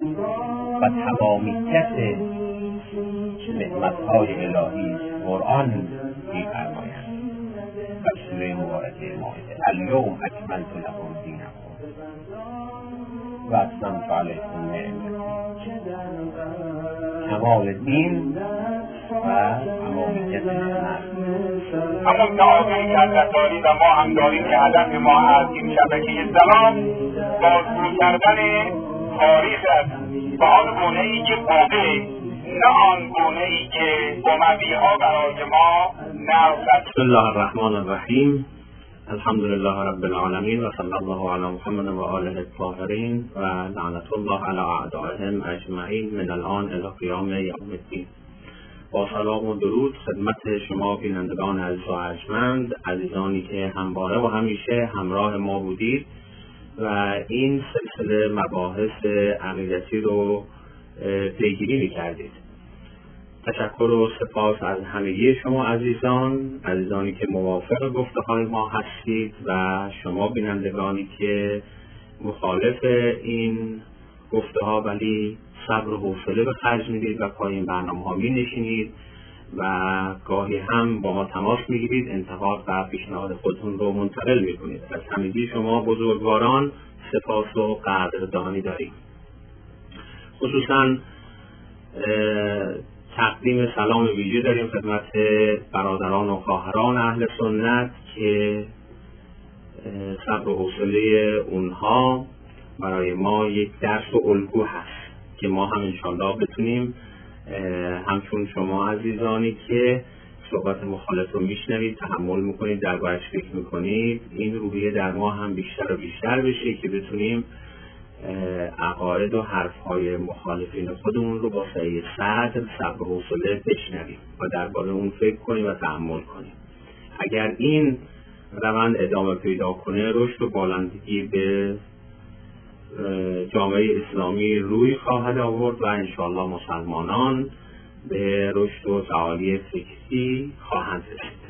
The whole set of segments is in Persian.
و تمامیت نعمت‌های الهی قرآن می‌فرمایند و سوره مبارکه مائده الیوم اکملت لکم دینکم و اتممت علیکم نعمتی، کمال دین و تمامیت نعمت. همون تعاقلی که حضرت داری و ما هم داریم که هدف ما از این شبکه سلام بازگو کردن تاریخ است و آن گونه‌ای که بوده، نه آن گونه‌ای که اموی‌ها برای ما نقل. بسم الله الرحمن الرحیم. الحمد لله رب العالمین و صلی الله علی محمد و آله الطاهرین و لعنت الله علی اعدائهم اجمعین من الان الی قیام یوم الدین. با سلام و درود خدمت شما بینندگان عزیز و ارجمند، عزیزانی که همواره و همیشه همراه ما بودید و این سلسله مباحث عقیدتی رو پیگیری می‌کردید. تشکر و سپاس از همگی شما عزیزانی که موافق گفته‌های ما هستید و شما بینندگانی که مخالف این گفته‌ها ولی صبر و حوصله به خرج میدید و پای این برنامه‌ها می‌نشینید و گاهی هم با ما تماس می‌گیرید، انتقاد و پیشنهاد خودتون رو منتقل می‌کنید. از همگی شما بزرگواران سپاس و قدردانی داریم. خصوصاً تقدیم سلام ویژه داریم خدمت برادران و خواهران اهل سنت که صبر و حوصله اونها برای ما یک درس و الگو هست که ما هم انشالله بتونیم همچون شما عزیزانی که صحبت مخالف رو میشنوید، تحمل میکنید، دربارش فکر میکنید، این روحیه در ما هم بیشتر و بیشتر بشه که بتونیم عقاید و حرفهای مخالفین خودمون رو با سعی صدر، صبر و حوصله بشنویم و درباره اون فکر کنیم و تحمل کنیم. اگر این روند ادامه پیدا کنه، رشد و بالندگی به جامعه اسلامی روی خواهد آورد و انشاءالله مسلمانان به رشد و تعالی فکری خواهند رسید.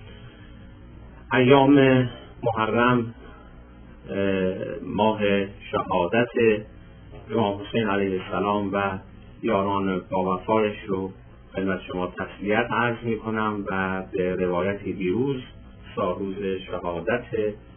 ایام محرم، ماه شهادت امام حسین علیه السلام و یاران با وفایش رو خدمت شما تسلیت عرض می کنم و به روایت دیروز روز شهادت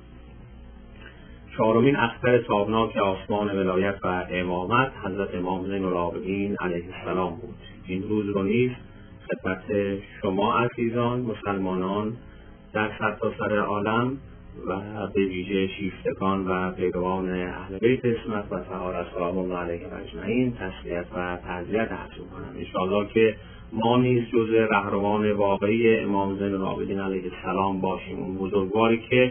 چهارمین اختر تابناک آسمان ولایت و امامت حضرت امام زین العابدین علیه السلام بود. این روز رو نیز خدمت شما عزیزان مسلمانان در سرتاسر عالم و به ویژه شیفتگان و پیروان اهل بیت عصمت و طهارت سلام الله علیهم اجمعین تسلیت و تعزیت عرض می‌کنم. انشاءالله که ما نیز جزء رهروان واقعی امام زین العابدین علیه السلام باشیم، اون بزرگواری که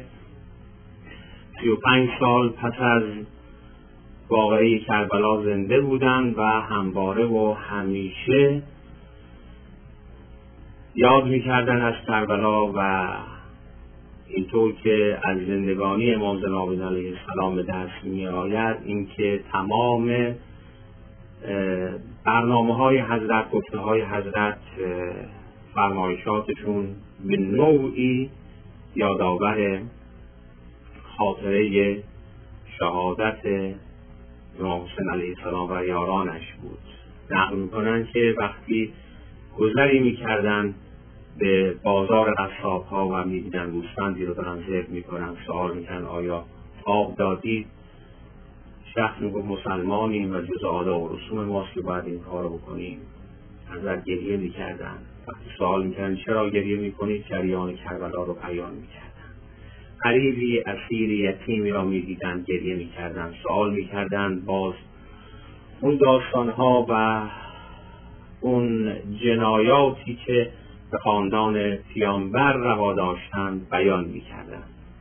35 سال پس از واقعه کربلا زنده بودند و همواره و همیشه یاد می‌کردند از کربلا و اینطور که از زندگانی امام زین العابدین علیه السلام به دست می آید اینکه تمام برنامه‌های حضرت، گفته‌های حضرت، فرمایشاتشون به نوعی یادآور خاطره شهادت امام حسین علیه السلام و یارانش بود. نقل می‌کنند که وقتی گذری می‌کردند به بازار قصاب‌ها و می‌دیدن گوسفندی رو دارن ذبح می‌کنن، سوال می‌کنن آیا آب دادید؟ شخص میگفت مسلمانیم و جز آداب و رسوم ماست که باید این کار رو بکنیم. حضرت گریه می‌کردن. وقتی سوال می‌کردن چرا گریه می‌کنید؟ جریان کربلا رو بیان می‌کردن. غریبی، اسیری، یتیمی را می‌دیدن گریه می‌کردن، سوال می‌کردن، باز اون داستان‌ها و اون جنایاتی که به خاندان پیامبر روا داشتند بیان می‌کردند.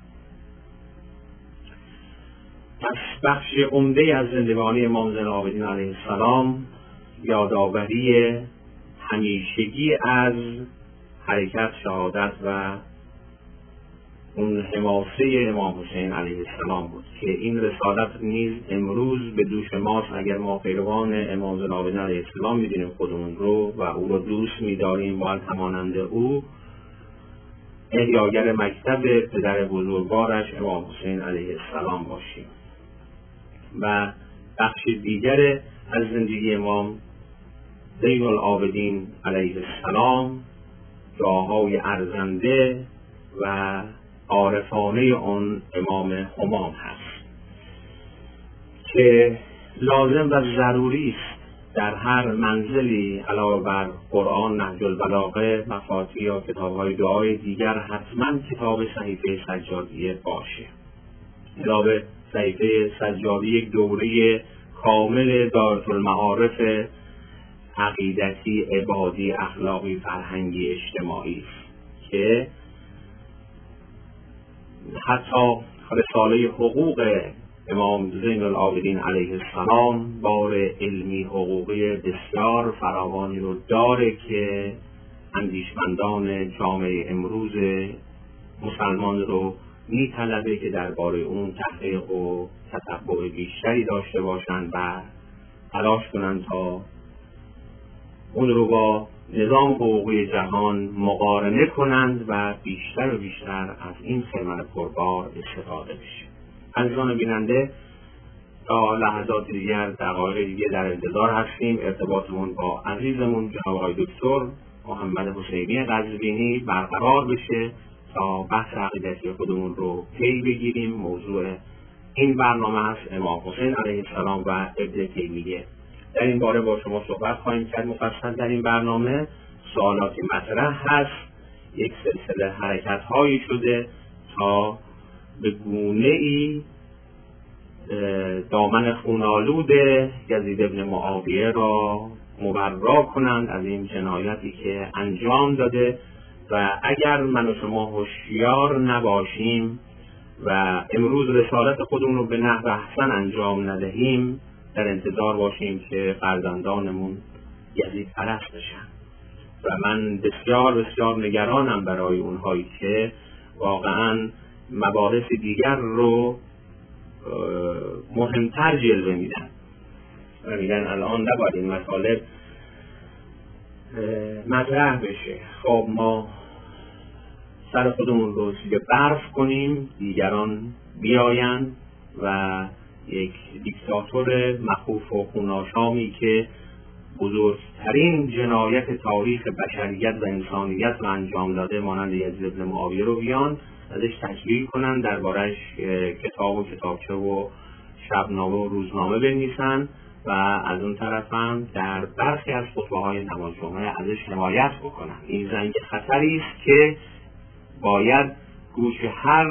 پس بخش عمده از زندگانی امام زین العابدین علیه السلام یادآوری همیشگی از حرکت شهادت و اون حماسه امام حسین علیه السلام بود که این رسالت نیز امروز به دوش ماست. اگر ما پیروان امام زین العابدین علیه السلام می‌دونیم خودمون رو و او رو دوست می‌داریم، باید همانند او احیاگر مکتب پدر بزرگوارش امام حسین علیه السلام باشیم. و بخش دیگر از زندگی امام زین العابدین علیه السلام جاهای ارزنده و عارفانه آن امام همام هست که لازم و ضروری است در هر منزلی علاوه بر قرآن، نهج البلاغه، مفاتیح یا کتاب‌های دعای دیگر حتما کتاب صحیفه سجادیه باشه. کتاب صحیفه سجادی یک دوره کامل دارالمعارف عقیدتی، عبادی، اخلاقی، فرهنگی، اجتماعی که حتی رساله حقوق امام زین العابدین علیه السلام بار علمی حقوقی بسیار فراوانی رو داره که اندیشمندان جامعه امروز مسلمان رو میطلبه که درباره اون تحقیق و تتبع بیشتری داشته باشند و تلاش کنند تا اون رو با نظام حقوقی جهان مقارنه کنند و بیشتر و بیشتر از این ثمر پربار استفاده بشه. عزیزان بیننده، تا لحظات دیگر، دقایق دیگه در انتظار هستیم ارتباطمون با عزیزمون جناب آقای دکتر محمد حسینی قزوینی برقرار بشه تا بحث عقیدتی خودمون رو پی بگیریم. موضوع این برنامه است امام حسین علیه السلام و ابن تیمیه. در این باره با شما صحبت خواهیم کرد مفصل در این برنامه. سوالاتی مطرح هست، یک سلسله حرکت هایی شده تا به گونه ای دامن خونالود یزید ابن معاویه را مبرا کنند از این جنایتی که انجام داده و اگر من و شما هوشیار نباشیم و امروز رسالت خودمون رو به نحو احسن انجام ندهیم در انتظار باشیم که فرزندانمون یزید پرست بشن و من بسیار بسیار نگرانم برای اونهایی که واقعا مباحث دیگر رو مهمتر جلوه میدن و میگن الان نباید این مطالب مطرح بشه. خب ما سر خودمون رو زیر برف کنیم، دیگران بیاین و یک دیکتاتور مخوف و خوناشامی که بزرگترین جنایت تاریخ بشریت و انسانیت رو انجام داده مانند یزید بن معاویه رو بیان ازش تجلیل کنن، درباره‌اش کتاب و کتابچه و شبنامه و روزنامه بنویسن و از اون طرف هم در برخی از خطبه‌های نماز جمعه ازش حمایت بکنن. این زنگ خطری است که باید گوش هر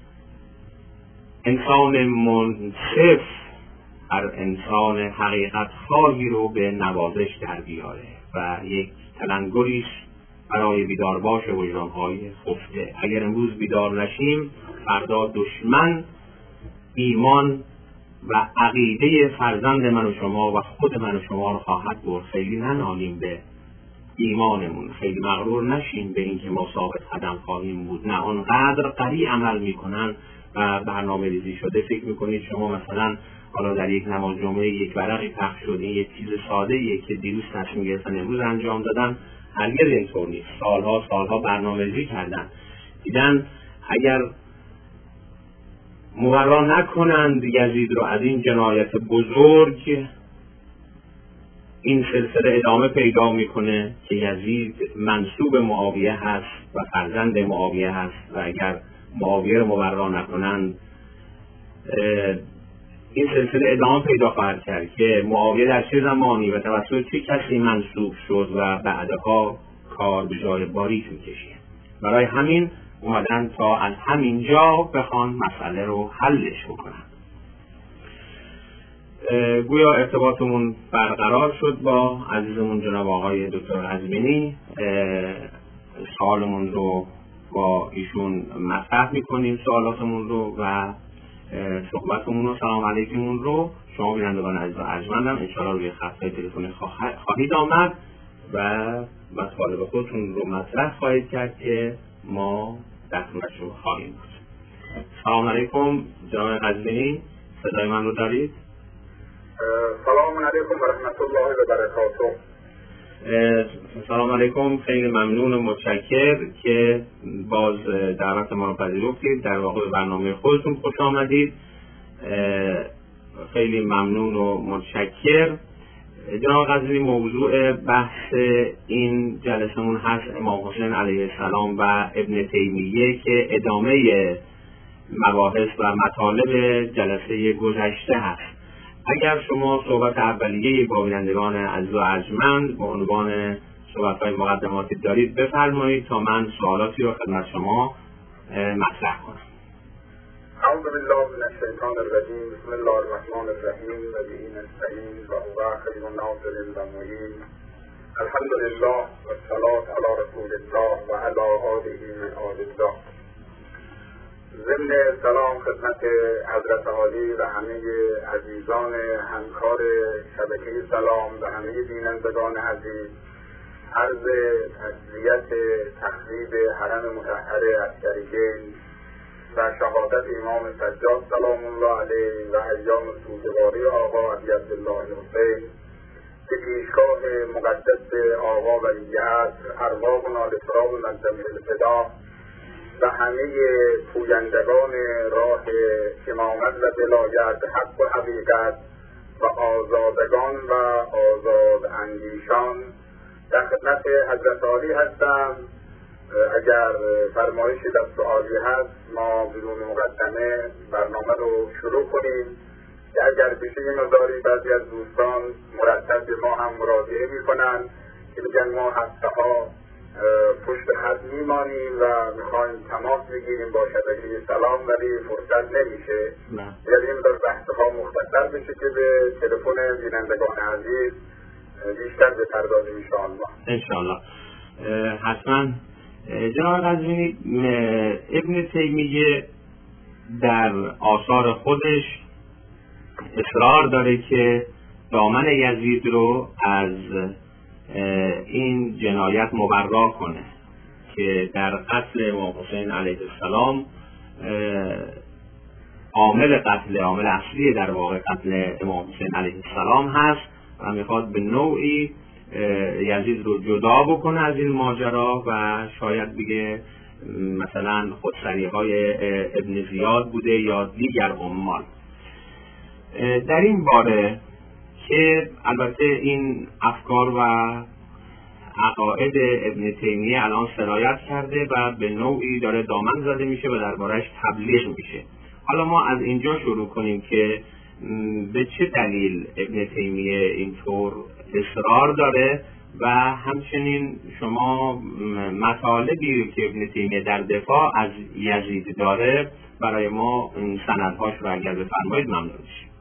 انسان منصف، هر انسان حقیقت خواهی رو به نوازش در بیاره و یک تلنگری برای بیدار باش وجدان‌های خفته. اگر امروز بیدار نشیم فردا دشمن ایمان و عقیده فرزند من و شما و خود من و شما رو خواهد برد. خیلی ننالیم به ایمانمون، خیلی مغرور نشیم به اینکه ما ثابت قدم خواهیم بود. نه، آنقدر قوی عمل میکنن و برنامه ریزی شده. فکر میکنید شما مثلا حالا در یک نماز جمعه یک ورقی پخش شده، یک چیز ساده‌ایه که دیروز تصمیم گرفتن امروز انجام دادن، هرگز اینطور نیست. سالها برنامه ریزی کردن، دیدن اگر مبرا نکنند یزید رو از این جنایت بزرگ، این سلسله ادامه پیدا میکنه که یزید منسوب معاویه هست و فرزند معاویه هست و اگر معاویه رو مبرا نکنند این سلسله ادامه پیدا خواهد کرد که معاویه در چه زمانی و توسط چه کسی منسوب شد و بعدها کار به جای باریک میکشه. برای همین اومدن تا از همین جا بخوان مسئله رو حلش بکنن. گویا ارتباطمون برقرار شد با عزیزمون جناب آقای دکتر قزوینی. سوالمون رو با ایشون مطرح میکنیم، سوالاتمون رو و صحبتمون رو، سلام علیکمون رو. شما بینندگان عزیز و ارجمندم انشاءالله روی خط تلفنی خواهید آمد و مطالب خودتون رو مطرح خواهید کرد که ما در خدمتشون خواهیم بود. سلام علیکم جناب قزوینی، صدای من رو دارید؟ سلام علیکم و رحمت الله و برکاته. سلام علیکم، خیلی ممنون و متشکر که باز دعوت ما رو پذیرفتید. در واقع برنامه خودتون خوش آمدید. خیلی ممنون و متشکر. جناب قزوینی، موضوع بحث این جلسمون هست امام حسین علیه السلام و ابن تیمیه که ادامه مباحث و مطالب جلسه گذشته هست. اگر شما صحبت اولیه با بینندگان عزیز و ارجمند با عنوان صحبت‌های مقدماتی دارید بفرمایید تا من سوالاتی رو خدمت شما مطرح کنم. اعوذ بالله من الشیطان الرجیم. بسم الله الرحمن الرحیم و به نستعین و هو خیر الناصر و معین. الحمد لله و الصلاة علی رسول الله و علی آله من آل الله. ضمن سلام خدمت حضرت عالی و همه عزیزان همکار شبکه سلام و همه بینندگان عزیز، عرض تعزیت تخریب حرم مطهر عسکریگین و شهادت امام سجاد سلام الله علیه و ایام سوگواری آقا علی عبدالله حسین که پیشگاه مقدس آقا ولیعصر ارواحنا لسراب مقدم الفدا و همه پویندگان راه امامت و ولایت حق و حقیقت و آزادگان و آزاد اندیشان در خدمت حضرت عالی هستم. اگر فرمایشی در سوالی هست ما بدون مقدمه برنامه رو شروع کنیم که اگر بشه یه مقداری بعضی از دوستان مرتب به ما هم مراجعه میکنن که بگن ما هفته‌ها پشت خط میمانیم و میخوایم تماس بگیریم با شبکه سلام ولی فرصت نمیشه. یعنی این در بحث‌ها مختصر بشه که به تلفن بینندگان عزیز بیشتر بپردازیم انشاءالله. حتما. جناب قزوینی، ابن تیمیه در آثار خودش اصرار داره که دامن یزید رو از این جنایت مبرا کنه که در قتل امام حسین علیه السلام عامل اصلی در واقع قتل امام حسین علیه السلام هست و میخواد به نوعی یزید رو جدا بکنه از این ماجرا و شاید بگه مثلا خودسری‌های ابن زیاد بوده یا دیگر عمال. در این باره که البته این افکار و عقاید ابن تیمیه الان سرایت کرده و به نوعی داره دامن زده میشه و درباره‌اش تبلیغ میشه. حالا ما از اینجا شروع کنیم که به چه دلیل ابن تیمیه اینطور اصرار داره و همچنین شما مطالبی که ابن تیمیه در دفاع از یزید داره برای ما سندهاش رو اگر بفرمایید ممنون میشیم.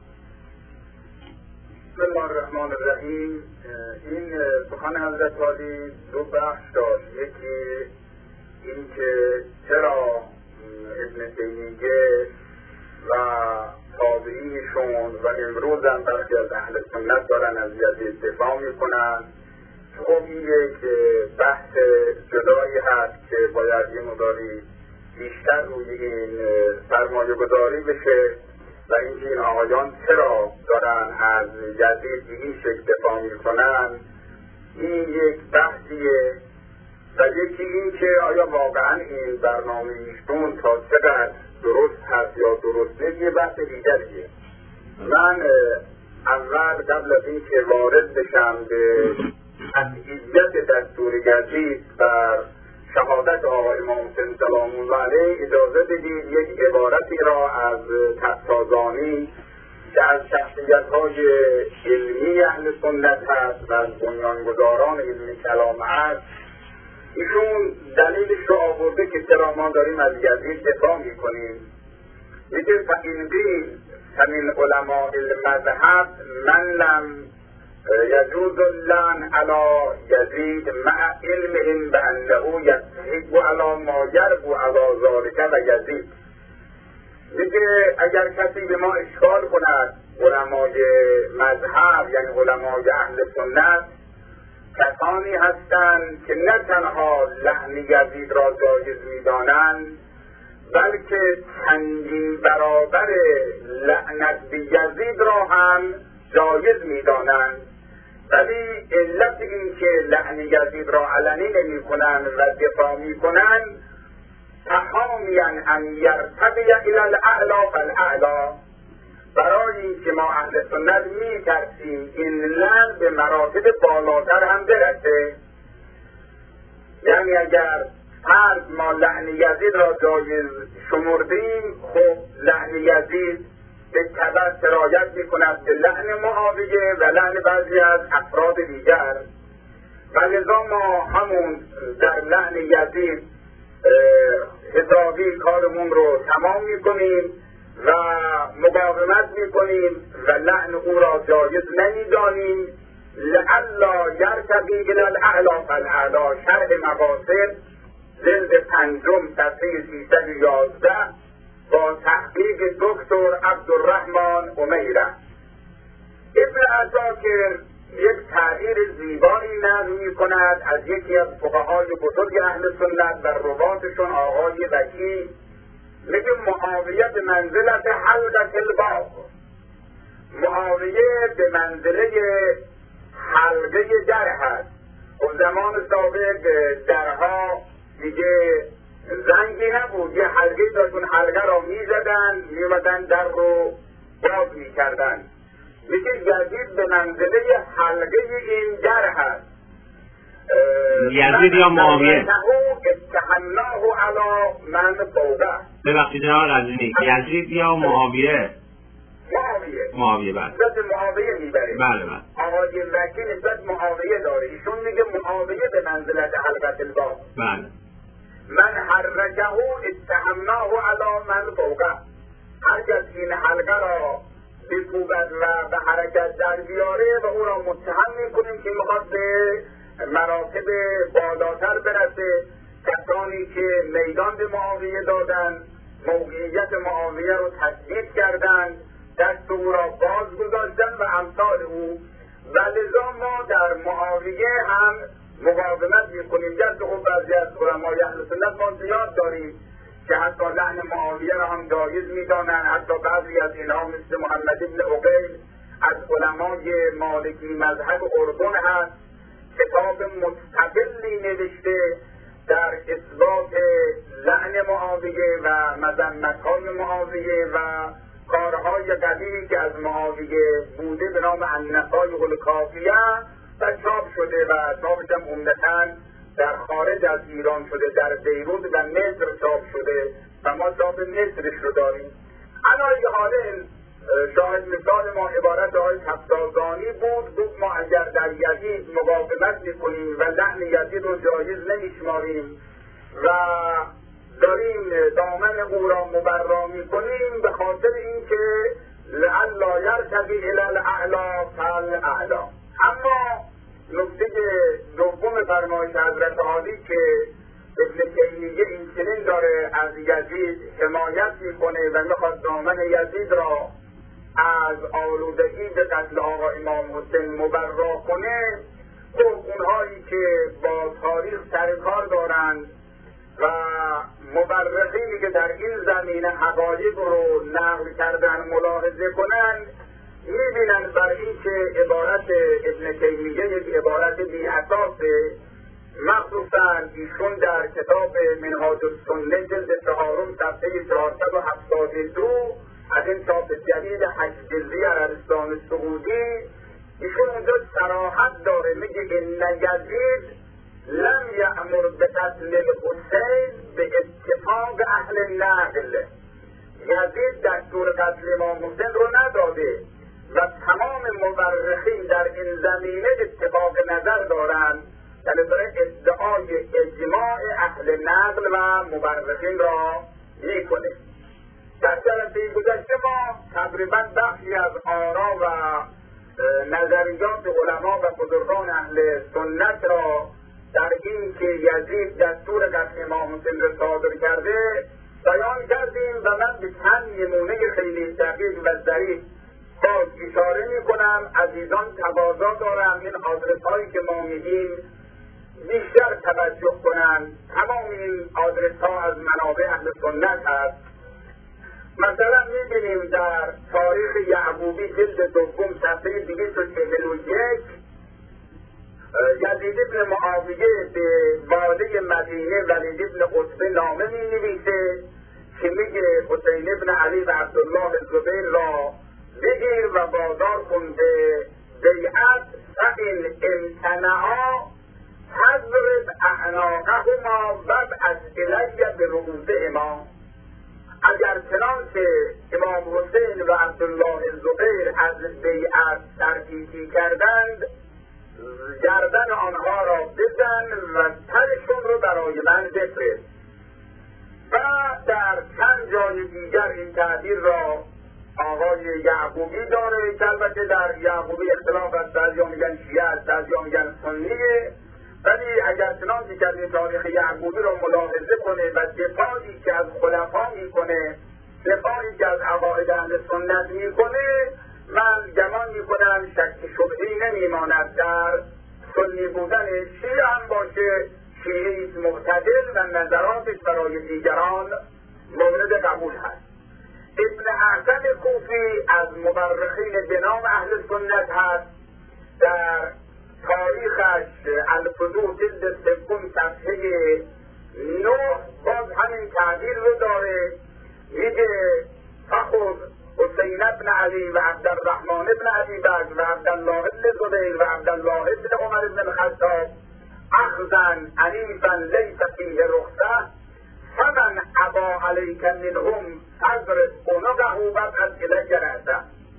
بسم الله الرحمن الرحیم. این سخن حضرت عالی دو بخش داشت. یکی این که چرا ابن تیمیه و تابعینشون و امروز هم برخی از اهل سنت دارن از یزید دفاع میکنن. خب این یک بحث جدایی هست که باید یه مقداری بیشتر روی این سرمایه گذاری بشه و اینکه این آقایان چرا دارن از یزید به این شکل دفاع میکنن. این یک بحثیه و یکی این که آیا واقعا این برنامه ایشون تا چقدر درست هست یا درست نیست یه بحث دیگریه. من اول قبل از این که وارد بشم به قطعیت دستور یزید بر شهادت آقا امام حسین سلام الله علیه اجازه بدید یک عبارتی را از تبتازانی که از شخصیت‌های علمی اهل سنت هست و از بنیانگذاران علم کلام هست، ایشون دلیلش رو آورده که چرا ما داریم از یزید دفاع میکنیم. میگه فإن قیل فمن علماء المذهب من لم یجوز اللعن علی یزید مع علمهم بانه یستحق علی ما یربو علی ذلک و یزید. میگه اگر کسی به ما اشکال کند، علمای مذهب یعنی علمای اهل سنت کسانی هستند که نه تنها لعن یزید را جایز میدانند بلکه چندین برابر لعنت به یزید را هم جایز میدانند، ولی علت این که لعن یزید را علنی نمی کنند و دفاع می کنند تحامیا ان یرتقی الی الاعلی فالاعلی، برای اینکه ما اهل سنت می‌ترسیم این لعن به مراتب بالاتر هم برسه. یعنی اگر فرض ما لعن یزید را جایز شمردیم، خب لعن یزید به تبع سرایت می‌کند به لعن معاویه و لعن بعضی از افراد دیگر، و لذا ما همون در لعن یزید حسابی کارمون رو تمام می‌کنیم و مقاومت می‌کنیم و لعن او را جایز نمی‌دانیم. لعلا یرتقی الی الاعلی فالاعلی، شرح مقاصد جلد 5 صفحه 311 با تحقیق دکتر عبدالرحمن امیره. ابن عساکر یک تعبیر زیبایی نقل می‌کند از یکی از فقهای بزرگ اهل سنت و رواتشون آقای وکیع، میگه معاویه به منزلت حلقة الباب، معاویه به منزله حلقه در هست. اون زمان سابق درها دیگه زنگی نبود، یه حلقه داشتون، حلقه را میزدن میمدن در رو باز میکردن. میگه یزید به منزله حلقه این در هست. یزید یا معاویه؟ اتهمناه علی من فوقه. ببخشید جناب قزوینی، یزید یا معاویه؟ معاویه بله. نسبت معاویه میبره. بله بله. آقای وکیع نسبت معاویه داره، ایشون میگه معاویه به منزلت حلقة الباب. بله. من حرکه اتهمناه علی من فوقه. هر کس این حلقه را بکوبد و به حرکت در بیاره و او را متهم میکنیم که میخواد به مراتب بالاتر برسه. کسانی که میدان به معاویه دادن، موقعیت معاویه رو تثبیت کردن، دست او را باز گذاشتن و امثال او، و لذا ما در معاویه هم مقاومت میکنیم. دست او بعضی از علمای اهل سنت ما زیاد داریم که حتی لعن معاویه را هم جایز میدانند. حتی بعضی از اینها مثل محمد بن عقیل از علمای مالکی مذهب اردن هست، کتاب مستقلی نوشته در اثبات لعن معاویه و مذمت‌های معاویه و کارهای قبیحی که از معاویه بوده به نام النصایح الکافیه و چاپ شده و چاپش هم عمدتاً در خارج از ایران شده، در بیروت و مصر چاپ شده و ما چاپ مصرش رو داریم. علای حال شاهد مثال ما عبارت آقای تفتازانی بود ما اگر در یزید مقاومت میکنیم و لعن یزید رو جایز نمیشماریم و داریم دامن او را مبرا میکنیم به خاطر اینکه لعلا یرتقی الی الاعلی فالاعلی. اما نکته دوم فرمایش حضرت عالی که ابن تیمیه این چنین داره از یزید حمایت میکنه و میخواد دامن یزید را از آلودگی به قتل آقا امام حسین مبرا کنه، خب اونهایی که با تاریخ سرکار دارند و مورخینی که در این زمینه حقایق رو نقل کردن ملاحظه کنند میبینند بر این که عبارت ابن تیمیه یک عبارت بی اساسه. مخصوصا ایشون در کتاب منهاج السنه جلد 4 صفحه 472 از این چاپ جدید 8 جلدی عربستان سعودی ایشون اونجا صراحت داره، میگه ان یزید لم یأمر بقتل الحسین به اتفاق اهل نقل. یزید دستور قتل امام حسین رو نداده و تمام مورخین در این زمینه اتفاق نظر دارند، یعنی داره ادعای اجماع اهل نقل و مورخین را میکنه. در جلسه گذشته ما تقریبا بخشی از آرا و نظریات علما و بزرگان اهل سنت را در این که یزید دستور قتل امام حسین را صادر کرده بیان کردیم و من به چند نمونه خیلی دقیق و ظریف باز اشاره میکنم. عزیزان تقاضا دارم این آدرس هایی که ما میدیم بیشتر توجه کنند. تمام این آدرس ها از منابع اهل سنت هست. مثلا میبینیم در تاریخ یعقوبی جلد 2 صفحه 241 یزید ابن معاویه به والی مدینه ولید ابن قطبه نامه می نویسه که میگه حسین ابن علی و عبدالله زبیر را بگیر و بازار کن به بیعت فإن امتنعا تضرب اعناقهما وابعث الی برؤوسهما. اگر چنانکه امام حسین و عبدالله زبیر از بیعت سرپیچی کردند، گردن آنها را بزن و تنشون رو برای من بفرست. و در چند جای دیگر این تعبیر را آقای یعقوبی داره که البته در یعقوبی اختلاف است، بعضیا میگن شیعه است، بعضیا میگن سنیه، ولی اگر چنانکه که تاریخ یعقوبی رو ملاحظه کنه و دفاعی که از خلفا میکنه، دفاعی که از عقاید اهل سنت میکنه، من گمان میکنم شک شبهه‌ای نمیماند در سنی بودن شیعه هم باشه، شیعه معتدل و نظراتش برای دیگران مورد قبول هست. ابن احسن کوفی از مورخین به نام اهل سنت هست. در تاریخش الفضول جلد سوم صفحه 9 باز همین تعبیر رو داره، میگه فخذ حسین بن علی و عبدالرحمن بن ابی بکر و عبدالله بن زبیر و عبدالله بن عمر بن الخطاب اخذا عنیفا لیس فیه رخصه فمن ابا علیک منهم فاضرب عنقه وابعث الیه رأسه.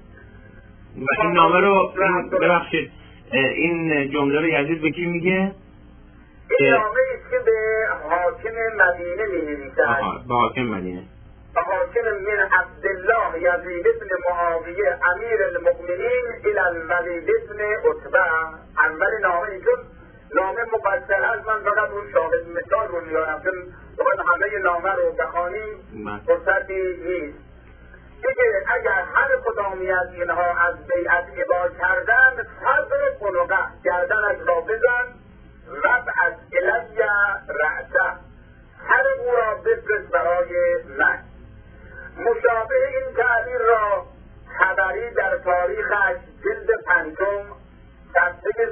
و این نامه رو ببخشید این جمله رو یزید به کی میگه؟ این نامه ایست که به حاکم مدینه می‌نویسد. به حاکم مدینه. حاکم من عبدالله یزید بن معاویه امیر المؤمنین الی الولید بن عتبه. اول نامه اینجور نامه مفصل هست، من فقط اون شاهد مثال رو میارم چون همه نامه رو بخوانیم فرصتی نیست. دیگه اگر هر کدامی از اینها از بیعت ابا کردن، صدر قنقه گردنش را بزن و از الیه رأسه، هر او را بفرست برای من. مشابه این تعبیر را طبری در تاریخش جلد 5 صفحه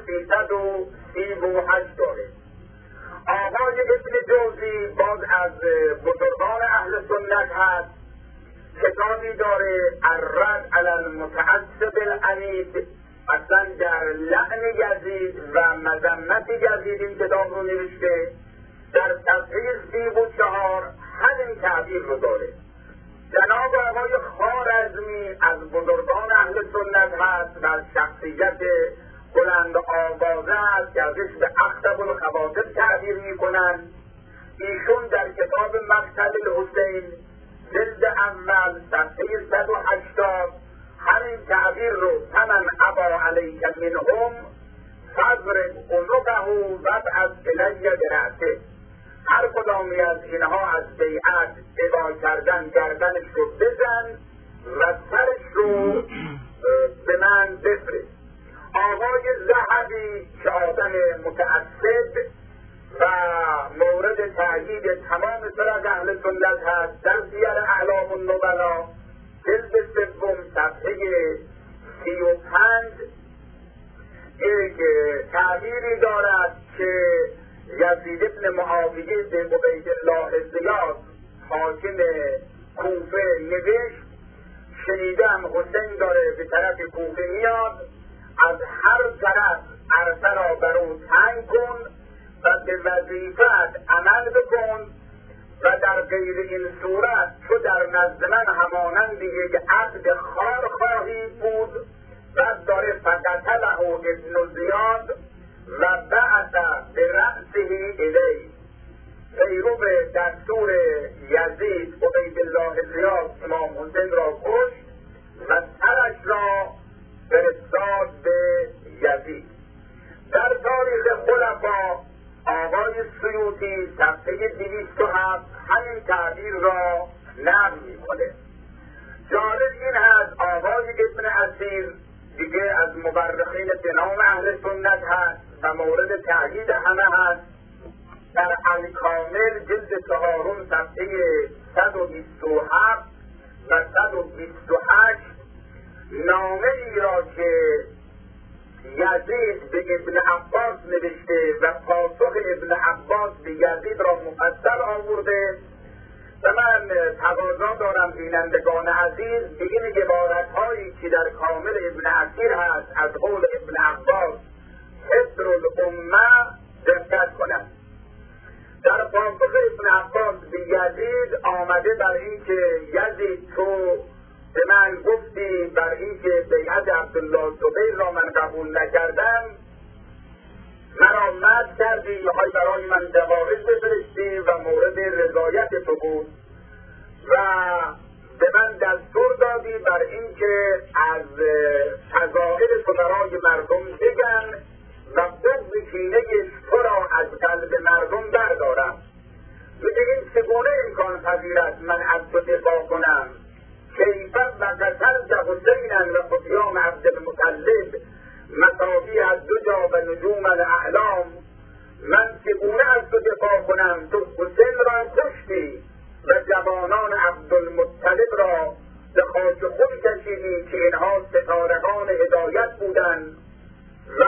338 داره. آقای ابن جوزی باز از بزرگان اهل سنت هست، کتابی داره الرد علی المتعصب العنید، اصلا در لعن یزید و مذمت یزید این کتاب رو نوشته. در صفحه 34 همین تعبیر رو داره. جناب آقای خوارزمی از بزرگان اهل سنت هست و از شخصیت بلند آوازه است که ازش به اخطب الخواطر تعبیر میکنن. ایشون در کتاب مقتل الحسین جلد اول صفحه 180 همین تعبیر رو فمن ابا علیک منهم فاضرب عنقه وابعث الیه برأسه، هر کدامی از اینها از بیعت ابا کردن گردنش رو بزن و سرش رو به من بفرست. آقای ذهبی که آدم متعصب و مورد تأیید تمام فرق اهل سنت هست، در سیر اعلام النبلا جلد 3 صفحه 35 یک تعبیری دارد که یزید بن معاویه به عبیدالله زیاد حاکم کوفه نوشت، شنیدم حسین داره به طرف کوفه میاد، از هر طرف عرصه را بر او تنگ کن و به وظیفت عمل بکن و در غیر این صورت تو در نزد من همانند یک عبد خار خواهی بود. بعد داره فقتله ابن زیاد و بعث به رأسه الی، پیرو به دستور یزید عبیدالله زیاد امام حسین را کشت و سرش را فرستاد به یزید. در تاریخ خلفا آقای سیوطی صفحه 207 همین تعبیر را نقل می‌کنه. جالب این هست آقای ابن اسیر دیگه از مورخین به نام اهل سنت هست و مورد تأیید همه هست. در الکامل جلد 4 صفحه 127 و 128 نامه ای را که یزید به ابن عباس نوشته و پاسخ ابن عباس به یزید را مفصل آورده. و من تقاضا دارم بینندگان عزیز به این عبارت‌هایی که در کامل ابن اثیر هست از قول ابن عباس حبر الامه دقت کنم. در پاسخ ابن عباس به یزید آمده بر این که یزید تو به من گفتی بر این که بیعت عبدالله زبیر را من قبول نکردم، مرا مد کردی، میخوای برای من جوایز بفرستی و مورد رضایت تو بود و به من دستور دادی بر این که از فضائل تو برای مردم بگن و بغض کینه تو را از قلب مردم بردارم. میگه این چگونه امکان پذیرد من از تو دفاع کنم؟ کیفت و قتلت حسینا و خدیان عبدالمطلب مساوی از دو جا و نجوم الاعلام. من چگونه از تو دفاع کنم؟ تو حسین را کشتی و جوانان عبدالمطلب را به خاک خون کشیدی که اینها ستارگان هدایت بودند و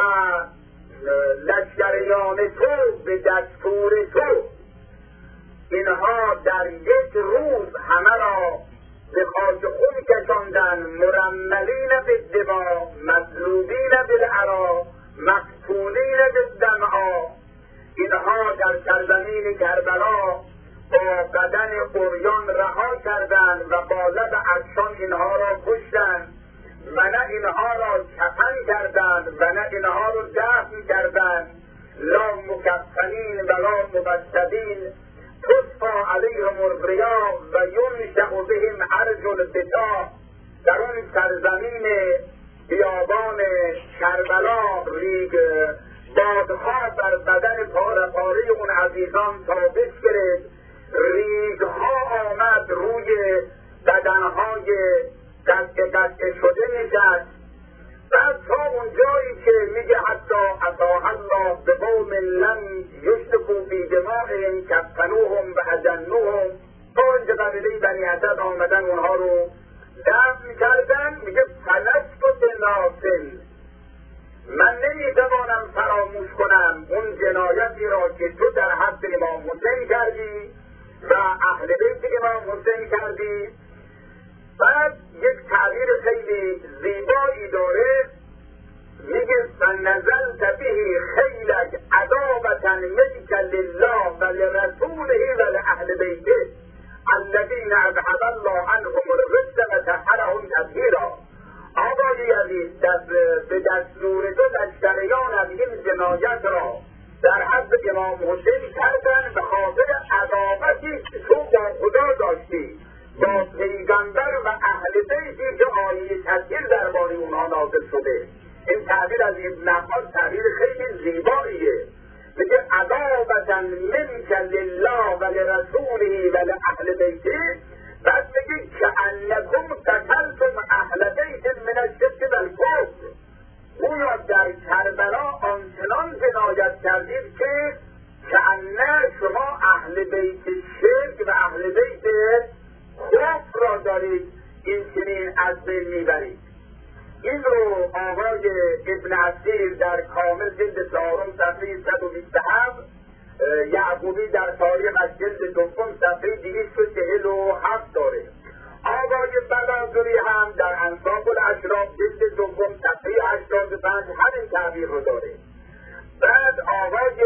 لشکریان تو به دستور تو اینها در یک روز همه را به خاک خون کشاندن، مرملین بالدماء مصلوبین بالعرا مقتولین بالدمعا. اینها در سرزمین کربلا با بدن عریان رها کردند و با لب عطشان اینها را کشتند و نه اینها را کفن کردند و نه اینها را دفن کردند. لا مکفنین و لا مبسدین تصفا علیهم الریا و ینشأ بهم عرج البتاع. در اون سرزمین بیابان کربلا ریگ بادها بر بدن پاره پاره اون عزیزان ثابت گرفت، ریگها آمد روی بدنهای قطع شده نشست. بعد تا اون جایی که میگه حتی اطاع الله به قوم لم یشرکوا بی دمائهم کفنوهم و اجنوهم، تا اینجا قبیله بنی اسد آمدن اونها رو دفن کردن. میگه فلست بناسل، من نمیتوانم فراموش کنم اون جنایتی را که تو در حق امام حسین کردی و اهل بیت امام حسین کردی. بعد یک تعبیر خیلی زیبایی داره، میگه فنزلت به خیلک عداوة منک لله و لرسوله و لأهل بیته الذین اذهب الله عنهم الرجس و طهرهم تطهیرا. آقای یزید به دستور تو لشکریان این جنایت را در حق امام حسین کردن به خاطر عداوتی که تو با خدا داشتی، با پیغمبر و اهل بیتی که آیه تطهیر درباره اونها نازل شده. این تعبیر از ابن عباس تعبیر خیلی زیباییه. میگه عداوة منک لله و لرسوله و لأهل بیته. بعد میگه کأنکم قتلتم اهل بیت من الشرک و الکفر. گویا در کربلا آنچنان جنایت کردید که کأنه شما اهل بیت شرک و اهل بیت کفر را دارید این چنین از بین میبرید. این رو آقای ابن اثیر در کامل جلد 4 صفحه 127، یعقوبی در تاریخ از جلد 2 صفحه 247 داره. آقای بلاذری هم در انصاف الاشراف جلد 2 صفحه 85 همین تعبیر رو داره. بعد آقای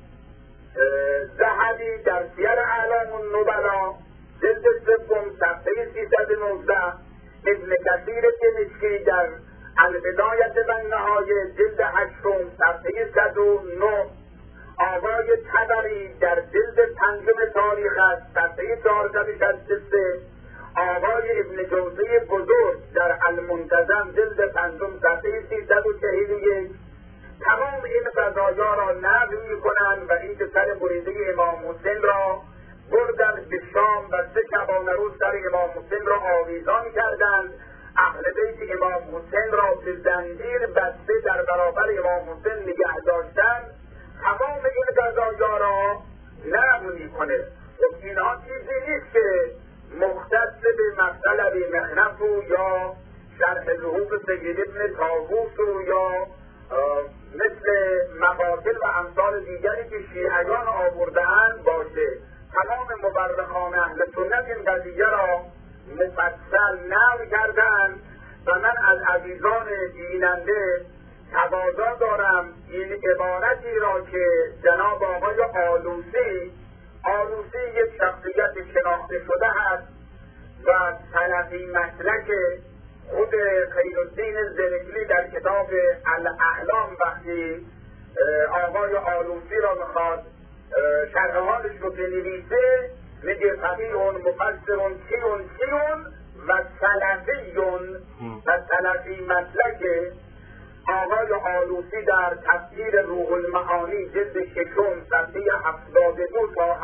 ذهبی در سیر اعلام النبلا جلد 3 صفحه 319، ابن کثیر دمشقی در البدایة و النهایه جلد 8 صفحه 109، آقای طبری در جلد 5 تاریخ است صفحه 463، آقای ابن جوزی بزرگ در المنتظم جلد 5 صفحه 341 تمام این قضایا را نقل می‌کنند و این که سر بریده امام حسین را بردن به شام و 3 شبانه روز سر امام حسین را آویزان کردند. اهل بیت امام حسین را به زنجیر بسته در برابر امام حسین نگه داشتند. تمام این قضایا را نقل می‌کنه. اینها چیزی نیست که مختص به مطلب مخنف یا شرح ظهور سید ابن طاووس یا مثل مقاتل و امثال دیگری که شیعیان آورده‌اند باشه. تمام مورخان اهل سنت این قضیه را مفصل نقل کردند و من از عزیزان بیننده تقاضا دارم این عبارتی را که جناب آقای آلوسی یک شخصیت شناخته شده هست و سلفی مسلک خود خیرالدین زرکلی در کتاب الاعلام وقتی آقای آلوسی را میخواد شرح حالش رو بنویسه میگه فقیهون مفسرون چیون و سلفیون و سلفی مسلک آقای آلوسی در تفسیر روح المعانی جلد 6 صفحه 72 تا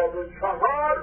74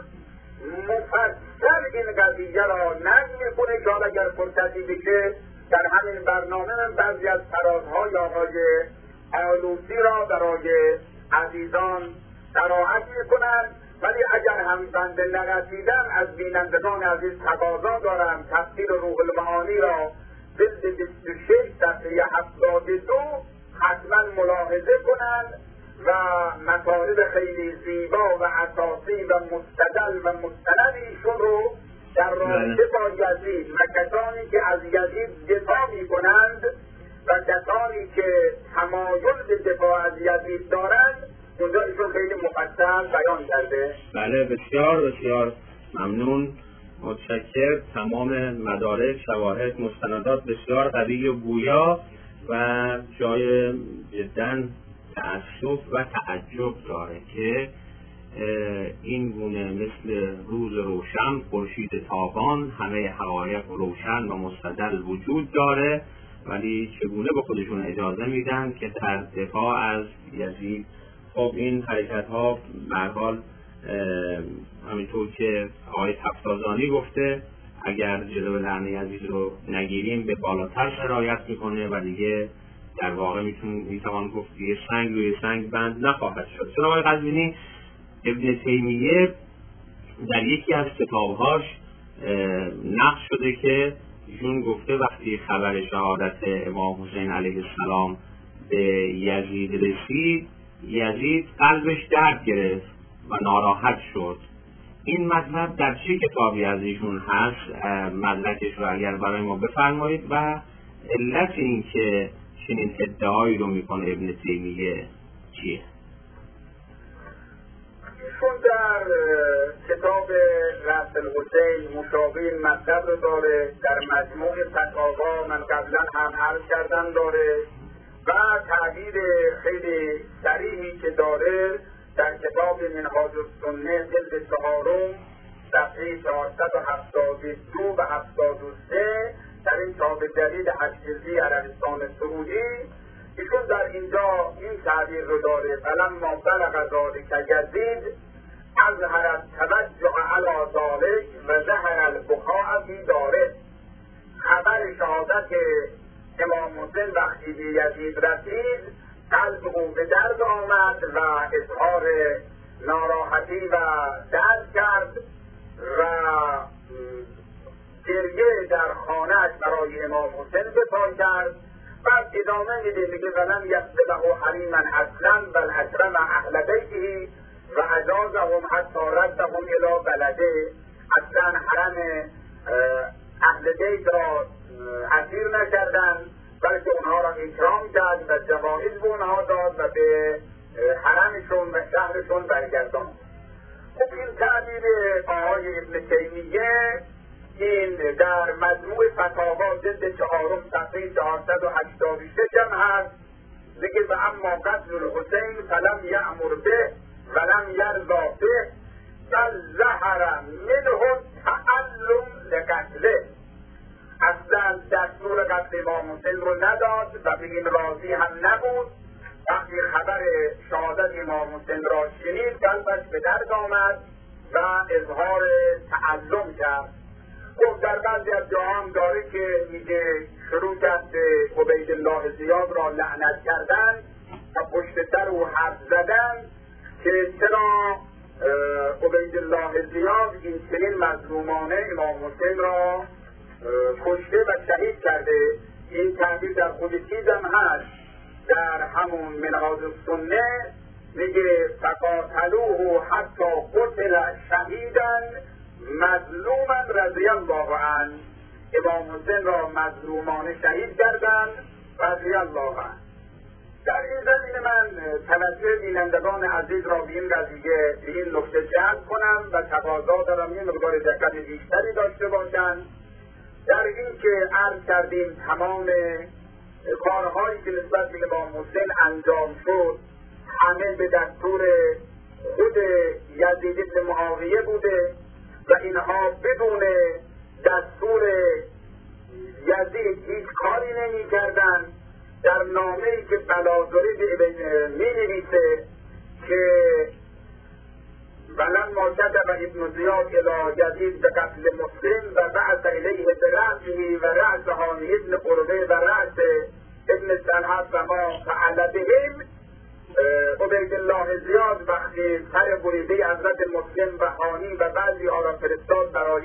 مفصل این قضیه را نقل میکنه که اگر فرصتی بشه در همین برنامه من بعضی از فرازهای آقای آلوسی را برای عزیزان قرائت میکنند. ولی اگر هم بنده نرسیدم از بینندگان عزیز تقاضا دارم تفسیر روح المعانی را جلد 26 صفحه 72 حتما ملاحظه کنند و مطالب خیلی زیبا و اساسی و مستدل و مستند ایشون رو در رابطه با یزید و کسانی که از یزید دفاع می کنند و کسانی که تمایل به دفاع از یزید دارند اونجا ایشون خیلی مفصل بیان کرده. بله بسیار بسیار ممنون، متشکر. تمام مدارک، شواهد، مستندات بسیار قوی و گویا و جای جدا تأسف و تعجب داره که این گونه مثل روز روشن، خورشید تابان، همه حقایق روشن و مستدل وجود داره ولی چگونه به خودشون اجازه میدن که در دفاع از یزید. خب این حرکت ها به هر حال همینطور که آقای تفتازانی گفته اگر جلو لعنه یزید رو نگیریم به بالاتر سرایت میکنه و دیگه در واقع میتوان گفت دیگه سنگ روی سنگ بند نخواهد شد. چون آقای قزوینی ابن تیمیه در یکی از کتابهاش نقل شده که ایشون گفته وقتی خبر شهادت امام حسین علیه السلام به یزید رسید، یزید قلبش درد گرفت و ناراحت شد. این مطلب در چه کتابی از ایشون هست؟ مدرکش رو اگر برای ما بفرمایید و علت این که چنین ادعایی رو میکنه ابن تیمیه چیه؟ ایشون در کتاب رأس الحسین مشابه این مطلب رو داره، در مجموع فتاوا من قبلا هم عرض کردم داره و تعبیر خیلی صریحی که داره در کتاب منهاج السنه جلد 4 صفحه 472 و 73 در این چاپ جدید 8 جلدی عربستان سعودی ایشون در اینجا این تعبیر رو داره: فلما بلغ ذلک یزید اظهر التوجه علی ذلک و ظهر البکاء فی داره. خبر شهادت امام حسین وقتی به یزید رسید قلب او به درد آمد و اظهار ناراحتی و درد کرد و گریه در خانه‌اش برای امام حسین بپا کرد. بعد ادامه میگه ولم یقبله حریما اصلا بل اکرم اهل بیته و اجازهم حتی ردهم الی بلده. اصلا حرم اهل بیت را اسیر نکردن بلکه اونها را اکرام کرد و جوایز به اونها داد و به حرمشون و شهرشون برگرداند. خب این تعبیر آقای ابن تیمیه این در مجموع فتاوا جلد 4 صفحه 486 هم هست. میگه و اما قتل الحسین فلم یأمر به ولم یرضا به بل ظهر منه تعلم لقتله. اصلا دستور قتل امام حسین رو نداد و به این راضی هم نبود. وقتی خبر شهادت امام حسین را شنید قلبش به درد آمد و اظهار تعلم کرد. خب در بعضی از جاها هم داره که میگه شروع کرد به عبیدالله زیاد را لعنت کردن و پشت سر او حرف زدن که چرا عبیدالله زیاد این چنین مظلومانه امام حسین را کشته و شهید کرده. این تعبیر در خود چیز هم هست در همون منهاج السنه میگه فقاتلوه حتی قتل شهیدن مظلوما رضی الله عنه، امام حسین را مظلومانه شهید کردند رضی الله عنه. در این زمینه من توجه بینندگان عزیز را به این قضیه به این نکته جلب کنم و تقاضا دارم یه مقدار دقت بیشتری داشته باشند در این که عرض کردیم تمام کارهایی که نسبت به امام حسین انجام شد همه به دستور خود یزید بن معاویه بوده و اینها بدون دستور یزید هیچ کاری نمی کردن. در نامه‌ای که بلازری می نویسه که ولما كتب ابن زیاد الى یزید به قتل مسلم و بعث الیه برأسه و رأس حامی ابن قربه و رأس ابن سلحت و ما فعل بهم، عبید الله زیاد وقتی سر بریده حضرت مسلم و حانی و بعضی ها را فرستاد برای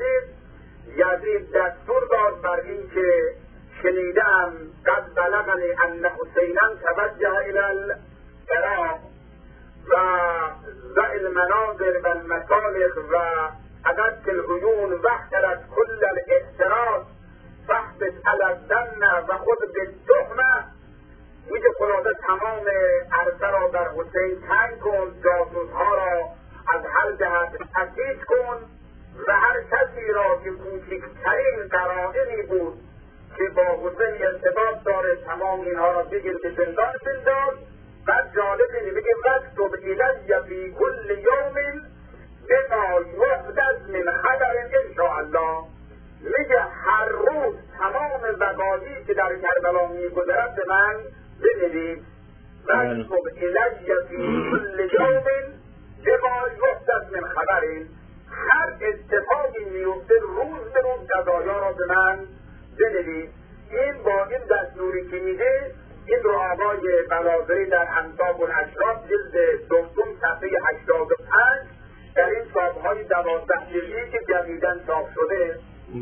یزید دستور داد بر این که شنیدم قد بلغنی ان حسینا توجه الى العراق و ذا المناظر و المصالح و عدد العیون و احترت کل الاحتراز فحبس علی الدم و خود بالتهمه. میگه خلاصه تمام عرصه را در حسین تنگ کن، جاسوسها را از هر جهت تفتیش کن و هر کسی را که کوچکترین قرائنی بود که با حسین ارتباط داره تمام اینها را بگیر به زندان بنداز. بعد جالبه میگه وقت الی فی کل یوم بما یحدث من خبر انشاءالله، میگه هر روز تمام وقایعی که در کربلا میگذرد به من بنویس. وقت الی فی کل یوم بما یحدث من خبر، هر اتفاقی میفته روز به روز قضایا را به من بنویس. این با این دستوری که میده این رو آقای بلازری در انصاب الاشراف جلد دوم صفحه 85 در این چاپ‌های 12 جلدی که جدیداً چاپ شده.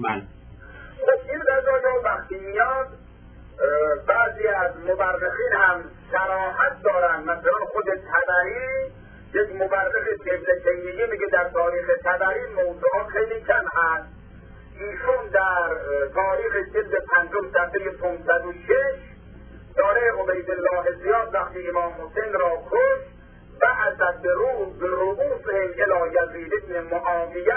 خب این قضایا وقتی میاد بعضی از مورخین هم صراحت دارن، مثلا خود طبری یک مورخ ابن تیمیه میگه در تاریخ طبری موضوعات خیلی کم هست. ایشون در تاریخ جلد 5 صفحه 506 داره عبید الله زیاد وقتی امام حسین را کش بعث برؤوسهم الی یزید بن معاویه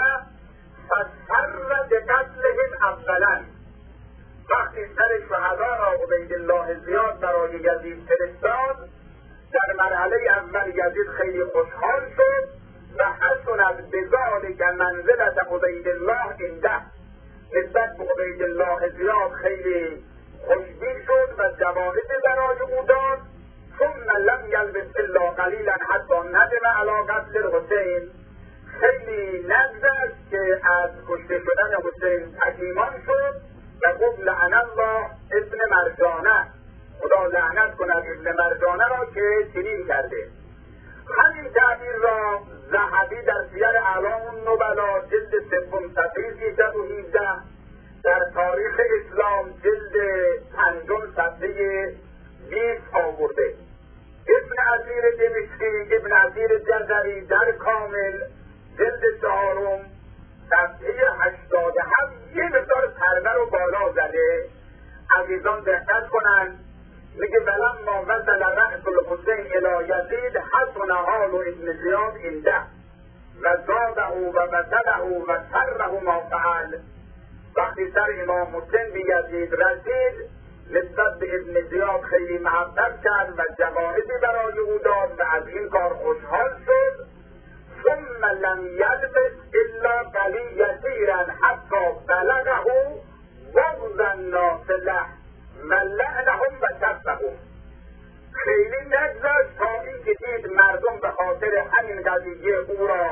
فسر بقتلهم اولا، وقتی سر شهدا را عبید الله زیاد برای یزید فرستاد در مرحله اول یزید خیلی خوشحال شد و حسنت بذلک منزلت عبید الله عنده، نسبت به عبید الله زیاد خیلی خوشبین شد و جوایز برای او داد. ثم لم یلبث الا قلیلا حتی ندم علی قتل الحسین، خیلی نگذشت که از کشته شدن حسین پشیمان شد و گفت لعن الله ابن مرجانه، خدا لعنت کند ابن مرجانه را که چنین کرده. همین تعبیر را ذهبی در سیر اعلام النبلا جلد 3 صفحه 317 در تاریخ اسلام جلد 5 صفحه 20 آورده. ابن عزیر دمشقی، ابن عزیر جزری در کامل جلد 4 صفحه 87 یه مقدار پرده رو بالا زده. عزیزان دقت کنن، میگه ولما وصل رأس الحسین الی یزید حسن حال ابن زیاد عنده و زاده و وصله و سره ما فعل. وقتی سر امام حسین به یزید رسید نسبت به ابن زیاد خیلی محبت کرد و جوایزی برای او داد و از این کار خوشحال شد. ثم لم یلبث الا قلیلا حتی بلغه بغض الناس له و لعنهم و سبهم، خیلی نگذشت تا این که دید مردم به خاطر همین قضیه او را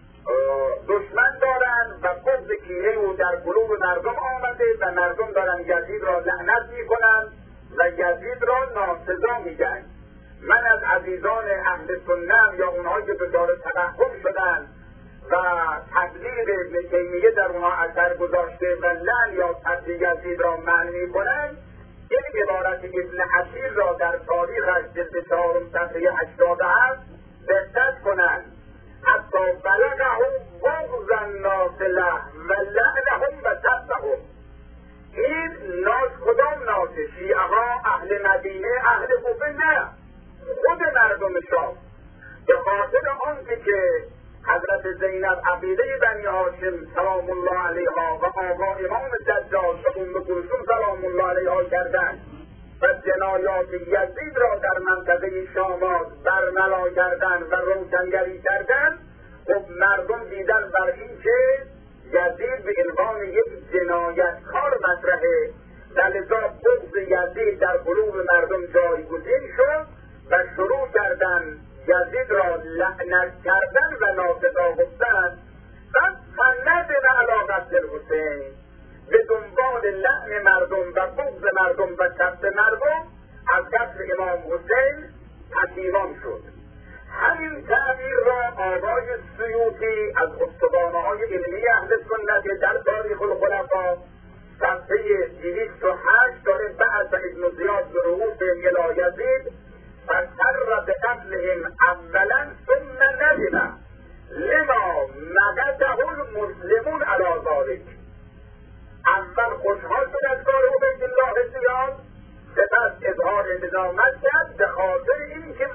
دشمن دارند و بغض کینه او در قلوب مردم آمده و مردم دارند یزید را لعنت میکنند و یزید را ناسزا میگن. من از عزیزان اهل سنت یا اونهایی که به دار تبهم شدند و تبلیغ ابن تیمیه در اونها اثر گذاشته و لعن یا تبلیغ یزید را منع میکنند، این عبارت ابن حسیر را در تاریخ جلد 4 صفحه 87 دقت کنند. حتی بلغه بغض الناس شاه. به خاطر آنکه که حضرت زینب عقیده بنی هاشم سلام الله علیها و آقا امام دجال و ام کلثوم سلام الله علیها کردند و جنایات یزید را در منطقه شامات برملا کردند و روشنگری کردند، خب مردم دیدن بر این که یزید به عنوان یک جنایتکار مطرحه و لذا بغض یزید در قلوب مردم جایگزین شد و شروع کردن یزید را لعنت کردن و ناسزا گفتن. پس فندن علی قتل حسین، به دنبال لعن مردم و بغض مردم و کسب مردم از قتل امام حسین پشیمان شد. همین تعبیر را آقای سیوطی از استوانه‌های علمی اهل سنت در تاریخ الخلفا صفحه 208 داره. بعد ابن زیاد ظروف الی یزید فسر بقتلهم اولا ثم ندم لما مقته المسلمون علی ذلک. اول خوشحال شد از کار عبید الله زیاد، سپس اظهار ندامت کرد به خاطر اینکه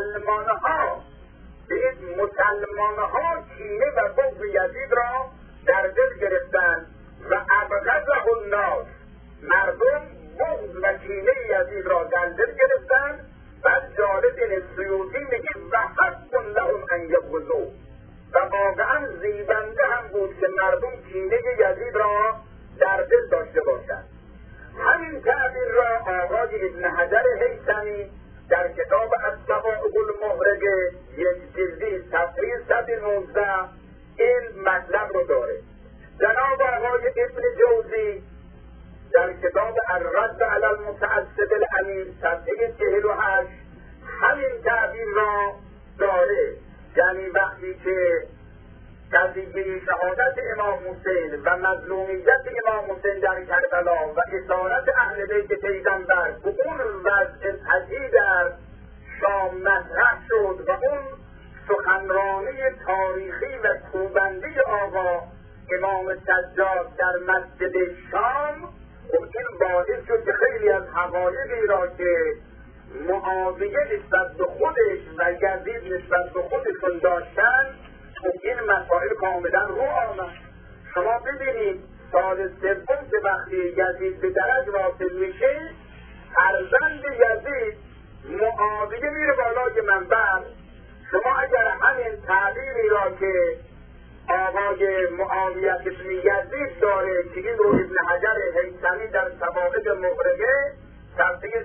مسلمانها کینه و بغض یزید را در دل گرفتند و ابغضه الناس، مردم بغض و کینه یزید را در دل گرفتند. بعد جالب سیوطی میگه و حق لهم ان یبغضوا، و واقعا زیبنده هم بود که مردم کینه یزید را در دل داشته باشند. همین تعبیر را آقای ابن حجر هیثمی در کتاب الصواعق المحرقه یک جلدی صفحه 119 این مطلب رو داره. جناب آقای ابن جوزی در کتاب الرد علی المتعصب الامین صفحه 48 همین تعبیر را داره. یعنی وقتی که قضیه شهادت امام حسین و مظلومیت امام حسین در کربلا و اسارت اهل بیت پیغمبر به اون وضع صحیح در شام مطرح شد و اون سخنرانی تاریخی و کوبندی آقا امام سجاد در مسجد شام، خب این باعث شد که خیلی از حقایقی را که معاویه نسبت به خودش و یزید نسبت به خودشون داشتن، خب این مسائل کاملا رو آمد. شما ببینید سال سوم که وقتی یزید به درج واصل میشه، فرزند یزید معاویه میره بالای منبر. شما اگر همین تعبیری را که آقای معاویه ابن یزید داره که این رو ابن حجر هیثمی در صواعق المحرقه صفحه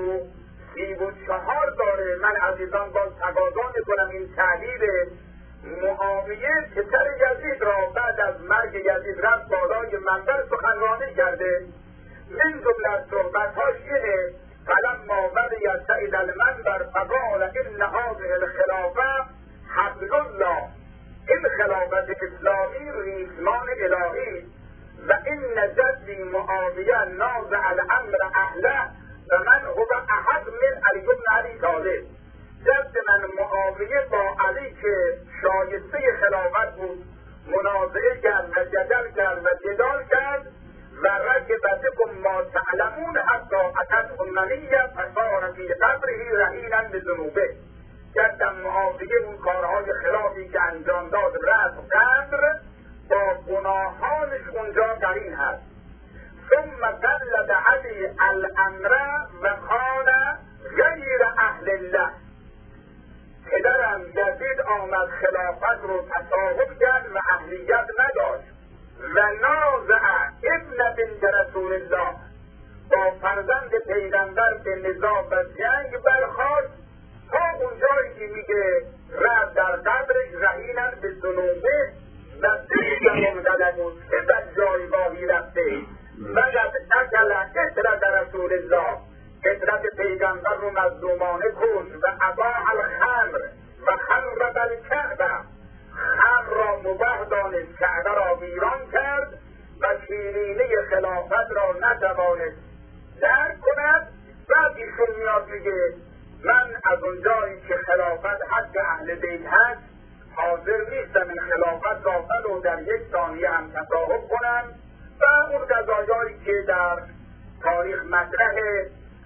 134 داره، من عزیزان باز تقاضا میکنم این تعبیر معاویه پسر یزید را بعد از مرگ یزید رفت بالای منبر سخنرانی کرده. من جمله از صحبت‌هاش اینه فلما ولی سعید المنبر فقال ان هذه الخلافه حبل الله، این خلافت اسلامی ریسمان الهی و این جدی معاویه نازع الامر اهله و من هو احد من علی بن ابی طالب. جد من معاویه با علی که شایسته خلافت بود منازعه کرد و جدل کرد و جدال کرد و رکبتکم ما تعلمون حتی اتت المنیه فصار فی قبره رهینا بذنوبه. جدم معاویه اون کارهای خلافی که انجام داد رفت قبر با گناهانش اونجا قرین هست. ثم قلد علی الامر و خان غیر اهل الله. پدرم یزید آمد خلافت رو تصاحب کرد و اهلیت نداشت و نازع ابن بنت رسول الله، با فرزند پیغمبر به نزاع و جنگ برخاست تا اونجایی که میگه رفت در قبرش رهینا به ذنوبه و بگم منقلبون که در جایگاهی رفته وقت اکل اطرت رسول الله، اطرت پیغمبر رو مظلومانه کش و اباح الخمر و خرب الکعبه، خمر را مباح دانست، کعبه را ویران کرد و شیرینه خلافت را نتوانست درک کند. بعد ایشون میاد میگه من از اونجایی که خلافت حق اهل بیت هست حاضر نیستم این خلافت را ولو در یک ثانیه هم تصاحب کنم و اون قضایایی که در تاریخ مطرحه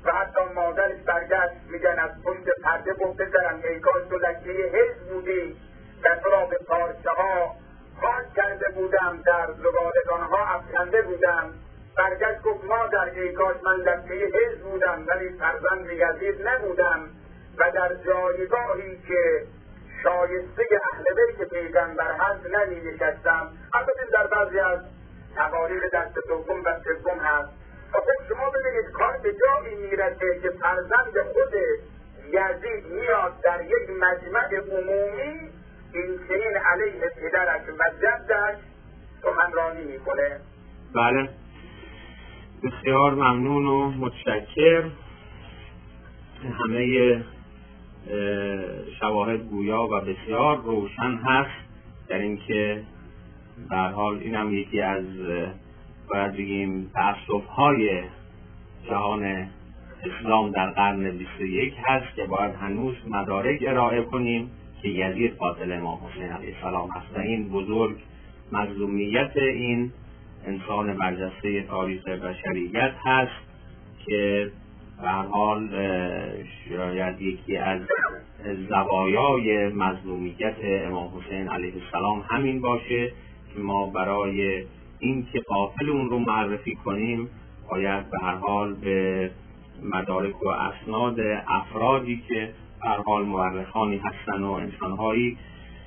و حتی مادرش برگشت میگن از پشت پرده گفت بذارم ای کاش تو لکه حزب بودی و تو را به پارچه ها خاک کرده بودم، در زبالگان ها افکنده بودم. برگشت گفت مادر ای کاش من لکه حزب بودم ولی فرزند یزید نبودم و در جایگاهی که شایسته اهل بیت پیغمبر هست نمی نشستم. البته در بعضی از تقاریر دست دوم و سوم هست. خب شما ببینید کار به جایی میرسه که فرزند خود یزید میاد در یک مجمع عمومی این چنین علیه پدرش و جدش سخنرانی میکنه. بله، بسیار ممنون و متشکر. همه شواهد گویا و بسیار روشن هست در اینکه به هر حال این هم یکی از باید بگیم تأسف‌های جهان اسلام در قرن 21 هست که باید هنوز مدارک ارائه کنیم که یزید قاتل امام حسین علیه السلام هست و این بزرگ مظلومیت این انسان برجسته تاریخ بشریت هست که به هر حال شاید یکی از زوایای مظلومیت امام حسین علیه السلام همین باشه که ما برای این که قاتل اون رو معرفی کنیم باید به هر حال به مدارک و اسناد افرادی که به هر حال مورخانی هستن و انسانهایی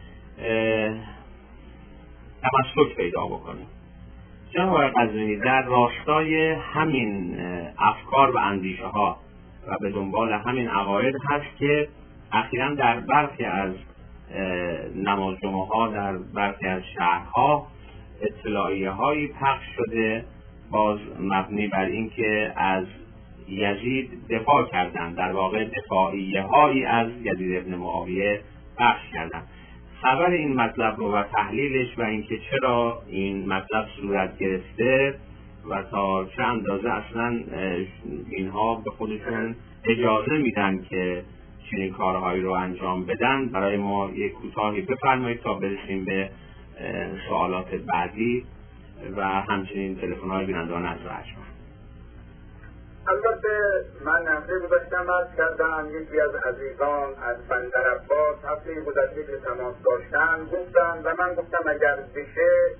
تمسک پیدا بکنیم. جناب قزوینی، در راستای همین افکار و اندیشه ها و به دنبال همین عقاید هست که اخیراً در برخی از نماز جمعه ها در برخی از شهرها اطلاعیه هایی پخش شده باز مبنی بر اینکه از یزید دفاع کردند، در واقع دفاعیه هایی از یزید ابن معاویه پخش کردند. خبر این مطلب رو و تحلیلش و اینکه چرا این مطلب صورت گرفته و تا چه اندازه اصلا اینها به خودشون اجازه میدن که چنین کارهایی رو انجام بدن، برای ما یک کوتاهی بفرمایید تا برسیم به سوالات بعدی و همچنین تلفن‌های بینندگان از رشم. البته من هفته گذشتم عرض کردم یکی از عزیزان از بندر عباس هفته گذشته که تماس داشتن گفتن و من گفتم اگر بشه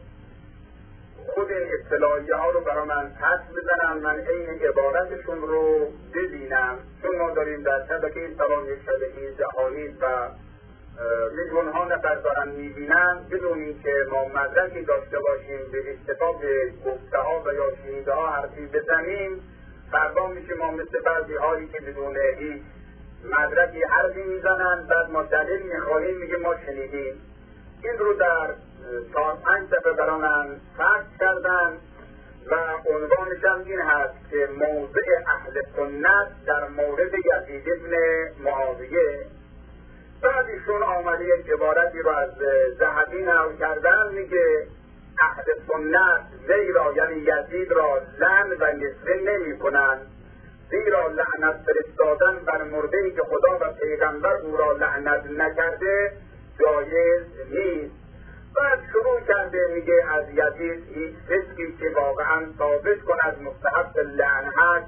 خود این اطلاعیه ها رو برای من پس بزنم، من این عبارتشون رو ببینم، چون ما داریم در شبکه سلام یک شبکه جهانی و میلیون ها نفر دارن میبینن بدون اینکه ما مدرکی داشته باشیم به اتفاق گفته ها و یا شنیده ها حرفی بزنیم، فردا میشه ما مثل بعضی هایی که بدون هیچ مدرکی حرفی میزنن، بعد ما دلیل میخواهیم میگه ما شنیدیم. این رو در 4-5 دفعه برای من فرض کردن و عنوانش هم این هست که موضع اهل سنت در مورد یزید ابن معاویه. بعد ایشون آمده یک عبارتی رو از ذهبی نقل کردن، میگه اهل سنت وی را یعنی یزید را لعن و نسبه نمی کنند، زیرا لعنت فرستادن بر مرده‌ای که خدا و پیغمبر او را لعنت نکرده جایز نیست. بعد شروع کرده میگه از یزید هیچ فسقی که واقعا ثابت کند مستحق لعن هست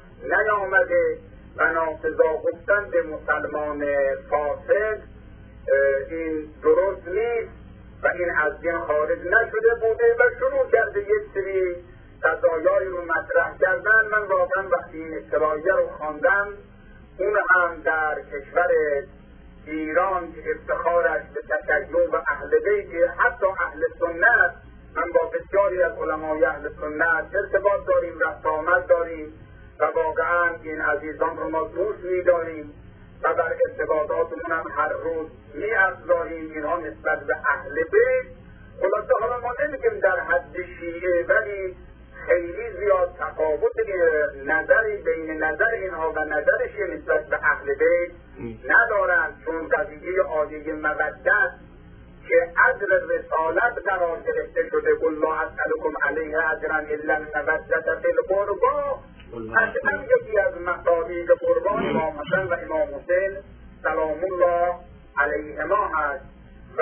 نیامده و ناقضا گفتن به مسلمان فاسق این درست نیست و این از دین خارج نشده بوده و شروع کرده یک سری قضایایی رو مطرح کردن. من واقعا وقتی این اطلاعیه رو خواندم، اون هم در کشور ایران که افتخارش به تشیع و اهل بیت حتی اهل سنت، من با بسیاری از علمای اهل سنت ارتباط داریم، رفت آمد داریم و واقعا این عزیزان رو ما دوست می‌داریم و در ارتباطاتمون هم هر روز می‌افزاییم. اینها نسبت به اهل بیت خلاصه حالا ما نمیگیم در حد شیعه، ولی خیلی زیاد تفاوت نظری بین نظر اینها و نظر شیعه نسبت به اهل بیت ندارند، چون قضیه عالیه مودت که اجر رسالت قرار گرفته شده قل لا اسألکم علیه اجرا الا المودة فی القربی، اصلا یکی از مصادیق قربان امام حسن و امام حسین سلام الله علیهما هست و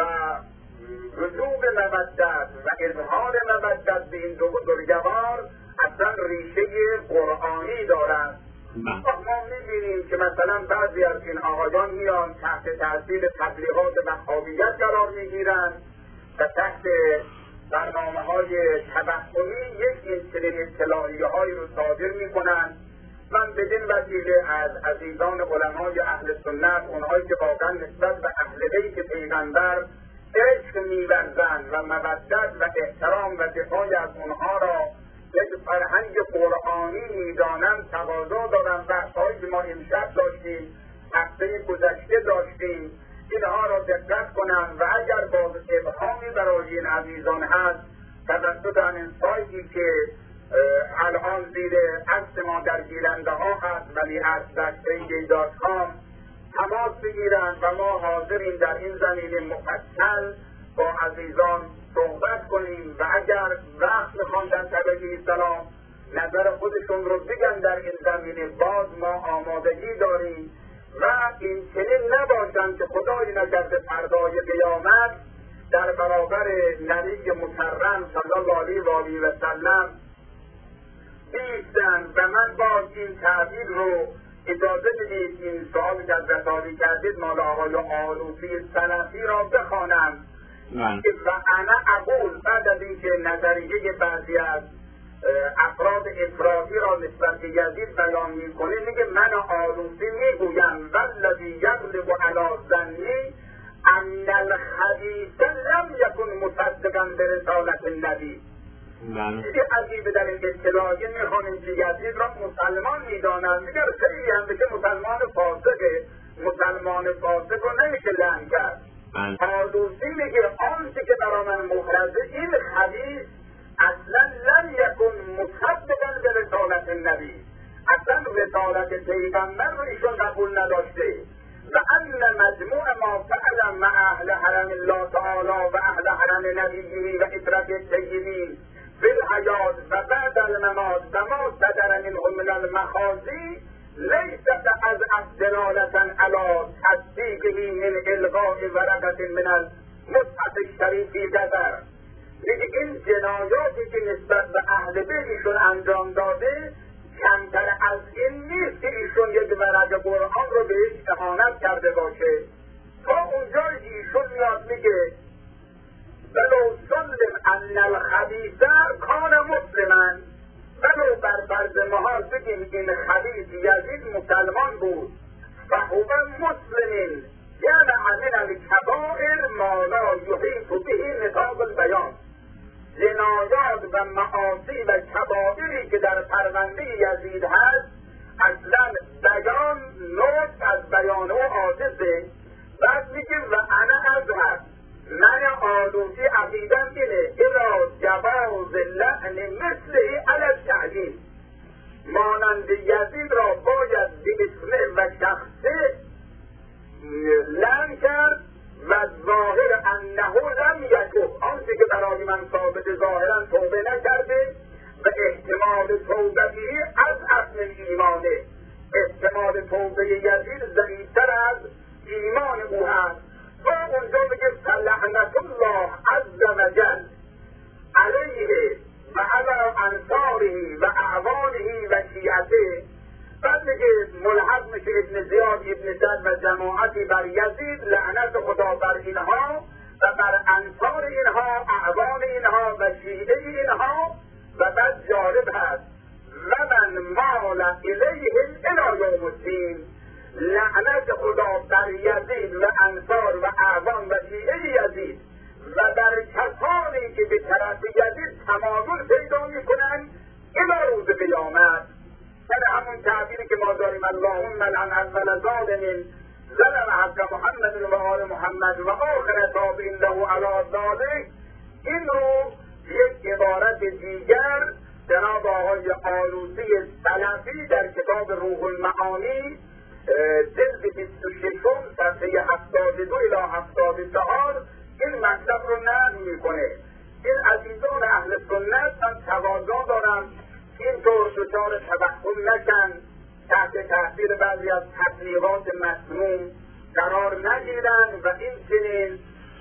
وجوب مودت و اظهار مودت به این دو بزرگوار اصلا ریشه قرآنی دارند. ما می‌بینیم که مثلا بعضی از این آقایان میان تحت تاثیر تبلیغات وهابیت قرار میگیرن و تحت برنامه‌های تبهمی این چنین اطلاعیه‌هایی رو صادر میکنن. من بدین وسیله از عزیزان علمای اهل سنت، اونهایی که واقعا نسبت به اهل بیت پیغمبر عشق می‌ورزند و مودت و احترام و دفاع از اونها را یک فرهنگ قرآنی می‌دانند تقاضا دارم. بحث‌هایی که ما امشب داشتیم، هفته گذشته داشتیم، اینها را دقت کنند و اگر باز ابهامی برای این عزیزان هست توسط این سایتی که الان زیر عکس ما در گیرنده ها هست ولی @radio.com تماس بگیرند و ما حاضریم در این زمینه مفصل با عزیزان صحبت کنیم و اگر وقت میخوان در طبقه سلام نظر خودشون رو بگن در این زمینه باز ما آمادگی داریم و این چنین نباشن که خدای نکرده فردای قیامت در برابر نبی مکرم صلی الله علیه و سلم بیستن. و من باز این تعبیر رو اجازه بدید این سوالی که از رسالی کردید مال آقای آلوسی سلفی را بخوانم و انا اقول بعد از اینکه نظریه بعضی از افراد افراطی را نسبت به یزید بیان میکنه میگه من آلوسی میگویم والذی یغلب علی ظنی ان الخبیث لم یکن مصدقا برسالت النبی. خیلی عجیبه در این اطلاعیه میخوانیم که یزید را مسلمان میدانند. میگه خیلی هم بشه مسلمان فاسق رو نمیشه لعن کرد. آلوسی میگه آنچه که برای من مفرده این خبیث اصلا لم یکن مصدقا به رسالت النبی، اصلا رسالت پیغمبر رو ایشون قبول نداشته و ان مجموع ما فعلا مع اهل حرم الله تعالی و اهل حرم نبیه و اطرف الطیبین فی الحیات و بعد الممات و ما صدر منهم من المخازی لیست از دلالة علی تصدیقه من الغاء ورقة من المصحف الشریف جزر. میگه این جنایاتی که نسبت به اهل بیتشون انجام داده کمتر از این نیست که ایشون یک ورق قرآن رو بهش اهانت کرده باشه. تا اونجایی که ایشون میاد میگه ولو سلم ان الخبیث کان مسلما، ولو بر فرض محال بگیم این خبیث یزید مسلمان بود فهو مسلمین یعنی من الکبائر ما لا یحیط به نطاق البیان. جنایات و معاصی و کبائری که در پرونده یزید هست اصلا بیان نوع از بیان او عاجزه. بعد میگه و انا ازهر من آلوسی عقیدم اینه الى جواز لعن مثله علی التعیین، مانند یزید را باید به اسم و شخصه لعن کرد و ظاهر انه لم یتوب، آنچه که برای من ثابت ظاهرا توبه نکرده و احتمال توبهی از اصل ایمانه. احتمال توبه یزید ضعیفتر از ایمان او هست. و اونجا میگه فلعنت الله عز وجل علیه و علی انصاره و اعوانه و شیعته. بعد میگه ملحق میشه ابن زیاد ابن سعد و جماعتی بر یزید، لعنت خدا بر اینها و بر انصار اینها، اعوان اینها و شیعه اینها. و بعد جالب هست و من مال الیهم الی یوم الدین، لعنت خدا بر یزید و انصار و اعوان و شیعه یزید و بر کسانی که به طرف یزید تمایل پیدا میکنند الی روز قیامت. یعنی همون تعبیری که ما داریم اللهم لعن اول ظالم ظلم حق محمد و آل محمد و آخر تابعین له علی ذلک، این رو یک عبارت دیگر جناب آقای آلوسی سلفی در کتاب روح المعانی جلد 26 صفحه 72 الی 74 این مطلب رو نقل میکنه. این عزیزان اهل سنت هم تقاضا دارن اینطور دچار توهم نشن، تحت تاثیر بعضی از تبلیغات مسموم قرار نگیرن و این چنین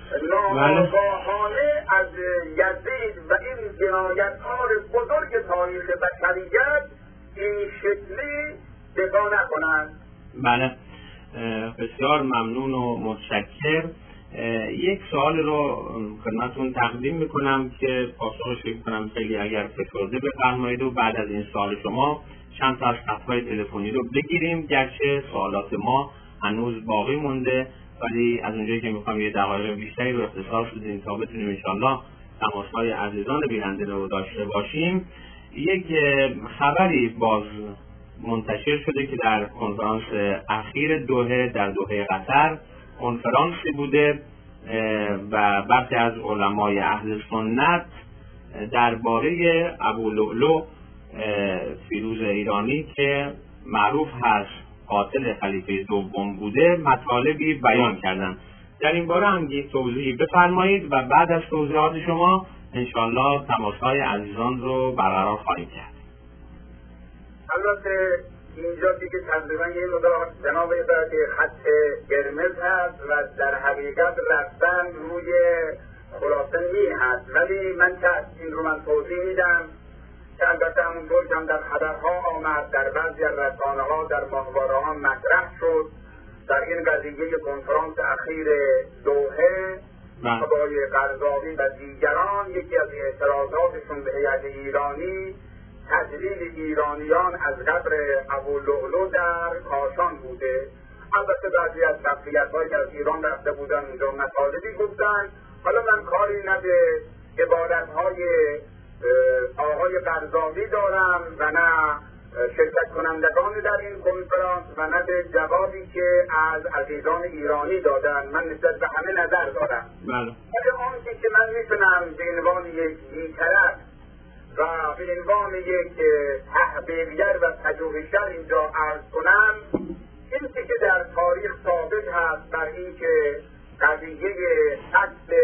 ناآگاهانه از یزید و این جنایتکار بزرگ تاریخ بشریت این شکلی دفاع نکنند. بله، بسیار ممنون و متشکر. یک سوال رو خدمتتون تقدیم میکنم که پاسخش فکر کنم خیلی اگر فکرده بفرمایید و بعد از این سوال شما چند تا از خطهای تلفنی رو بگیریم، گرچه سوالات ما هنوز باقی مونده ولی از اونجایی که میخوام یه دقایق بیشتری رو اختصاص بدیم تا بتونیم انشالله تماس‌های عزیزان بیننده رو داشته باشیم. یک خبری باز منتشر شده که در کنفرانس اخیر دوحه در دوحه قطر کنفرانسی بوده و برخی از علمای اهل سنت درباره ابولؤلؤ فیروز ایرانی که معروف هست قاتل خلیفه دوم بوده مطالبی بیان کردن. در این باره هم یک توضیحی بفرمایید و بعد از توضیحات شما انشالله تماس‌های عزیزان رو برقرار خواهیم کرد. البته اینجا دیگه تقریبا یه مقدار جناب عبادی خط قرمز هست و در حقیقت رفتن روی خلاصه هست، ولی من که این رو من توضیح میدم که البته همونطور که هم در خبرها آمد، در بعضی از رسانه‌ها در ماهواره ها مطرح شد، در این قضیه کنفرانس اخیر دوحه آقای قرضاوی و دیگران یکی از اعتراضاتشون به هیئت ایرانی تجلیل ایرانیان از قبر ابولؤلؤ در کاشان بوده. البته بعضی از شخصیت‌هایی که از ایران رفته بودن اونجا مطالبی گفتن. حالا من کاری نه به عبارت‌های آقای قرضاوی دارم و نه شرکت کنندگان در این کنفرانس و نه به جوابی که از عزیزان ایرانی دادن. من نسبت به همه نظر دارم. ولی آنچه که من میتونم به عنوان یک بی‌طرف و به عنوان یک تحقیقگر و پژوهشگر اینجا عرض کنم، این که در تاریخ ثابت هست بر این که قضیه قتل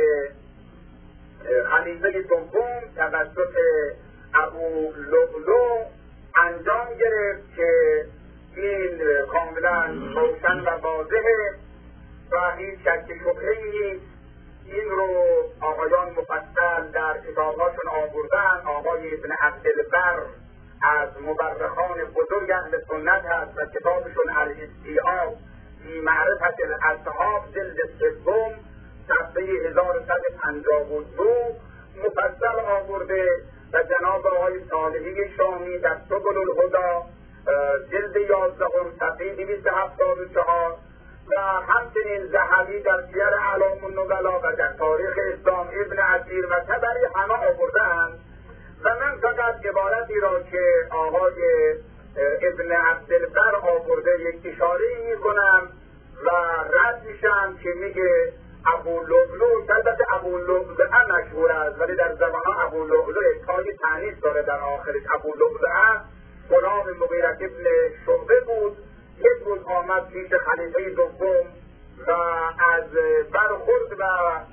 خلیفه دوم توسط ابولؤلؤ انجام گرفت که این کاملا روشن و واضحه و هیچ شک شبهه‌ای نیست. این رو آقایان مفصل در کتابهاشون آوردن. آقای ابن عبدالبر از مورخان بزرگ اهل سنت هست و کتابشون الاستیعاب فی معرفت الاصحاب جلد سوم صفحه 1152 مفصل آورده و جناب آقای صالحی شامی در سبل الهدی جلد 11 صفحه 274 و همچنین ذهبی در سیر اعلام النبلا و در تاریخ اسلام ابن عثیر و طبری همه آورده‌اند و من فقط عبارتی را که آقای ابن عبدالبر آورده یک اشاره‌ای می‌کنم و رد میشم که میگه ابولؤلؤ، البته ابولؤلؤ مشهور است ولی در زبان‌ها ابولؤلؤ تای تانیث داره در آخرش. ابولؤلؤ غلام مغیره ابن شعبه بود. یک روز آمد پیش خلیفه دوم و از برخورد و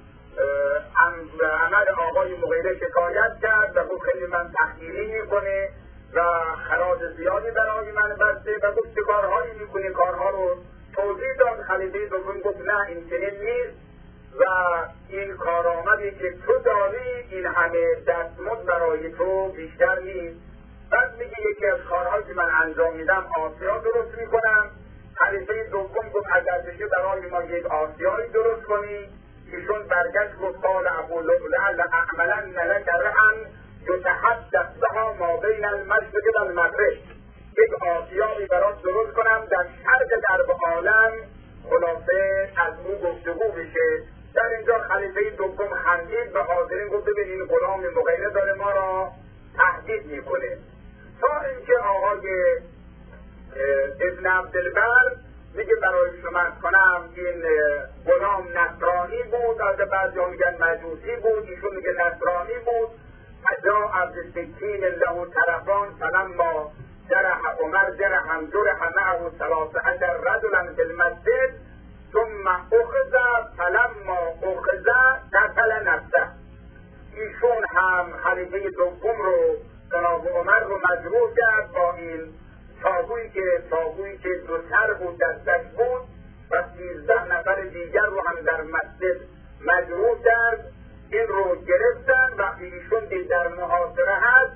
عمل آقای مغیره شکایت کرد و گفت خیلی من تحقیری میکنه و خراج زیادی برای من بسته و گفت چه کارهایی میکنی، کارها رو توضیح داد. خلیفه دوم گفت نه این چنین نیست و این کارآمدی که تو داری این همه دستمزد برای تو بیشتر نیست. بعد میگه یکی از کارهایی که من انجام میدم آسیا درست میکنم. خلیفه دوم گفت اگر بشه برای ما یک آسیایی درست کنی. ایشون برگشت گفت قال ابولؤلؤ لاعملن لک رعا یتحدث بها ما بین المشرق و المغرب. یک آسیایی برات درست کنم در شرق غرب عالم، خلاصه از اون گفتگو بشه. در اینجا خلیفه دوم خندید و حاضرین گفت ببین این غلام مغیره داره ما را تهدید میکنه. تا اینکه آقای ابن عبدالبر میگه برای شما کنم این غلام نصرانی بود، از بعضی ها میگن مجوسی بود، ایشون میگه نصرانی بود. جا از سکین له طرفان فلما جرح عمر جرح معه 13 رجلا فی المسجد ثم اخذ فلما اخذ قتل نفسه. ایشون هم خلیفه دوم رو جناب عمر رو مجروح کرد با این چاقویی که دو سر بود دستش بود و 13 نفر دیگر رو هم در مسجد مجروح کرد. این رو گرفتن و ایشون در محاصره هست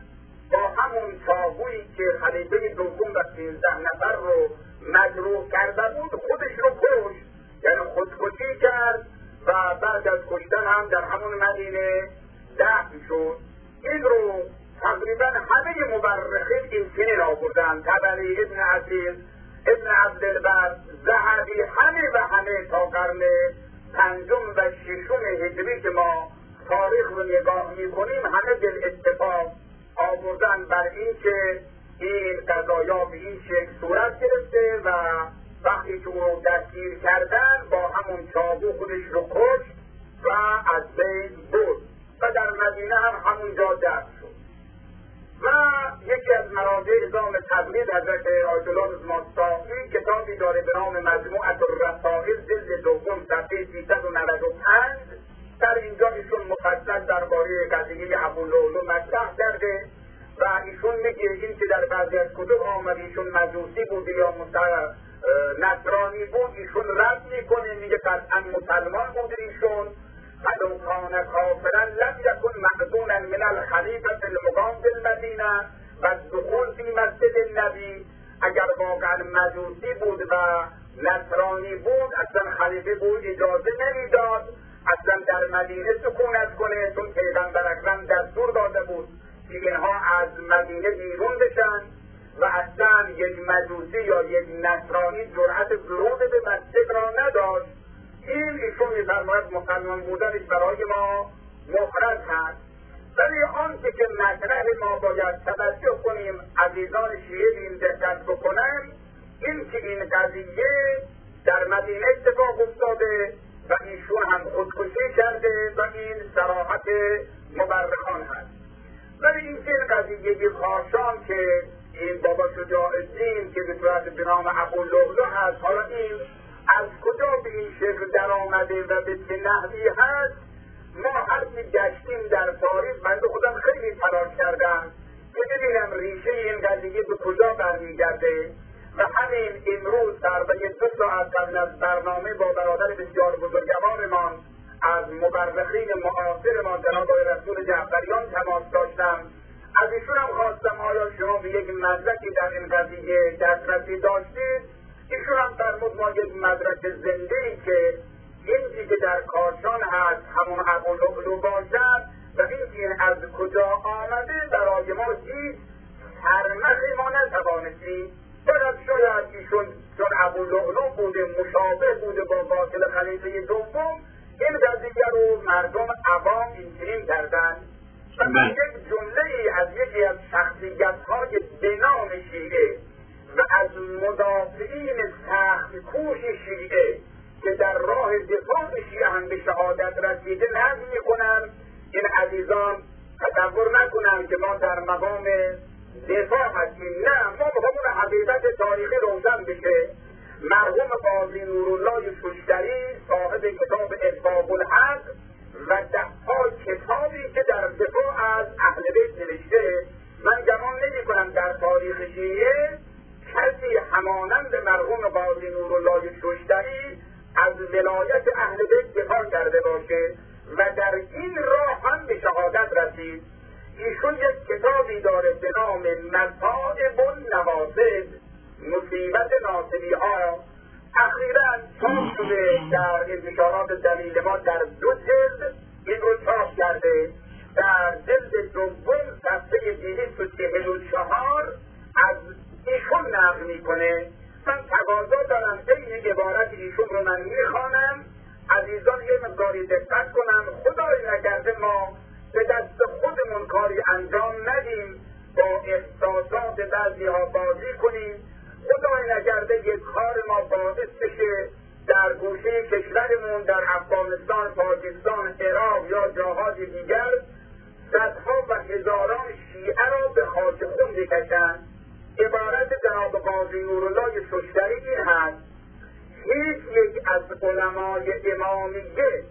با همون چاقویی که خلیفه دوم و 13 نفر رو مجروح کرده بود خودش رو کشت، یعنی خودکشی کرد و بعد از کشتن هم در همون مدینه دفن شد. این رو تقریبا همه مورخین این چنین آوردن، طبری، ابن عزیز، ابن عبدالبر، ذهبی، همه تا قرن 5 و 6 هجری که ما تاریخ رو نگاه میکنیم همه بالاتفاق آوردن بر این که این قضایا به این شکل صورت گرفته و وقتی که او رو دستگیر کردن با همون چاقو خودش رو کشت و از بین برد و در مدینه هم همونجا دفن شد. و یکی از مراجع نظام تقلید حضرت آیت الله مصطفی کتابی داره به نام مجموعة الرسائل جلد دوم صفحه 395. در اینجا ایشون مفصل درباره قضیه ابولؤلؤ مطرح کرده و ایشون میگه این که در بعضی از کتب آمد ایشون مجوسی بود یا نصرانی بود ایشون رد میکنه، میگه قطعا مسلمان بود ایشون. فلو کان کافرا لم یکن مأذونا من الخلیفة المقام فی المدینه و الدخول فی مسجد النبی. اگر واقعا مجوسی بود و نصرانی بود اصلا خلیفه بود اجازه نمیداد اصلا در مدینه سکونت کنه، چون پیغمبر اکرم دستور داده بود که اینها از مدینه بیرون بشن و اصلا یک مجوسی یا یک نصرانی جرأت ورود به مسجد را نداشت. این ایشون می‌فرماید مسلمان بودنش برای ما مفرد هست. ولی آنچه که مطرح ما باید توجه کنیم عزیزان شیعه این دقت بکنن این که این قضیه در مدینه اتفاق افتاده و ایشون هم خودکشی کرده و این صراحت مورخان هست. ولی این که قضیه خاشان که این بابا شجاع الدین که به صورت به نام ابولؤلؤ هست، حالا این از کجا به این شکل در آمده و به چه نحوی هست ما هر که گشتیم در تاریخ بنده خودم خیلی تلاش کردم که ببینم ریشه این قضیه به کجا برمیگرده و همین امروز تقریبا 2 ساعت قبل از برنامه با برادر بسیار بزرگوارمان از مورخین معاصر ما جناب آقای رسول جعفریان تماس داشتم. از ایشون هم خواستم آیا شما به یک مدرکی در این قضیه دسترسی داشتید؟ ایشون هم فرمود ما یک مدرک زنده‌ای که این که در کاشان هست همون ابولؤلؤ باشد و این از کجا آمده برای ما هیچ سرمخی ما نتوانستیم. شاید ایشون چون ابولؤلؤ بوده مشابه بوده با قاتل خلیفه دوم این قضیه رو مردم عوام اینچنین کردن و یک جمله از یکی از شخصیت‌های به نام شیعه و از مدافعین سخت کوش شیعه که در راه دفاع شیعه هم به شهادت رسیده نقل می‌کنم. این عزیزان تصور نکنم که ما در مقام دفاع هستیم، نه، ما همون حقیقت تاریخی روشن بشه. مرحوم قاضی نورالله شوشتری صاحب کتاب اطباق الحق و 10 کتابی که در دفاع از اهل بیت نوشته، من گمان نمی‌کنم در تاریخ شیعه کسی همانند مرحوم قاضی نورالله شوشتری از ولایت اهل بیت دفاع کرده باشه و در این راه هم به شهادت رسید. ایشون یک کتابی داره به نام مصائب النواصب، مصیبت ناصبی ها، اخیراً چاپ شده در انتشارات دلیل ما در 2 جلد این رو چاپ کرده. در جلد دوم صفحه 244 از ایشون نقل میکنه. من تقاضا دارم این عبارت ایشون رو من میخوانم، عزیزان یه مقداری دقت کنم، خدای نکرده ما به دست خودمون کاری انجام ندیم، با احساسات بعضی ها بازی کنیم، خدای نکرده یک کار ما باعث بشه در گوشه کشورمون در افغانستان، پاکستان، عراق یا جاهای دیگر صدها و هزاران شیعه را به خاک خون بکشند. عبارت جناب قاضی نورالله شوشتری این هست: هیچ یک از علمای امامیه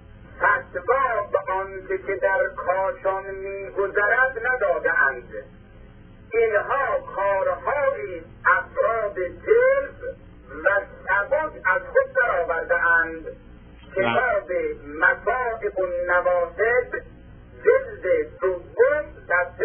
فتوا به آنچه که در کاشان میگذرد نداده‌اند. اینها کارهایی افراد جلب و سبک از خود درآورده‌اند. کتاب مصائب النواصب جلد دوم صفحه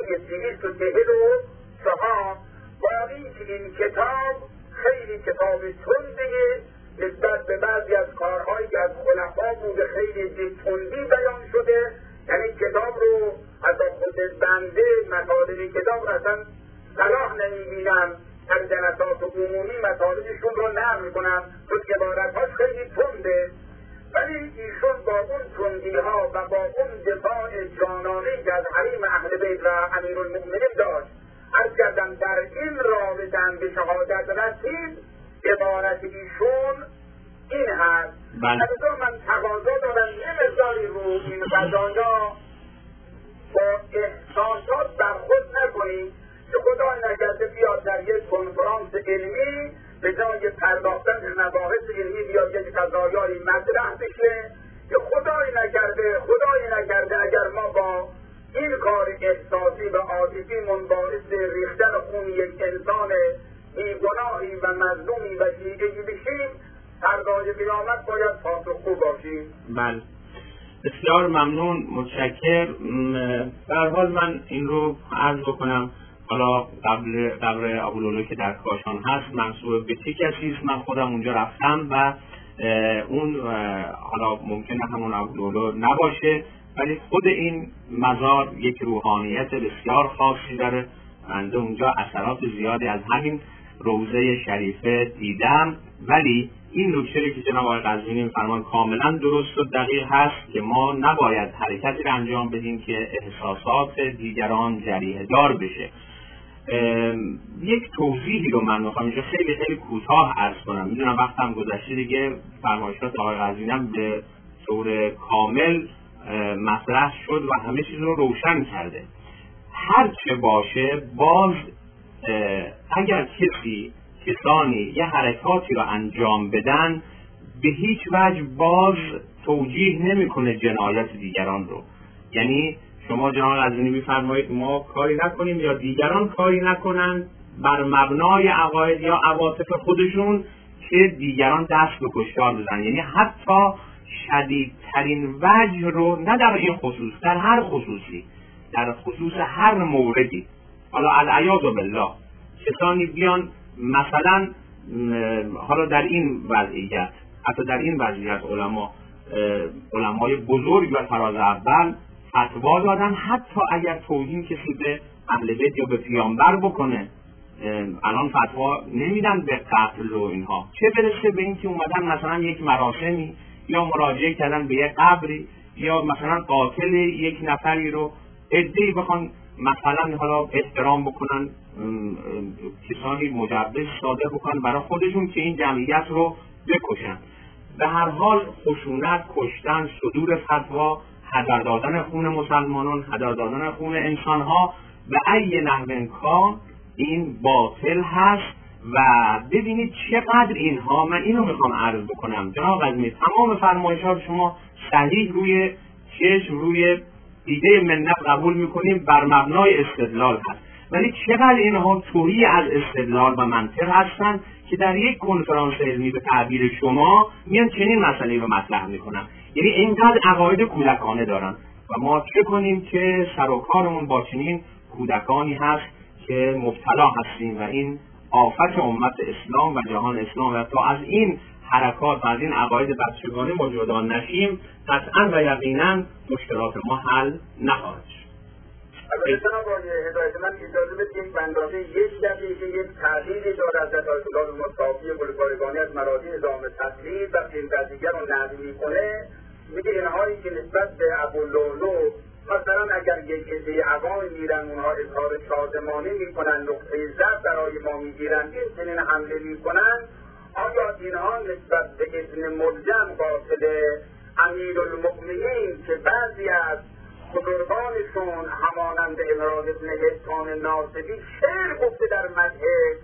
244 با اینکه این کتاب خیلی کتاب تندیه نسبت به بعضی از کارهایی که از خلفا بوده خیلی تندی بیان شده، یعنی کتاب رو از خود بنده مطالب کتاب اصلا صلاح نمیبینم در جلسات عمومی مطالبشون رو نقل کنم چون عبارتهاش خیلی تنده، ولی ایشون با اون تندی ها و با اون دفاع جانانه که از حریم اهل بیت و امیرالمؤمنین داشت عرض کردم در این رابطه به شهادت رسید. عبارت ایشون این هست. البته من تقاضا دارم یه مقداری رو این قضایا با احساسات برخورد نکنیم که خدای نکرده بیاد در یک کنفرانس علمی به جای پرداختن به مباحث علمی بیاد یک قضایایی مطرح بشه که خدای نکرده اگر ما با این کار احساسی و عاطفی باعث ریختن خون یک انسان بیگناهی و مظلومی و شیعه‌ای بشیم، فردای قیامت باید پاسخگو باشیم. بله، بسیار ممنون، متشکر. به هر حال من این رو عرض بکنم، حالا قبر ابوالعلا که در کاشان هست منصوب به چه کسی است، من خودم اونجا رفتم و اون حالا ممکنه همون ابوالعلا نباشه ولی خود این مزار یک روحانیت بسیار خاصی داره. بنده اونجا اثرات زیادی از همین روضه شریفه دیدم، ولی این نکته که جناب آقای قزوینی می‌فرمان کاملا درست و دقیق هست که ما نباید حرکتی را انجام بدیم که احساسات دیگران جریحه دار بشه. یک توضیحی رو من می‌خوام اینجا خیلی کوتاه عرض کنم. میدونم وقتم گذشته دیگه، فرمایشات آقای قزوینی هم به طور کامل مطرح شد و همه چیز رو روشن کرده. هر چه باشه باز اگر کسانی یه حرکاتی رو انجام بدن به هیچ وجه باز توجیه نمیکنه جنایت دیگران رو. یعنی شما جناب قزوینی میفرمایید ما کاری نکنیم یا دیگران کاری نکنن بر مبنای عقاید یا عواطف خودشون که دیگران دست به کشتار بزنن. یعنی حتی شدیدترین وجه رو نه در این خصوص، در هر خصوصی، در خصوص هر موردی، حالا العیاذ بالله کسانی بیان مثلا حالا در این وضعیت، حتی در این وضعیت علمای بزرگ و فراز اول فتوا دادن حتی اگر توهین کسی به اهل بیت یا به پیامبر بکنه الان فتوا نمیدن به قتل و اینها، چه برسه به اینکه اومدن مثلا یک مراسمی یا مراجعه کردن به یک قبری یا مثلا قاتل یک نفری رو عده‌ای بخوان مثلا حالا احترام بکنن، کسانی مجوز صادر بکنن برای خودشون که این جمعیت رو بکشن. به هر حال خشونت، کشتن، صدور فتوا، هدر دادن خون مسلمانان، هدر دادن خون انسانها به ای نحو کان این باطل هست. و ببینید چقدر اینها، من اینو میخوام عرض بکنم جناب قزوینی، تمام فرمایشات شما صحیح روی چشم روی دیده منت قبول میکنیم، بر مبنای استدلال هست، ولی چقدر اینها توهی از استدلال و منطق هستن که در یک کنفرانس علمی به تعبیر شما میان چنین مسئله رو مطرح میکنن. یعنی اینقدر عقاید کودکانه دارن و ما چه کنیم که سر و کارمون با چنین کودکانی هست که مبتلا هستیم و این آفت امت اسلام و جهان اسلام و تا از این حرکات و از این عقاید بچگانه ما جدا نشیم قطعا و یقینا مشکلات ما حل نخواهد شد. جناب آقای هدایت، من اجازه بدید بندازه یک دقیقه یک تحلیلی دارد در دادگاه مصطفی بلوکارگانی از مراجع نظام تسلیم و فیلم‌بردیگر رو نقل میکنه. میگه اینهایی که نسبت به ابواللؤلؤ مثلا اگر یک عده عوام میرن اونها اظهار شادمانی میکنن، نقطه ضعف برای ما میگیرن، این چنین حمله میکنن، آیا اینها نسبت به ابن ملجم قاتل امیرالمؤمنین که بعضی از بزرگانشون همانند امراد ابن حسان ناصبی شعر گفته در مدح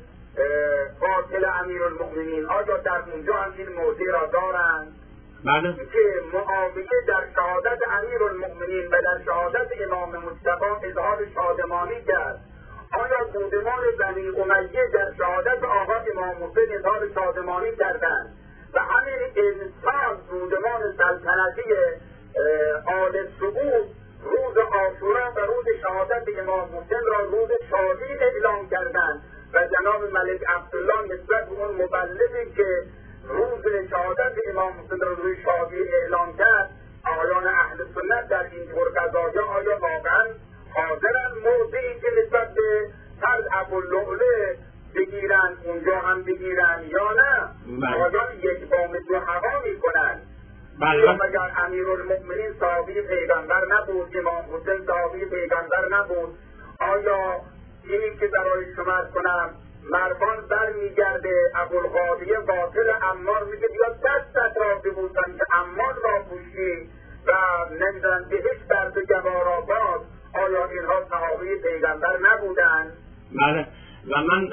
قاتل امیرالمؤمنین، آیا در اونجا هم این موضع را دارند؟ بله. که معاویه در شهادت امیرالمؤمنین و در شهادت امام مصطفی اظهار شادمانی کرد، آیا بودمان بنی امیه در شهادت آقا امام حسین اظهار شادمانی کردند و همین انسان بودمان سلطنتی آل سعود روز عاشورا و روز شهادت امام حسین را روز شادی اعلام کردند و جناب ملک عبدالله نسبت به اون مبلغی که روز شهادت امام حسین را روز شادی اعلام کرد، آیان اهل سنت در این قضایا آیا واقعا حاضرن موضعی که نسبت به فرد ابواللؤلؤ بگیرن اونجا هم بگیرن یا نه؟ آیا یک با مثل هوا میکنن؟ یا مگر امیرالمؤمنین صحابی پیغمبر نبود، امام حسین صحابی پیغمبر نبود؟ آیا اینی که برای شما کنم مردان بر میگرده ابوالقاضی باطل عمار میگه بیا دستت را ببوسن که عمار را پوشی و نمیدن بهش درد جوارآباد، آیا اینها صحابی پیغمبر نبودن؟ بله. و من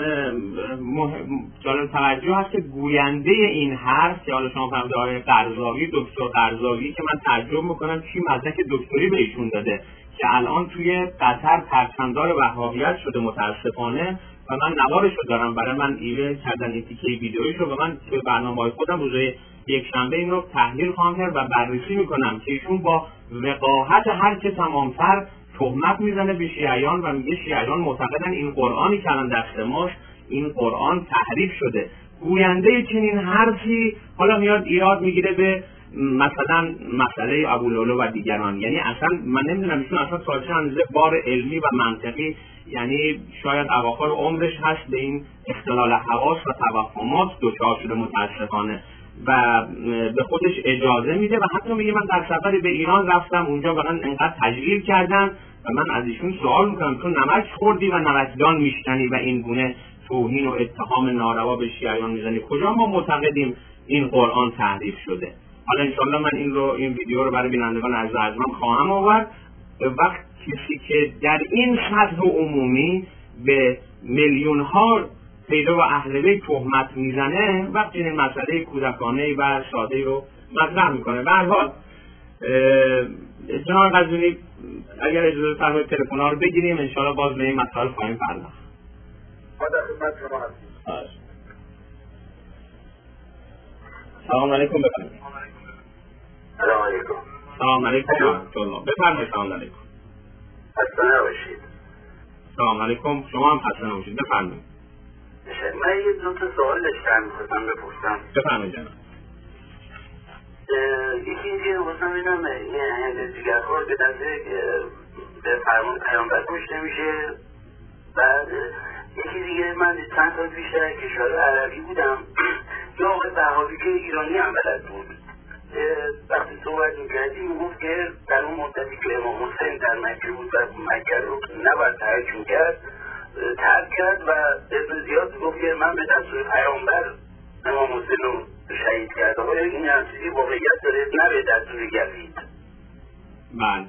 جالب توجه هست که گوینده این حرف که حالا شما فرمودید آقای قرضاوی، دکتر قرضاوی، که من تعجب میکنم چی مدرک دکتری به ایشون داده که الان توی قطر پرچمدار وهابیت شده متاسفانه، و من نوارش رو دارم برای من ایوه کردن این تیکه ویدیویش رو، و من توی برنامه‌های خودم روز یکشنبه این رو تحلیل خواهم کرد و بررسی میکنم که ایشون با وقاحت هر که تمامتر تهمت میزنه به شیعیان و میگه شیعیان معتقدن این قرآنی که الان دست ماست این قرآن تحریف شده. گوینده چنین حرفی حالا میاد ایراد میگیره به مثلا مسئله ابواللؤلؤ و دیگران. یعنی اصلا من نمیدونم ایشون اصلا تا چه اندازه بار علمی و منطقی، یعنی شاید اواخر عمرش هست به این اختلال حواس و توهمات دچار شده متاسفانه و به خودش اجازه میده و حتی میگه من در سفری به ایران رفتم اونجا واقعا انقدر تجلیل کردن و من از ایشون سوال میکنم تو نمک خوردی و نمکدان میشکنی و این گونه توهین و اتهام ناروا به شیعیان میزنی، کجا ما معتقدیم این قرآن تحریف شده؟ حالا انشالله من این ویدیو رو برای بینندگان عزیز من خواهم آورد. وقت کسی که در این سطح عمومی به میلیون ها پیرو و اهل بیت تهمت میزنه، وقتی این مسئله کودکانه و ساده رو مطرح میکنه. به هر حال جناب قزوینی اگر اجازه فرمایید تلفن ها رو بگیریم انشاءالله باز به این مسائل خواهیم پرداخت. سلام علیکم. بفرمایید. سلام علیکم. سلام علیکم. بفرمایید. سلام علیکم. حسن نباشید. سلام علیکم. شما هم حسن نباشید. بفرمایید. من یه دو تا سوال داشتم می‌خواستم بپرسم. بفرمایید جناب. یکی اینکه می‌خواستم ببینم این دیگرها به دلیل به فرمان پیامبر کشته میشه. بعد یکی دیگه من چند سال پیش در کشور عربی بودم، یه آقای بهاری که ایرانی هم بلد بود، وقتی صحبت می‌کردیم میگفت که در اون مدتی که امام حسین در مکه بود و مکه رو نباید ترک کرد و ابن زیاد گفت که من به دستور پیامبر امام حسین رو شهید کرد. آقای این هم چیزی واقعیت داره، نه به دستور یزید. بله.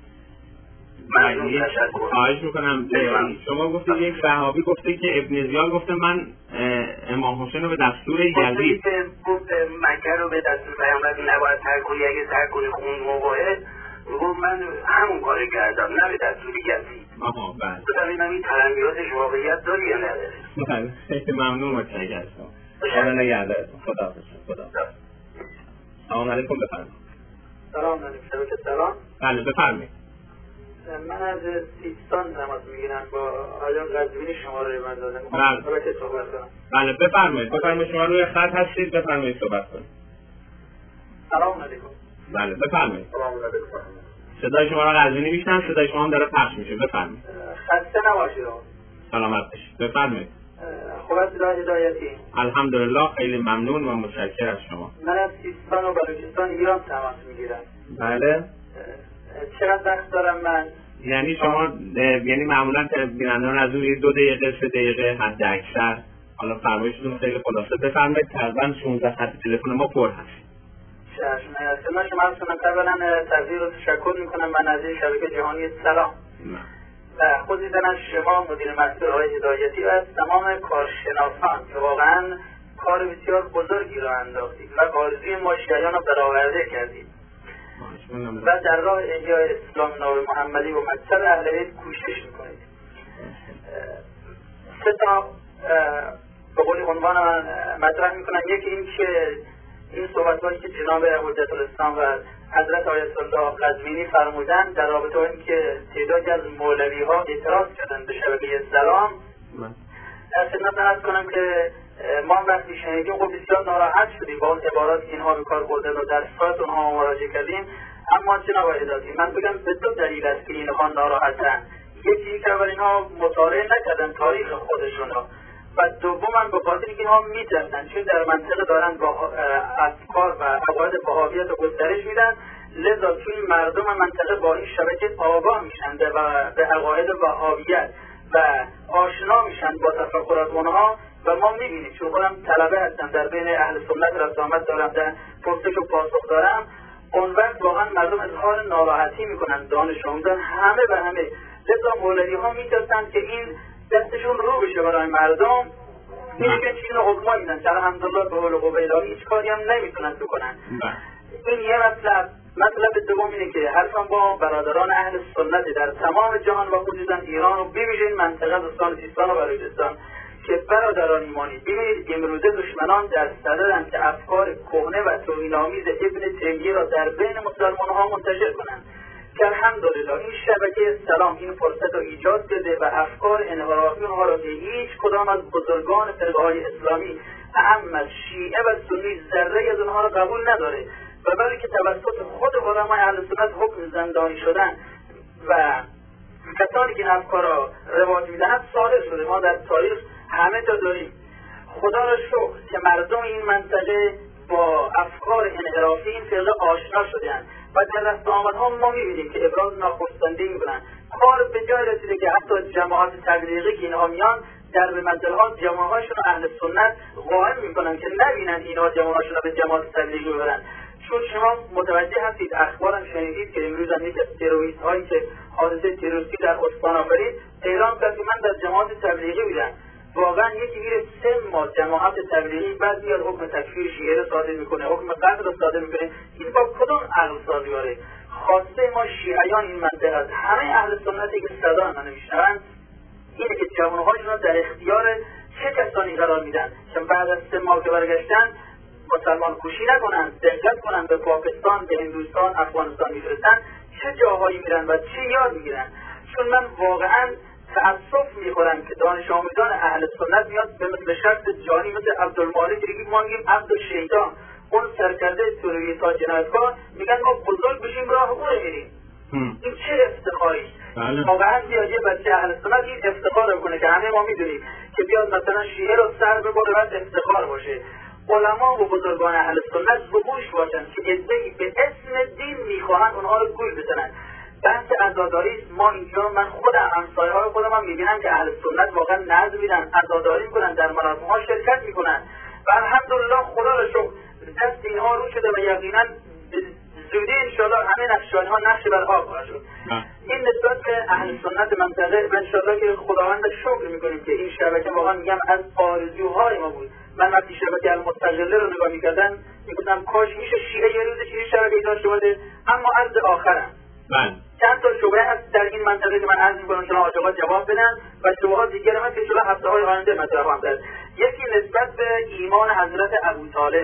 خواهش میکنم. شما گفتید یک صحابی گفته که ابن زیاد گفته من امام حسین رو به دستور یزید گفت مکه رو به دستور پیامبر نباید ترک کنی، اگه ترک کنی خون موقعه گفت من همون کار کردم نه به دستور یزید. آها بله. ببینم این تلنگیاتش واقعیت داری یا نداره؟ بله. خیلی ممنون متشکرم. خدا نگهدارتون. خدا. سلام علیکم. بفرمایید. سلام علیکم. سلام. بله بفرمایید. من از سیستان تماس میگیرم، با آقای قزوینی شماره من دادم. بله. صحبت کنم. بله بفرمایید. شما روی خط هستید، بفرمایید صحبت کنید. سلام علیکم. بله بفرمایید. سلام علیکم. صدای شما را قزوینی میشنم، صدای شما هم داره پخش میشه. بفرمایید. خسته نباشید. سلامت باشید. بفرمایید. خوب است هدایتی؟ الحمدلله خیلی ممنون و متشکرم از شما. من از سیستان و بلوچستان ایران تماس میگیرم. بله. چقدر وقت دارم من؟ یعنی شما یعنی معمولا بینندگان از اون 2 دقیقه 3 دقیقه حد اکثر، حالا فرمایشتون خیلی خلاصه بفرمایید. تقریبا 16 خط تلفن ما پر هست. شما اولا تقدیر رو تشکر میکنم من از این شبکه جهانی سلام و خصوصا از شما مدیر مسئول های هدایتی و از تمام کارشناسان که واقعا کار بسیار بزرگی را انداختید و بازی ما شیعیان را برآورده کردید و در راه احیای اسلام ناب محمدی و مکتب اهل بیت کوشش میکنید. 3 تا به قول عنوان من مطرح میکنم. یکی این که این صحبت‌هایی که جناب حجت الاسلام و حضرت آیت الله قزوینی فرمودن در رابطه با اینکه تعدادی از مولوی‌ها اعتراض کردن به شبکه سلام، خدمت عرض کنم که ما وقتی شنیدیم خب بسیار ناراحت شدیم با اون عبارات که اینها به کار بردن و در سایت اونها مراجعه کردیم. اما جناب عزیزی من بگم به دو دلیل است که اینها ناراحتن. یکی که اول اینها مطالعه نکردن تاریخ خودشون و دوما به خاطر اینکه اینها میترسن چون در منطقه دارن با افکار و عقاید بهائیت رو گسترش میدن، لذا چون مردم منطقه با این شبکه آگاه میشن و به عقاید بهائیت و آشنا میشن با تفکرات اونها و ما میبینیم چون خودم طلبه هستم در بین اهل سنت رسامت دارم در پرسش و پاسخ دارم، اون وقت واقعا مردم اظهار ناراحتی میکنن، دانش آموزان همه به همه، لذا مولوی ها میترسن که این دستشون رو بشه برای مردم، میگن چین حکما میدن که الحمدلله به قول قبیلانی هیچ کاری هم نمیتونن بکنن. این یه مطلب دوم اینه که حرفم با برادران اهل سنت در تمام جهان و خصوصا ایران و بویژه منطقه دوستان سیستان و بلوچستان که برادران ایمانی ببینید امروزه دشمنان در صدرند که افکار کهنه و توهین‌آمیز ابن تیمیه را در بین مسلمان‌ها منتشر کنند که الحمدلله این شبکه سلام این فرصت را ایجاد کرده و افکار انحرافی اونها را که هیچ کدام از بزرگان فرقه‌های اسلامی اهم از شیعه و سنی ذره از اونها را قبول نداره و برای که توسط خود علمای اهل سنت حکم زندانی شدن و کسانی که این افکار را رواج میدهند صادر شده. ما در تاریخ همه تا داریم. خدا را شکر که مردم این منطقه با افکار انحرافی این فرقه آشنا شدند و در رفت آمدها ما میبینیم که ابراز ناخرسندگی میکنن. کار به جای رسیده که حتی جماعت تبلیغی که اینها میان در به منزلها جماعتشون اهل سنت قائم میکنن که نبینن اینها جماعتشون به جماعت تبلیغی ببرن. چون شما متوجه هستید اخبارم شنیدید که امروز هم یک از تروریست هایی که حادثه تروریستی در استان آفرید اعلام کرد که من در جماعت تبلیغی بودم. واقعا یکی میره 3 ماه جماعت تبلیغی بعد میاد حکم تکفیر شیعه رو صادر میکنه، حکم قتل رو صادر میکنه. این با کدوم عقل سازگاره؟ خواسته ما شیعیان این منطقه است، همه اهل سنتی که صدا منو میشنون اینه که جوانهاشون رو در اختیار چه کسانی قرار میدن که بعد از 3 ماه که برگشتن مسلمان کشی نکنن، دقت کنن به پاکستان، به هندوستان، افغانستان میفرستن، چه جاهایی میرن و چه یاد میگیرن. چون من واقعا تأسف میخورم که دانش آموزان اهل سنت میاد به مثل شخص جانی مثل عبدالمالک دیگه ما میگیم عبدالشیطان، اون سرکرده تروریست ها جنایتکار، میگن ما بزرگ بشیم راه او رو میریم. این چه افتخاری؟ واقعا بیاد یه بچه اهل سنت این افتخار بکنه که همه ما میدونیم که بیاد مثلا شیعه رو سر ببره بعد افتخار باشه. علما و بزرگان اهل سنت بگوش باشن که عده‌ای به اسم دین میخواهن اونها رو گول بزنن. بحث عزاداری ما اینجا من خودم همسایه های خودم هم میبینم که اهل سنت واقعا نذر میدن، عزاداری میکنن، در مراسم ها شرکت میکنن و الحمدلله خدا رو شکر دست اینها رو شده و یقینا زودی انشاءالله همه نقشانی ها نقش بر آب خواهد شد. این نسبت به اهل سنت منطقه و انشاءالله که خداوند شکر میکنیم که این شبکه واقعا میگم از آرزوهای ما بود. من وقتی شبکه المستقله رو نگاه میکردم میگفتم کاش میشه شیعه یه روز چیزی شبکه داشته باشه. اما عرض آخرم چند تا شبهه هست در این منطقه که من عرض میکنم که آقا جواب بدن و شبهات دیگر هم که شده هفته های آینده مطرح خواهم کرد. یکی نسبت به ایمان حضرت ابوطالب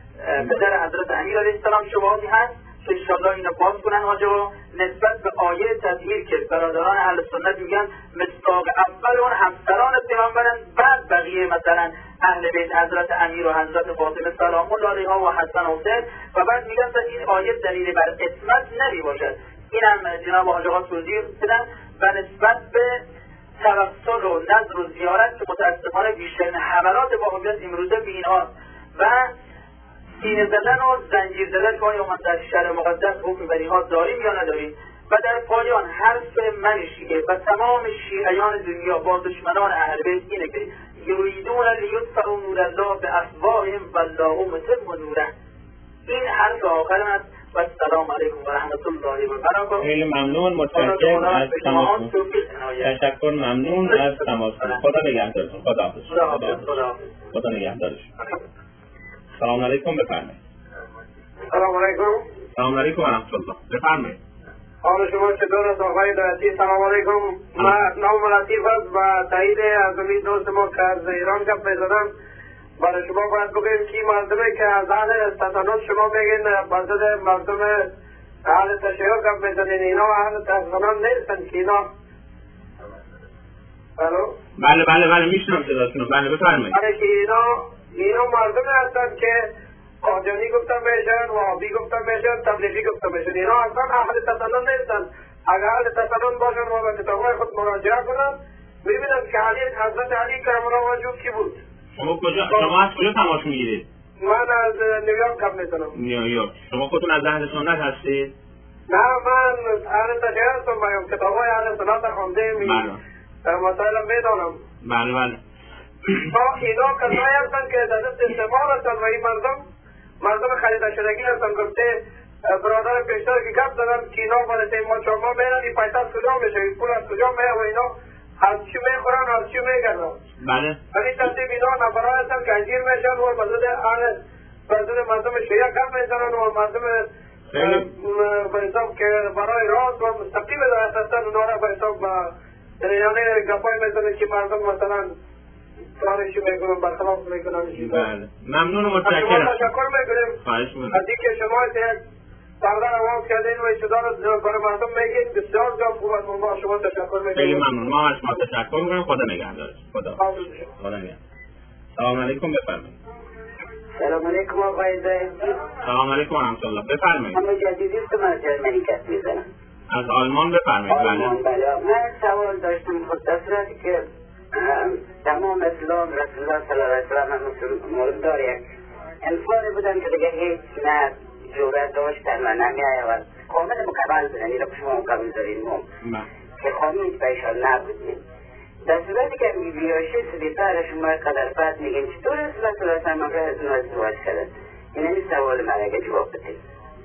پدر حضرت امیر علیه السلام شبهاتی هست که انشاءالله اینو باز کنن آجا. نسبت به آیه تطهیر که برادران اهل سنت میگن مصداق اول اون همسران پیامبرن، بعد بقیه مثلا اهل بیت حضرت امیر و حضرت فاطمه سلام الله علیها و حسن و حسین و بعد میگن که این آیه دلیل بر عصمت نمی باشد. اینم جناب آقا توضیح بدن. و نسبت به توسل و نذر و زیارت که متاسفانه بیشترین حملات واقعیت امروزه به اینها و سینه زدن و زنجیر زدن که آیا در شهر مقدس حکم بر اینها داریم یا نداریم. و در پایان حرف من شیعه و تمام شیعیان دنیا با دشمنان اهل بیت اینه که یریدون لیطفئوا نور الله بافواههم والله متم نوره. این حرف آخر است و السلام علیکم و رحمت الله و برکاته. خیلی ممنون، متشکرم از تماسون. تشکر، ممنون از تماسون. خدا نگهدارتون. خدا نگهدارتون. سلام علیکم، بفرمایید. سلام علیکم. سلام علیکم و رحمت الله. بفرمایید. حال شما چطور است آقای لطیف؟ سلام علیکم. من نام لطیف است و تایید از امید دوست ما که از ایران گپ می‌زدم برای شما باید بگیم که مردمی که از اهل تسنن شما بگین بازد مردم اهل تشیع کم میزنین، اینا اهل تسنن نیستن که اینا. بله میشنم صداتونو. بله بفرمایید. برای که اینا مردمی هستن که قادیانی گفته میشن، وهابی گفته میشن، تبلیغی گفته میشن. اینا اصلا اهل تسنن نیستن. اگر اهل تسنن باشن و به کتابهای خود مراجعه کنن میبینن که حضرت علی کرم الله وجهه کی بود. شما از کجا تماس میگیرید؟ من از نیویورک کم میتونم. نیویورک. شما خودتون از اهل سنت هستید؟ نه، من اهل تشیع هستم. باید کتابهای اهل سنت خونده مسائل میدانم. بله اینا کسایی هستن که در دست استعمار هستن و این مردم خریده شدگی هستن. گفته برادر پیشتر که گفت دارن که اینا برای ما شما میرن این پیسه از کجا میشه، این پول از کجا میه و اینا از چی میخورن از چی میگردن. بله. این ترتیب اینا نفرها هستن که انجیر میشن و بزرد مردم شیعه کم میزنن و مردم به حساب که برای راست و مستقیم دارست هستن اونا را به حساب یعنی گپای میزنن که مردم مثلا کارشی میکنن برخلاف میکنن. بله ممنون و متشکرم. تشکر میکنیم. خواهش میکنم. از اینکه شما یک پرده آواز کردین و صدا رو برای مردم میگین، بسیار جان خوب است. ما شما تشکر میکنیم. خیلی ممنون. ما از شما تشکر میکنیم. خدا نگهدارتون. خدا نگهدار. سلام علیکم بفرمایید. سلام علیکم آقای زاهدی. سلام علیکم و رحمت الله. بفرمایید. من جدیدی است من جرمنی کس میزنم. از آلمان بفرمایید. بله. من سوال داشتم. خود در صورتی که تمام اسلام رسول الله صلی الله علیه و سلم مولدار یک انسانی بودن که دیگه هیچ نه جورت داشتن و نمی‌آورد کامل مکمل بودن. این را شما مکمل دارین که خامیش بهشان نبودیم. در صورتی که بیاشی سلیطه شما قدر بعد میگین چطور رسول الله صلی الله علیه و سلم از اون ازدواج کرد؟ این همین سوال من اگه جواب بدید.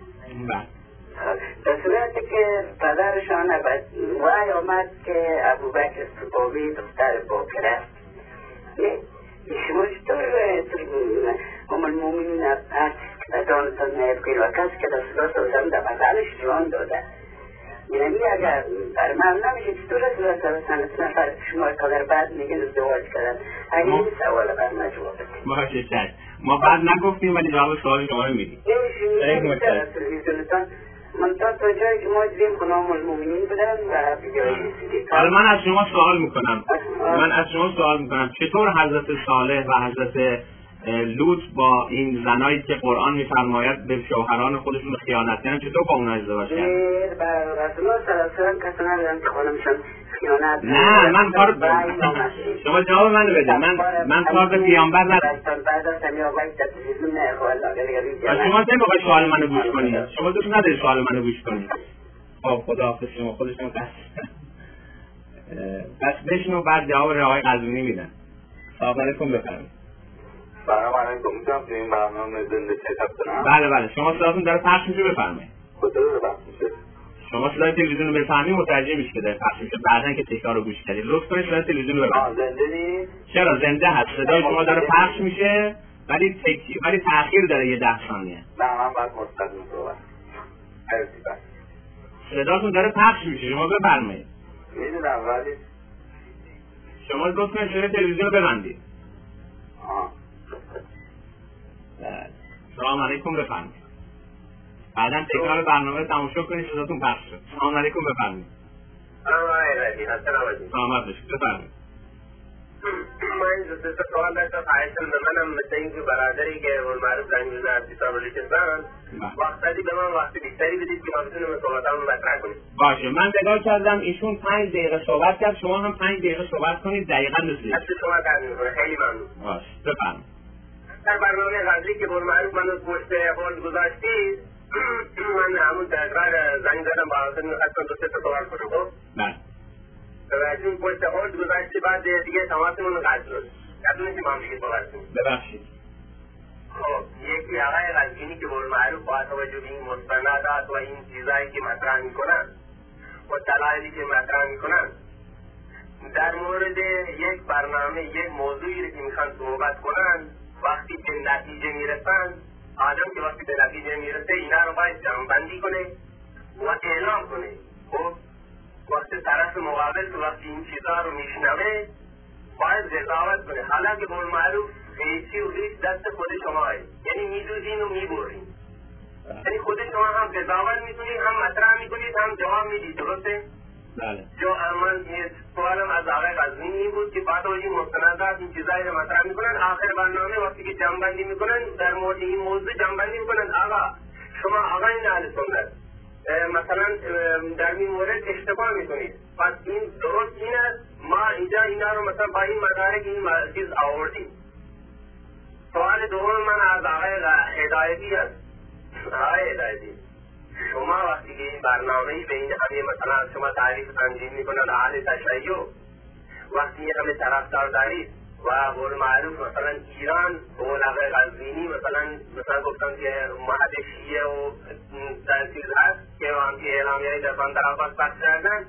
در صورتی که پدرشان وحی آمد که ابوبکر صبابی دختر باکر است، شما چطور ام المؤمنین از آنتان نهبگیر و کسی که در صدا سوزم در بغلش جوان داده، یعنی اگر بر من نمیشه چطور رسول الله صلی الله علیه و سلم نفر شما قدر بعد میگن ازدواج کردن؟ اگه این سوال بر من جواب بدید. ما بعد نگفتیم ولی جواب سوال شما رو میدیم. من تا جایی که ما دیدیم کنم المؤمنین بودن و بجایی سیدی. حالا من از شما سوال میکنم چطور حضرت صالح و حضرت لوط با این زنایی که قرآن میفرماید به شوهران خودشون خیانت کردن چطور با اونها ازدواج کردن؟ بر رسول الله صلی الله علیه و سلم کسی ندارن که خانمشان خیانت. نه من کار شما جواب منو بده. من کار به پیامبر ندارم. بعد از همین آقای تدریزون نه اخوال شما نمیخوای سوال منو گوش کنید. شما دوست نداری سوال منو گوش کنید. خب خداحافظ شما خودشون بس بشنو بعد جواب آقای قزوینی میدن. سلام علیکم بفرمایید. سلام علیکم. میتونم تو این برنامه زنده شرکت کنم؟ بله شما صداتون داره پخش میشه بفرمایید. کجا داره پخش میشه؟ شما صدای تلویزیون رو بفهمید متوجه میشه که داره پخش میشه. بعدن که تکرار رو گوش کردید لطف کنید صدای تلویزیون رو بفهمید. زنده نیست؟ چرا زنده هست. صدای شما داره پخش میشه ولی تأخیر داره یه 10 ثانیه. نه من بعد مستقیم صحبت. صداتون داره پخش میشه. شما بفرمایید. میدونم ولی شما لطف کنید صدای تلویزیون رو ببندید. سلام علیکم بفرمایید. بعدن تکرار برنامه تماشا کنید صداتون پخش شد. سلام علیکم بفرمایید. سلام علیکم بفرمایید. من دوست سوال داشتم خواهشم به منم مثل اینکه برادری که معروف زنجون از کتاب لیکن وقتی به من وقتی بیشتری بدید که ما بتونیم صحبتامون مطرح کنیم. باشه من نگاه کردم ایشون 5 دقیقه صحبت کرد شما هم 5 دقیقه صحبت کنید دقیقاً مثل از شما درد میکنه. خیلی ممنون. باشه بفرمایید. در برنامه قبلی که بر معروف منو پشت هولد گذاشتید من همون دقیقا زنگ زدم با حاضر میخواستم دو سه تا سوال کنم. خب بله چون پشت هولد گذاشتی بعد دیگه تماسمون قطع شد. یادونه که ما هم دیگه صحبت کنیم. ببخشید. خب یکی آقای قزوینی که بر معروف با توجه به این مستندات و این چیزایی که مطرح میکنن و دلایلی که مطرح میکنن در مورد یک برنامه یک موضوعی رو که میخوان صحبت کنن وقتی به نتیجه میرسن آدم که وقتی به نتیجه میرسه اینا رو باید جمع‌بندی کنه و اعلام کنه. خب وقتی طرف مقابل تو وقتی این چیزها رو میشنوه باید قضاوت کنه. حالا که قول معروف قیچی و ریش دست خود شماه، یعنی میدوزین و میبرین، یعنی خود شما هم قضاوت میکنید، هم مطرح میکنید، هم جواب میدید. درسته؟ بله. جو من یه سوالم از آقای قزوینی بود که بعد این مستندات این چیزایی رو مطرح میکنن، آخر برنامه وقتی که جمع‌بندی میکنن در مورد این موضوع جمع‌بندی میکنن آقا شما آقایان اهل سنت مثلا در این مورد اشتباه میکنید، پس این درست این است، ما اینجا اینا رو مثلا با این مدارک این چیز آوردیم. سوال دوم من از آقای هدایتی است. آقای هدایتی، شما وقتی که این برنامه‌ای به این همه مثلا شما تعریف تنظیم میکنن اهل تشیع، وقتی همه طرفدار دارید و قول معروف مثلا ایران قول آقای قزوینی مثلا گفتن که مهد شیعه و چیز هست که هم که اعلامیه‌ای در بندر عباس پخش کردن،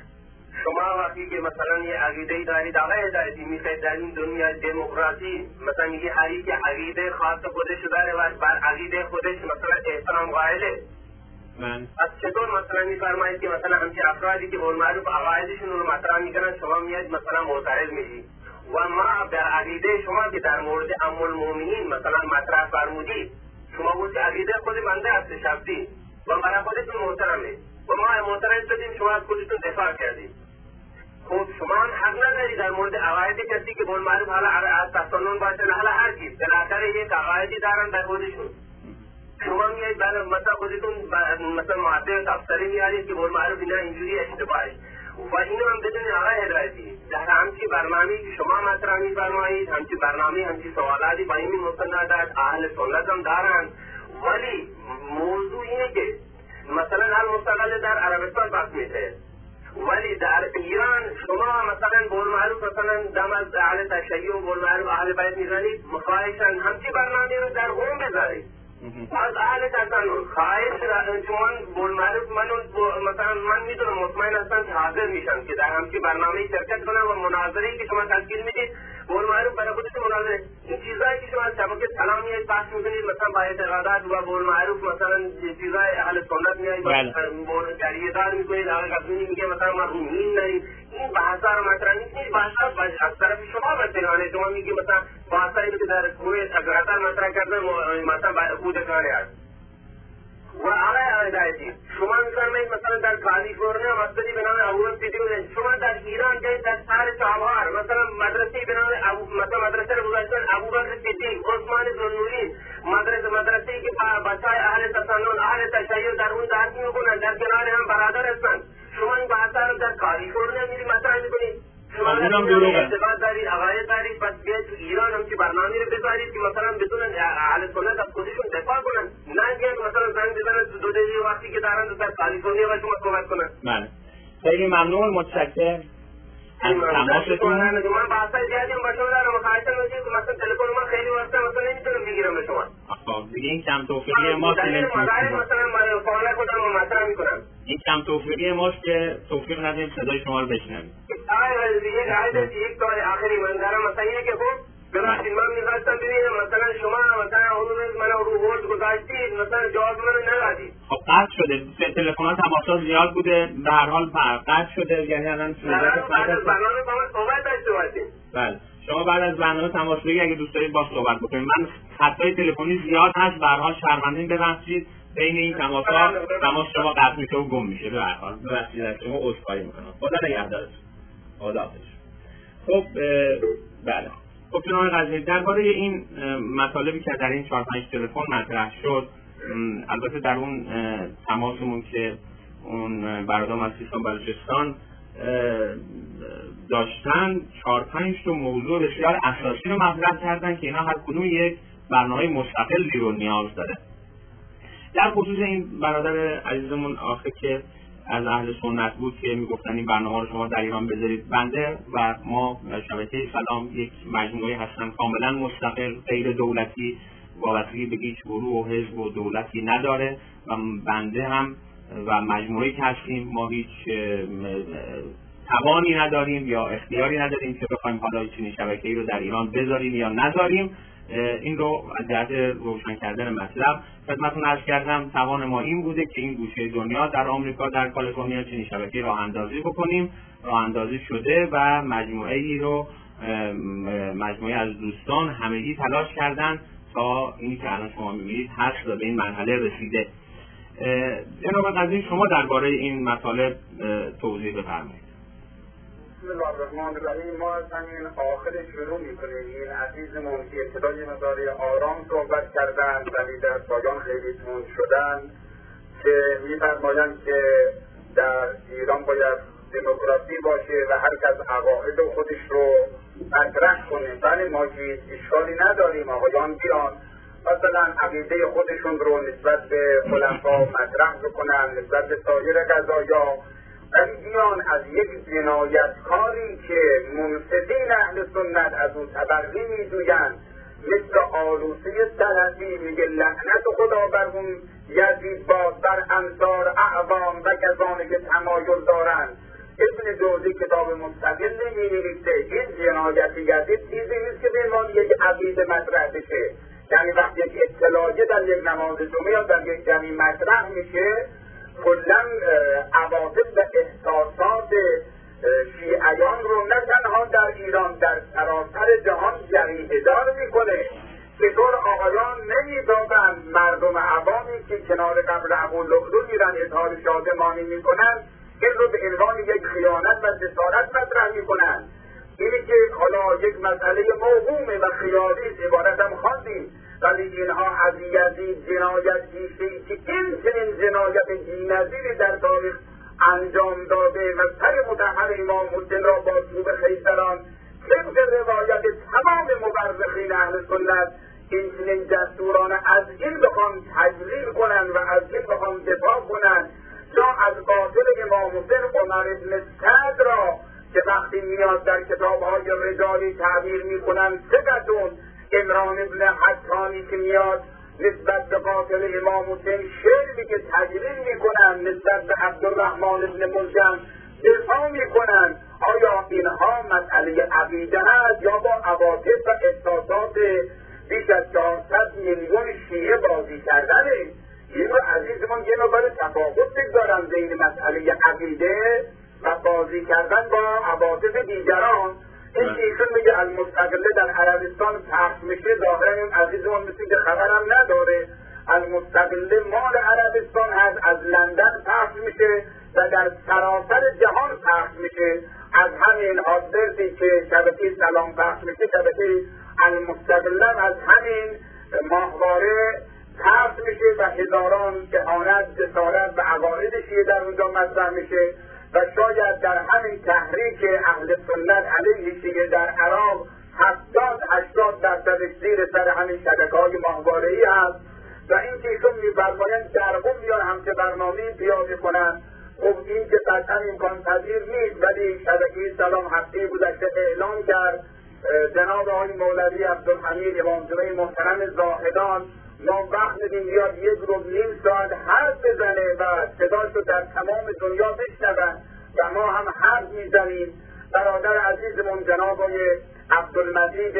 شما وقتی که مثلا یه عقیده‌ای دارید آقای هدایتی میخواید در این دنیا دموکراسی مثلا میگه هر یک عقیده خاص خودش داره و بر عقیده خودش مثلا احترام قائله، از چطور مثلا میفرمایید که مثلا همچه افرادی که قول معروف عقایدشون رو مطرح میکنن شما میاد مثلا معترض میشید و ما در عقیده شما که در مورد ام المؤمنین مثلا مطرح فرمودید شما گفت عقیده خود بنده است شخصی و برای خودتون محترمه و ما معترض شدیم شما از خودتون دفاع کردید. خب شما حق نداری در مورد عقاید کسی که قول معروف حالا از تسنن باشه حالا هر چیز بالاخره یک عقایدی دارن در خودشون، شما میایید برای مثلا خودتون مثلا معدل تفسیری میارید که قول معروف اینا اینجوری اشتباهه و اینو هم بدونید آقای هدایتی در همچی برنامه‌ای که شما مطرح می‌فرمایید همچی برنامه‌ای همچی سوالاتی با این مستندات اهل سنت هم دارن، ولی موضوع اینه که مثلا هر مستقل در عربستان بحث میشه ولی در ایران شما مثلا قول معروف مثلا دم از اهل تشیع و قول معروف اهل بیت میزنید، خواهشاً همچی برنامه‌ای رو در قم بذارید از اهل تسنن خواهش چون قول معروف مثلا من میدونم مطمئن هستم که حاضر میشن که در همچی برنامه‌ای شرکت کنن و مناظره‌ای که شما تشکیل میدید قول معروف برای خودتون مناظره این چیزایی که شما از شبکه سلام میایید بحث میکنید مثلا با اعتقادات و قول معروف مثلا چیزای اهل سنت میایید با جریه دار میکنید آقای قزوینی میگه مثلا ما روحین داریم، این بحثا رو مطرح نیست، بحثا از طرف شما بسیارانه شما میگه مثلا بحثایی که در کویت اگراتر مطرح کردن مثلا بودکاری هست و آقای هدایتی شما میفرمایید مثلا در کالیفرنیا مسجدی به نام ابو سیدی شما در ایران جای در شهر چابهار مثلا مدرسه‌ای به نام مثلا مدرسه رو گذاشتن ابوبکر صدیق عثمان ذوالنورین مدرسه‌ای که بچه‌های اهل تسنن اهل تشیع در اون درس می‌خونن در کنار هم برادر هستن، شما این بحثا رو در کالیفرنیا می‌رید مطرح می‌کنید شما اعتقاد دارید عقاید دارید پس بیاید تو ایران هم که برنامه‌ای رو بذارید که مثلا بدون اهل سنت از خودشون دفاع کنن، نه که مثلا زنگ بزنن تو 2 دقیقه وقتی که دارن در کالیفرنیا و شما صحبت کنن. بله خیلی ممنون، متشکرم از تماستون. من بحثای زیادی با شما دارم، خواهش می‌کنم که مثلا تلفن من خیلی وقته مثلا نمیتونم بگیرم به شما. خب دیگه این کم توفیقی ما مثلا فعالیت خودم رو مطرح می‌کنم. این کم توفیقی ماست که توفیق نداریم صدای شما رو بشنویم. یک سوال آخری من دارم مثلا اینه که خب ببخشید من می‌خواستم ببینم مثلا شما مثلا اون روز من رو هولد گذاشتید مثلا جواب منو ندادید. خب قطع شده، تلفن‌ها تماس‌ها زیاد بوده، به هر حال قطع شده، یعنی الان برنامه با من صحبت داشته باشید. بله شما بعد از برنامه تماس بگیرید اگه دوست دارید باهاش صحبت بکنید. من خطای تلفنی زیاد هست، به هر حال شرمندین ببخشید بین این تماس‌ها تماس شما قطع میشه و گم میشه، به هر حال ببخشید از شما عذرخواهی می‌کنم. خدا نگهدارتون. خداحافظ. خب بله خب جناب قزوینی درباره این مطالبی که در این 4-5 تلفن مطرح شد، البته در اون تماسمون که اون برادرم از سیستان بلوچستان داشتن 4-5 تا موضوع بسیار اساسی رو مطرح کردن که اینا هر کدوم یک برنامه مستقلی رو نیاز داره. در خصوص این برادر عزیزمون آخه که از اهل سنت بود که میگفتن این برنامه رو شما در ایران بذارید، بنده و ما شبکه سلام یک مجموعه هستن کاملا مستقل غیر دولتی، وابستگی به هیچ گروه و حزب و دولتی نداره و بنده هم و مجموعه‌ای که هستیم ما هیچ توانی نداریم یا اختیاری نداریم که بخوایم حالا چنین شبکه‌ای رو در ایران بذاریم یا نذاریم. این رو از جهت روشن کردن مطلب خدمتتون عرض کردم. توان ما این بوده که این گوشه دنیا در آمریکا در کالیفرنیا چنین شبکه‌ای راه اندازی بکنیم، راه اندازی شده و مجموعه‌ای رو مجموعه از دوستان همگی تلاش کردن تا اینی که الان شما می‌بینید هست و به این مرحله رسیده. جناب قاضی شما درباره این مطالب توضیح بفرمایید. بسم الله الرحمن الرحیم. ما از همین آخر شروع میکنیم. این عزیزمون که ابتدای مداری آرام صحبت کردن ولی در پایان خیلی تند شدن که میفرمایند که در ایران باید دموکراسی باشه و هر کس عقاید خودش رو مطرح کنه. بله ما هیچ اشکالی نداریم، آقایان بیان مثلا عقیده خودشون رو نسبت به خلفا مطرح بکنن، نسبت به سایر قضایا، ولی بیان از یک جنایتکاری که منصفین اهل سنت از اون تبرئه میجویند مثل آلوسه سلفی میگه لعنت خدا بر اون یزید باد بر انصار اعوام و کسانی که تمایل دارند. ابن جوزی کتاب مستقل می‌نویسه این جنایت یزید چیزی نیست که به عنوان یک عقیده مطرح بشه. یعنی وقتی یک اطلاعیه در یک نماز جمعه یا در یک جمعی مطرح میشه کلا عواطف و احساسات شیعیان رو نه تنها در ایران در سراسر جهان جریحه‌دار میکنه. چطور آقایان نمیدادن مردم عوامی که کنار قبر ابولؤلؤ میرن اظهار شادمانی میکنن این رو به عنوان یک خیانت و جسارت مطرح میکنن. اینی که حالا یک مسئله موهومه و خیالی عبارت هم خواندیم، ولی اینها از یزید جنایت بیشتری که این چنین جنایت بی‌نظیری در تاریخ انجام داده و سر مطهر امام حسین را با چوب خیزران طبق روایت تمام مورخین اهل سنت این چنین دستورانه از این بخوان تجلیل کنن و از این بخوان دفاع کنن تا از قاتل امام حسین عمر بن سعد را که وقتی میاد در کتاب‌های رجالی تعبیر میکنن ثقتون، عمران ابن حطانی که میاد نسبت به قاتل امام حسین شعری که تجلیل میکنن نسبت به عبدالرحمن ابن ملجم دفاع میکنن. آیا اینها مسئله عقیده است یا با عواطف و احساسات بیش از 400 میلیون شیعه بازی کردنه؟ این رو عزیزمان یه نوبر تفاوت بگذارن بین مسئله عقیده و بازی کردن با عواطف دیگران. این که ایشون میگه المستقله در عربستان پخش میشه، ظاهرا این عزیزمان مثل که خبرم نداره. المستقله مال عربستان هست، از لندن پخش میشه و در سراسر جهان پخش میشه. از همین آدرسی که شبکه سلام پخش میشه شبکه المستقله از همین ماهواره پخش میشه و هزاران اهانت، جسارت و عقاید شیعه در اونجا مطرح میشه و شاید در همین تحریک اهل سنت علیه شیعه در عراق 70-80% زیر سر همین شبکه‌های ماهواره‌ای هست و این که ایشون می‌فرمایند در قم یا همچه برنامه‌ای پیاده کنند. خب این که قطعا امکان پذیر نیست، ولی شبکه سلام هفته گذشته اعلام کرد جناب آقای مولوی عبدالحمید امام جمعه محترم زاهدان ما وقت میدیم بیاد 1.5 ساعت حرف بزنه و صداش رو در تمام دنیا بشنون و ما هم حرف میزنیم. برادر عزیزمون جناب آقای عبدالمجید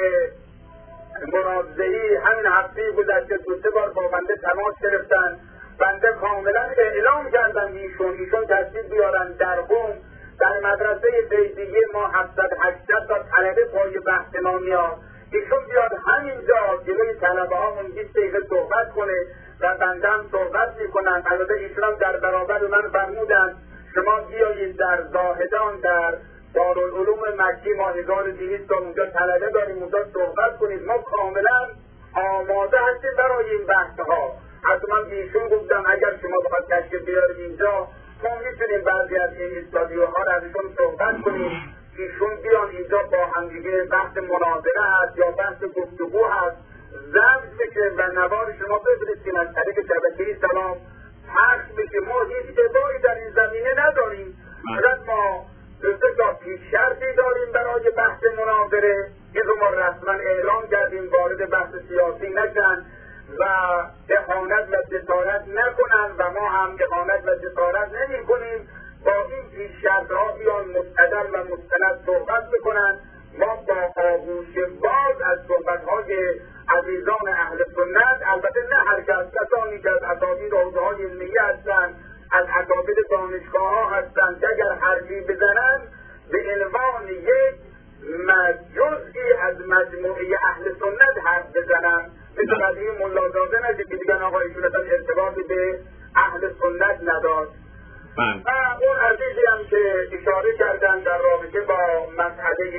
مرادزهی همین هفته گذشته 2-3 بار با بنده تماس گرفتن. بنده کاملا اعلام کردن ایشون تشریف بیارن در قم. در مدرسه بیضیه ما 700-800 تا طلبه پای بحث ما میاد. ایشون بیاد همینجا جلوی طلبه هامون 20 دقیقه صحبت کنه و بنده هم صحبت میکنن. البته ایشون هم در برابر من فرمودن شما بیایید در زاهدان در دارالعلوم مکی ما 1200 تا اونجا طلبه داریم اونجا صحبت کنید. ما کاملا آماده هستیم برای این بحث ها. حتی من ایشون گفتم اگر شما بخواد تشریف بیارید اینجا ما میتونیم بعضی از این استادیوها رو ازشون صحبت کنیم. ایشون بیان اینجا با همدیگه بحث مناظره هست یا بحث گفتگو هست ضبط بشه و نوار شما بفرستیم از طریق شبکه سلام پخش بشه. ما هیچ ادعایی در این زمینه نداریم، فقط ما 2 تا پیش شرطی داریم برای بحث مناظره. این رو ما رسما اعلام کردیم وارد بحث سیاسی نشن و اهانت و جسارت نکنن و ما هم اهانت و جسارت نمی کنیم. با این پیش شرطها بیان مستدل و مستند صحبت بکنن. ما با آغوش باز از صحبتهای عزیزان اهل سنت، البته نه هر کس، کسانی که از اساتید حوزه‌های علمیه هستند، از اکابر دانشگاه ها هستند که اگر حرفی بزنن به عنوان یک جزئی از مجموعه اهل سنت حرف بزنن، مثل قضیه ملازاده نجد که دیگن آقا ایشون اصلا ارتباطی به اهل سنت نداشت. و اون عزیزی هم که اشاره کردن در رابطه با مسئله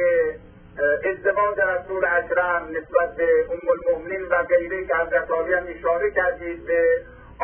ازدواج رسول اکرم نسبت به ام المؤمنین و غیره که حضرت عالی هم اشاره کردید به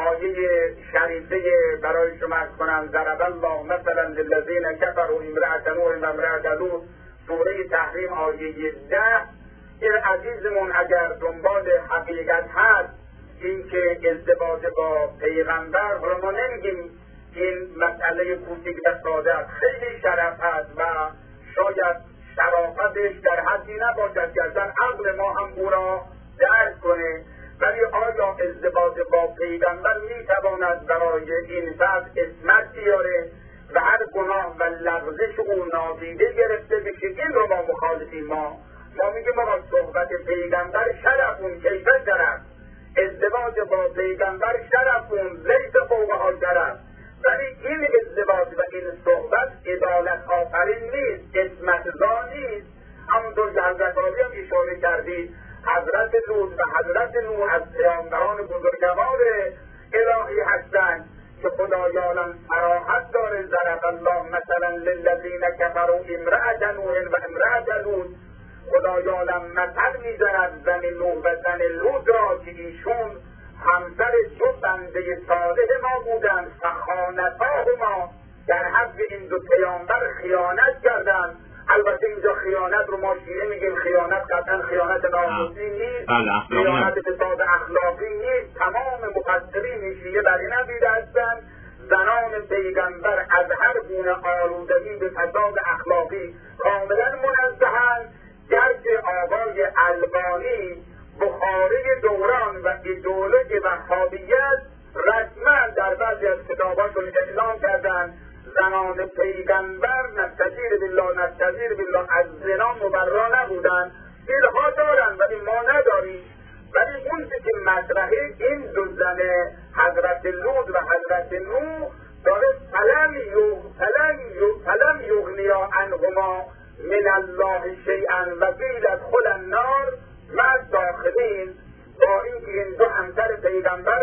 آیه شریفه برای شما عرض کنم ضرب الله مثلا للذین کفروا امرأة نوح و امرأة لوط سوره تحریم آیه 10. این عزیزمون اگر دنبال حقیقت هست این که ازدواج با پیغمبر رو ما نمیگیم این مسئله کوچک و ساده است، خیلی شرف هست و شاید شرافتش در حدی نباشد که اصلا عقل ما هم او را درک کنه، ولی آیا ازدواج با پیغمبر میتواند برای این فرد عصمت بیاره و هر گناه و لغزش او نادیده گرفته بشه؟ این رو ما مخالفیم. ما میگیم ما صحبت پیغمبر شرفون کیفه شرف، ازدواج با پیغمبر شرفون لیس فوقها شرف، ولی این ازدواج و این صحبت عدالت آفرین نیست، عصمت زا نیست. همونطور که حضرت عالی هم اشاره کردید حضرت لوط و حضرت نوح از پیامبران بزرگوار الهی هستند که خدایانم صراحت داره ضرب الله مثلا للذین کفروا امرأة نوح و امرأة لوط. خدایانم مثل میزند زن نوح و زن لوط را که ایشون همسر دو بنده صالح ما بودند، فخانتاهما در حق این دو پیامبر خیانت کردند. البته اینجا خیانت رو ما شیعه میگیم خیانت، قطعا خیانت ناموسی نیست، خیانت فساد اخلاقی نیست. تمام مقصرین شیعه بر این عقیده هستند زنان پیغمبر از هر گونه آلودگی به فساد اخلاقی کاملا منزهند، گرچه آقای البانی بخاری دوران و ایدئولوژی وهابیت رسما در بعضی از کتاباشون اعلام کردند زنان پیغمبر نستجیر بالله از زنا مبرا نبودن. اینها دارن ولی ما نداریم. ولی اون که مطرحه این دو زن حضرت لوط و حضرت نوح داره فلم یغنیا عنهما من الله شیئا و قیل ادخلا النار مع الداخلین. با اینکه این دو همسر پیغمبر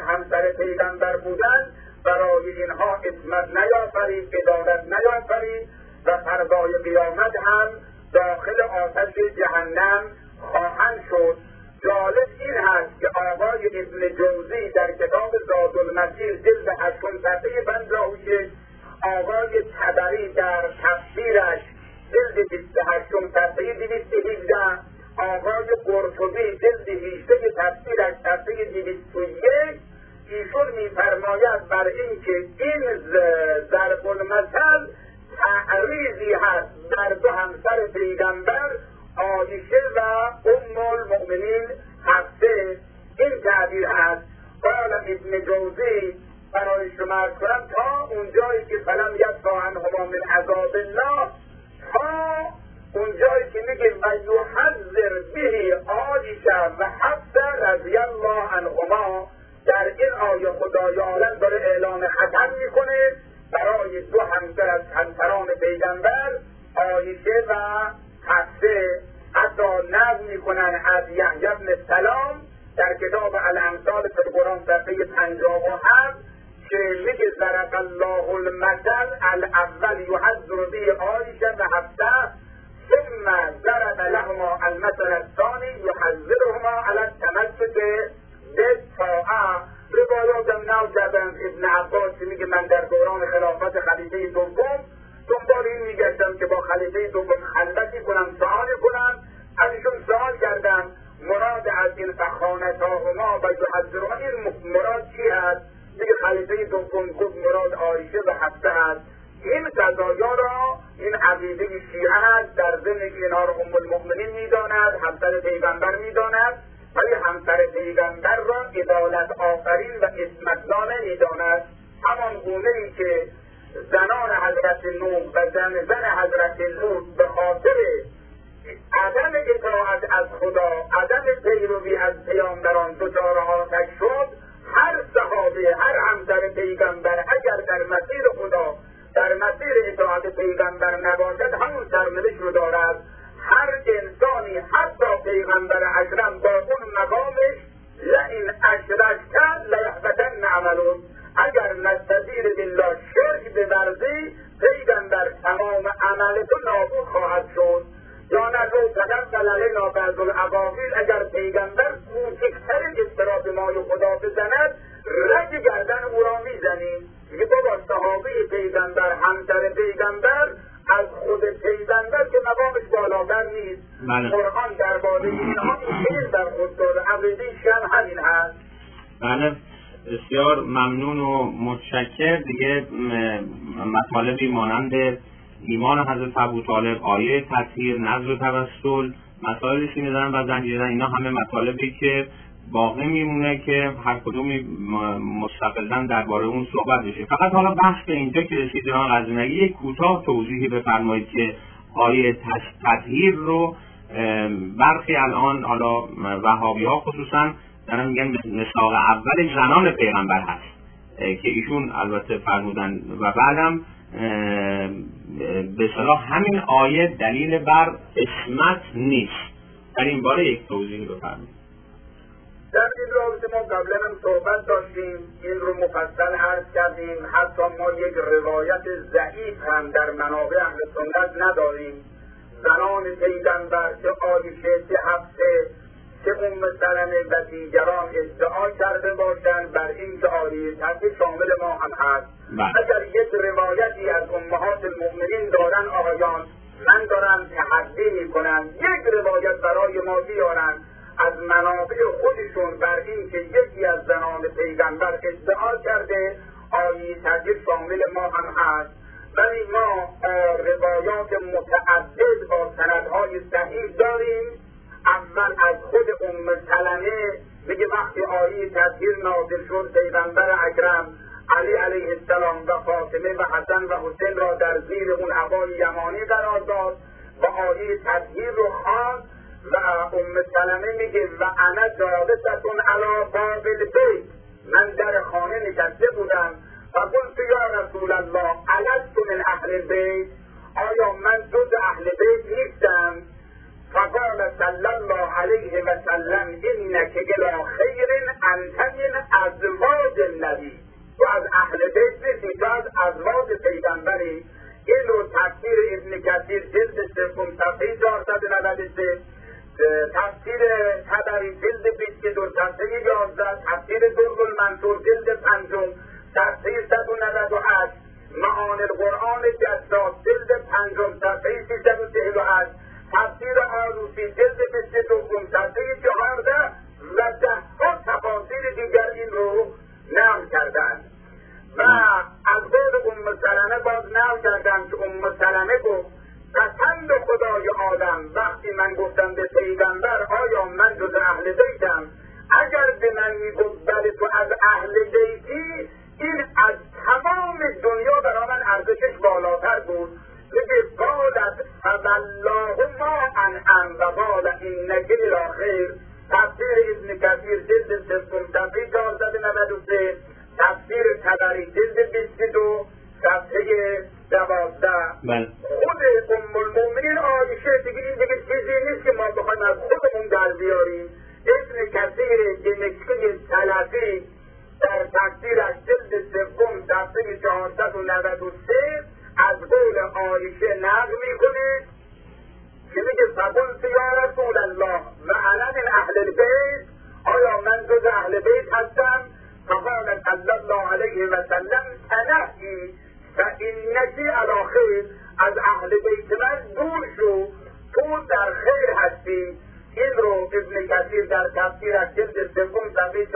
بودن برای اینها عصمت نیافرید، عدالت نیافرید و فردای قیامت هم داخل آتش جهنم خواهند شد. جالب این هست که آقای ابن جوزی در کتاب زادالمسیر جلد 8 صفحه 56، آقای طبری در تفسیرش جلد 28 صفحه 217، آقای قرطبی جلد 18 تفسیرش صفحه 201 ایشون میفرماید بر اینکه این ضرب المثل تعریضی هست در دو همسر پیغمبر عایشه و ام المؤمنین حفصه. این تعبیر هست. قال ابن جوزی برای شما کنم تا اونجایی که فلم یدفع عنهما من عذاب الله، تا اونجایی که میگه و یحذر به عایشه و حفصه رضی الله عنهما، در این آیه خدای عالم داره اعلان خطر میکنه برای دو همسر از همسران پیغمبر عایشه و حفصه. حتی نقل میکنن از یحیی بن سلام در کتاب الامثال فی القرآن صفحه 57 که میگه ضرب الله المثل الاول یحذر به عایشه و حفصه ثم ضرب لهما المثل الثانی یحذرهما علی التمسک بالطاعه. روایاتم نوجدن ابن عباس میگه من در دوران خلافت خلیفه دوم دنبال این میگشتم که با خلیفه دوم خلوتی کنم، سؤال کنم. ازشون سؤال کردم مراد از این فخانتاهما و یحذرهما این مراد چی هست؟ میگه خلیفه دوم گفت مراد عایشه و حفصه هست. این قضایا را این عقیده شیعه هست، در ضمن اینها را ام المؤمنین میداند، همسر پیغمبر میداند، ولی همسر پیغمبر را عدالت آفرین و عصمت‌زا نمیداند. همان گونه‌ای که زنان حضرت نوح و زن حضرت لوط به خاطر عدم اطاعت از خدا، عدم پیروی از پیامبران دچار آتش شد، هر صحابه، هر همسر پیغمبر اگر در مسیر خدا، در مسیر اطاعت پیغمبر نباشد همون سرنوشت رو دارد. پیغمبر همسر پیغمبر از خود پیغمبر که مقامش بالاتر نیست. قرآن درباره اینها این در خود داره، عقیده شیعه همین هست. بله، بسیار ممنون و متشکر. دیگه مطالبی مانند ایمان حضرت ابوطالب، آیه تطهیر، نذر و توسل، مسائل سینه زدن و زنجیر زدن، اینا همه مطالبی که باقی میمونه که هر کدومی مستقلاً درباره اون صحبت بشه. فقط حالا بحث به اینجا که رسید جناب قزوینی، یک کوتاه توضیحی بفرمایید که آیه تطهیر رو برخی الان حالا وهابی‌ها خصوصا دارن میگن مصداق اول زنان پیغمبر هست که ایشون البته فرمودن و بعدم به اصطلاح همین آیه دلیل بر عصمت نیست. در این باره یک توضیح بفرمایید. در این رابطه ما قبلا هم صحبت داشتیم، این رو مفصل عرض کردیم. حتی ما یک روایت ضعیف هم در منابع اهل سنت نداریم. زنان پیغمبر که عایشه، که حفصه، که ام سلمه و دیگران ادعا کرده باشند بر این که آیه تطهیر شامل ما هم هست. اگر یک روایتی از امهات المؤمنین دارن آقایان، من دارم تحدی میکنم یک روایت برای ما بیارن از منابع خودشون بر این که یکی از زنان پیغمبر ادعا کرده آیه تطهیر شامل ما هم هست. ولی ما روایات متعدد با سندهای صحیح داریم. اول از خود ام سلمه میگه وقتی آیه تطهیر نازل شد، پیغمبر اکرم علی علیه السلام و فاطمه و حسن و حسین را در زیر اون عبای یمانی قرار داد و آیه تطهیر رو خواند و ام سلمه میگه و انا جالستون علی باب البیت، من در خانه نشسته بودم و قلت یا رسول الله الست من اهل البیت، آیا من جز اهل بیت نیستم؟ فقال صلی الله علیه و سلم انک الی خیر انت من ازواج النبی، تو از اهل بیت نیستی، تو از ازواج پیغمبری. این رو تفسیر ابن کثیر جلد سوم صفحه 493، تفسیر طبری جلد 22 صفحه 11، تفسیر درر المنصور جلد 5 صفحه 198، معانی القرآن جساس جلد 5 صفحه 348، تفسیر آلوسی جلد 22 صفحه 14 و ده‌ها تفاسیر دیگر این رو نقل کردند. و از قول ام سلمه باز نقل کردند که ام سلمه گفت قسم به خدای آدم وقتی من گفتم به پیغمبر آیا من جز اهل بیتم، اگر به من میگفت بله تو از اهل بیتی، این از تمام دنیا برای من ارزشش بالاتر بود. میگه قالت فوالله ما انعم و قال انک الی خیر، تفسیر ابن کثیر جلد 3 صفحه 493، تفسیر طبری جلد 22 صفحه 12. خود ام المؤمنین عایشه دیگه این دیگه چیزی نیست که ما بخوایم از خودمون در بیاریم. ابن کثیر دمشقی سلفی در تفسیرش جلد 3 صفحه 493 از قول عایشه نقل میکنه که میگه فقلت یا رسول الله و انا من اهل البیت، آیا من جز اهل بیت هستم؟ فقال صلی الله علیه و سلم تنهی فانکی علی خیر، از اهل بیت من دور شو، تو در خیر هستی. این رو ابن کثیر در تفسیرش جلد 3 صفحه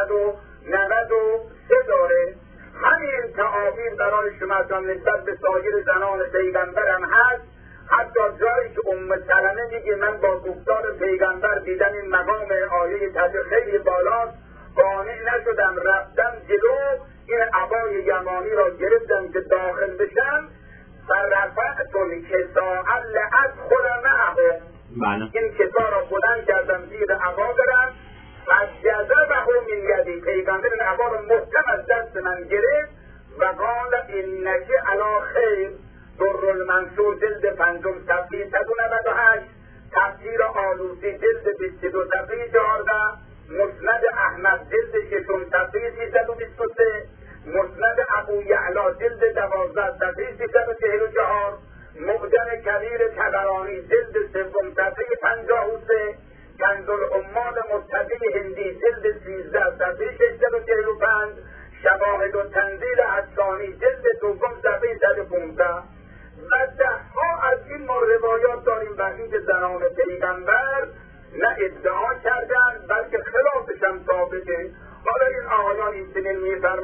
493 داره. همین تعابیر برای شما نسبت به سایر زنان پیغمبرم هست. حتی جایی که ام سلمه میگه من با گفتار پیغمبر دیدم این مقام آیه تطهیر خیلی بالاست، قانع نشدم، رفتم جلو، این عبای یمانی را گرفتم که داخل بشم و رفعت الکساء لأدخل معهم، این کسا را بلند کردم زیر عبا برم و جذبه من یدی، پیغمبر این عبا را محکم از دست من گرفت و قال انک علی خیر. در المنصور جلد 5 صفحه 198، تفسیر آلوسی جلد 22 صفحه 14، مسند احمد جلد 6 صفحه 323، مسند ابو یعلا جلد 12 صفحه 344، معجم کبیر طبرانی جلد 3 صفحه 53، کنز العمال متقی هندی جلد 13 صفحه 645، شواهد و تنزیل حسانی جلد 2 صفحه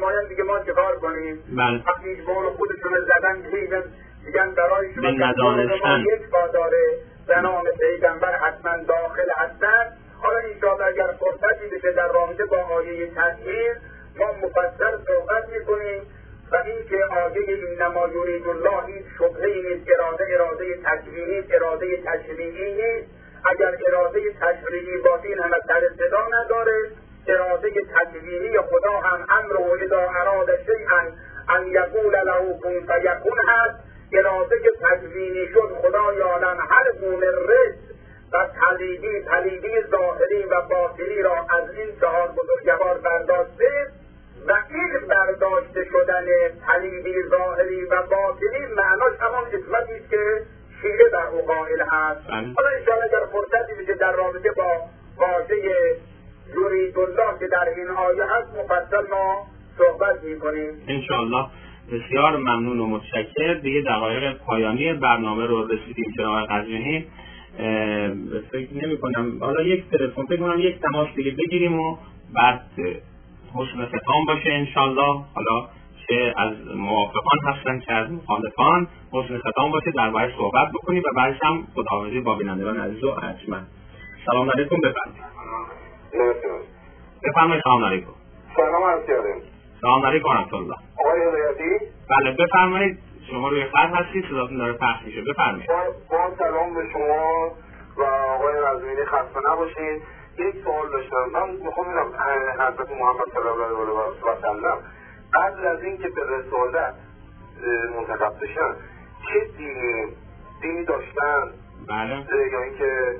میفرمایند دیگه ما چیکار کنیم؟ وقتی بال خودشون زدن میگن برای شما یک پا داره زنان پیغمبر حتما داخل هستند. حالا انشاءالله اگر فرصتی بشه در رابطه با آیه تطهیر ما مفصل صحبت میکنیم و این که آیه انما یرید الله هیچ شبهه‌ای نیست، اراده تکوینی، اراده تشریعی نیست. اگر اراده تشریعی باشه این همه سر صدا نداره. اراده تکوینی خدا هم امر و اذا اراد شیئا ان یقول له کن فیکون هست. اراده تکوینی شد خدا یعلم هر گونه رزق و پلیدی ظاهری و باطنی را از این چهار بزرگوار برداشته و این برداشته شدن پلیدی ظاهری و باطنی معناش همان اسمتی است که شیعه در او قائل هست. حالا انشاءالله اگر فرصتی بشه در رابطه با واژه یرید الله که در این آیه هست مفصل ما صحبت میکنیم انشاءالله. بسیار ممنون و متشکر. دیگه دقایق پایانی برنامه رو رسیدیم جناب قزوینی. فکر نمی کنم حالا یک تلفن فکر کنم یک تماس دیگه بگیریم و بعد حسن ختام باشه انشاءالله. حالا چه از موافقان هستن چه از مخالفان حسن ختام باشه در باید صحبت بکنیم و بعدش هم خداحافظی با بینندگان عزیز و ارجمند. سلام علیکم. بفرمایید. بفرمایید. سلام علیکم. سلام علیکم. سلام علیکم و رحمت الله. آقای هدایتی؟ بله بفرمایید. شما روی خط هستید، صداتون داره پخش میشه. بفرمایید. با سلام به شما و آقای قزوینی، خسته نباشید. یک سوال داشتم. من میخوام ببینم حضرت محمد صلی الله علیه و سلم قبل از اینکه به رسالت منتخب بشن چه دینی داشتن؟ بله. یا اینکه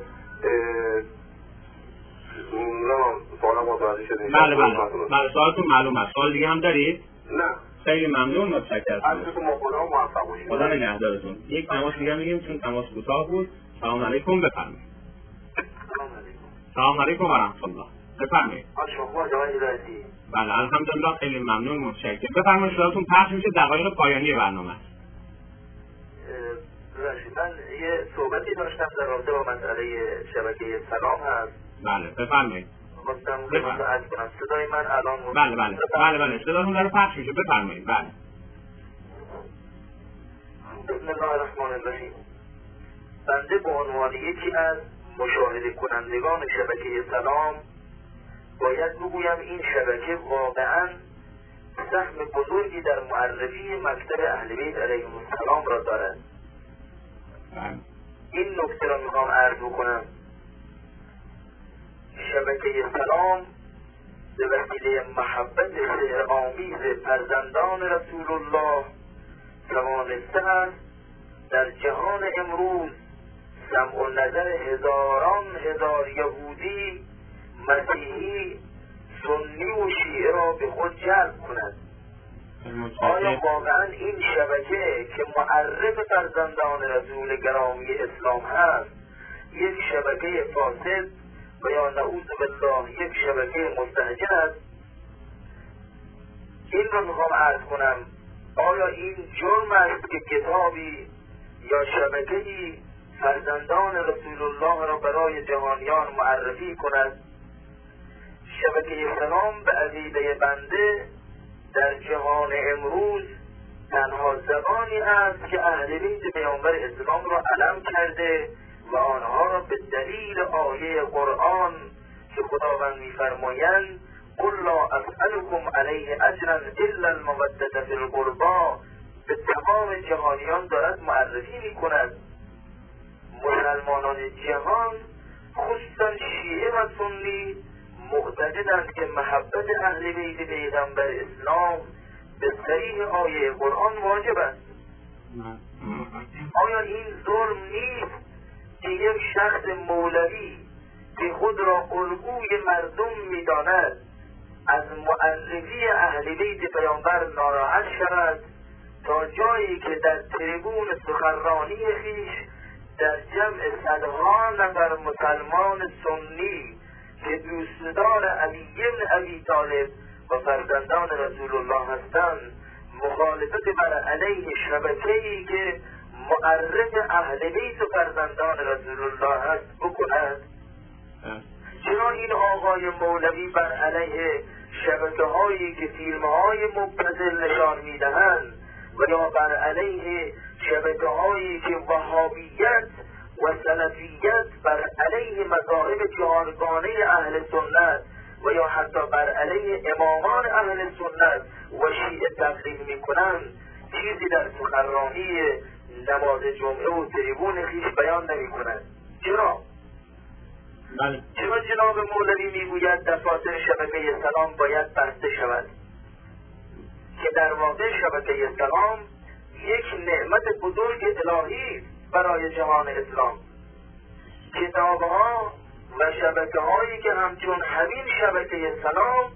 سوالم متوجه شد؟ بله سوالتون معلوم است. سوال دیگه هم دارید؟ نه. خیلی ممنون، متشکرم. حضرت مقدم موفق باشید. خدا نگهدارتون. یک تماس دیگه میگیم چون تماس کوتاه بود. سلام علیکم. بفرمایید. سلام علیکم و رحمت الله. بفرمایید. شما جای هدایتی؟ بله الحمدلله خیلی ممنون، متشکرم. بفرمایید. صداتون پخش میشه. دقایق پایانی برنامه است. من یه صحبتی داشتم در رابطه با مسئله شبکه سلام هست. بله بفرمایید. صدای من الان بله صداتون داره پخش میشه. بفرمایید. بله. بسم الله الرحمن الرحیم. بنده به عنوان یکی از مشاهده کنندگان شبکه سلام باید بگویم این شبکه واقعا سهم بزرگی در معرفی مکتب اهل بیت علیهم السلام را دارد. این نکته را میخوام عرض بکنم. شبکه سلام به وسیله محبت سحرآمیز فرزندان رسول الله توانسته است در جهان امروز سمع و نظر هزاران هزار یهودی، مسیحی، سنی و شیعه را به خود جلب کند. آیا واقعا این شبکه که معرف فرزندان رسول گرامی اسلام هست یک شبکه فاسد و یا نعوذ بالله یک شبکه مستهجن است؟ این رو میخوام عرض کنم. آیا این جرم است که کتابی یا شبکه‌ای فرزندان رسول الله را برای جهانیان معرفی کند؟ شبکه سلام به عقیده بنده در جهان امروز تنها زبانی است که اهل بیت پیامبر اسلام را علم کرده و آنها را به دلیل آیه قرآن که خداوند می‌فرمایند قل لا اسألكم علیه اجرا الا المودة فی القربا به تمام جهانیان دارد معرفی می‌کند. مسلمانان جهان خصوصا شیعه و سنی معتقدند که محبت اهل بیت پیغمبر اسلام به صریح آیه قرآن واجب است. آیا این ظلم نیست که یک شخص مولوی که خود را الگوی مردم می‌داند از معرفی اهل بیت پیامبر ناراحت شود تا جایی که در تریبون سخنرانی خویش در جمع صدها نفر مسلمان سنی که دوستدار علی بن ابی طالب و فرزندان رسول الله هستند مخالفت بر علیه شبکه‌ای که معرف اهل بیت و فرزندان رسول الله هست بکند؟ چرا این آقای مولوی بر علیه شبکه هایی که فیلم های مبتذل نشان میدهند و یا بر علیه شبکه هایی که وهابیت و سلفیت بر علیه مذاهب جهانگانه اهل سنت و یا حتی بر علیه امامان اهل سنت و شیعه تبلیغ میکنند چیزی در سخنرانی نماز جمعه و تریبون خویش بیان نمیکنند. چرا؟ چرا جناب مولوی میگوید دفاتر شبکه سلام باید بسته شود؟ که در واقع شبکه سلام یک نعمت بزرگ الهی برای جهان اسلام. کتابها و شبکه هایی که همچون همین شبکه سلام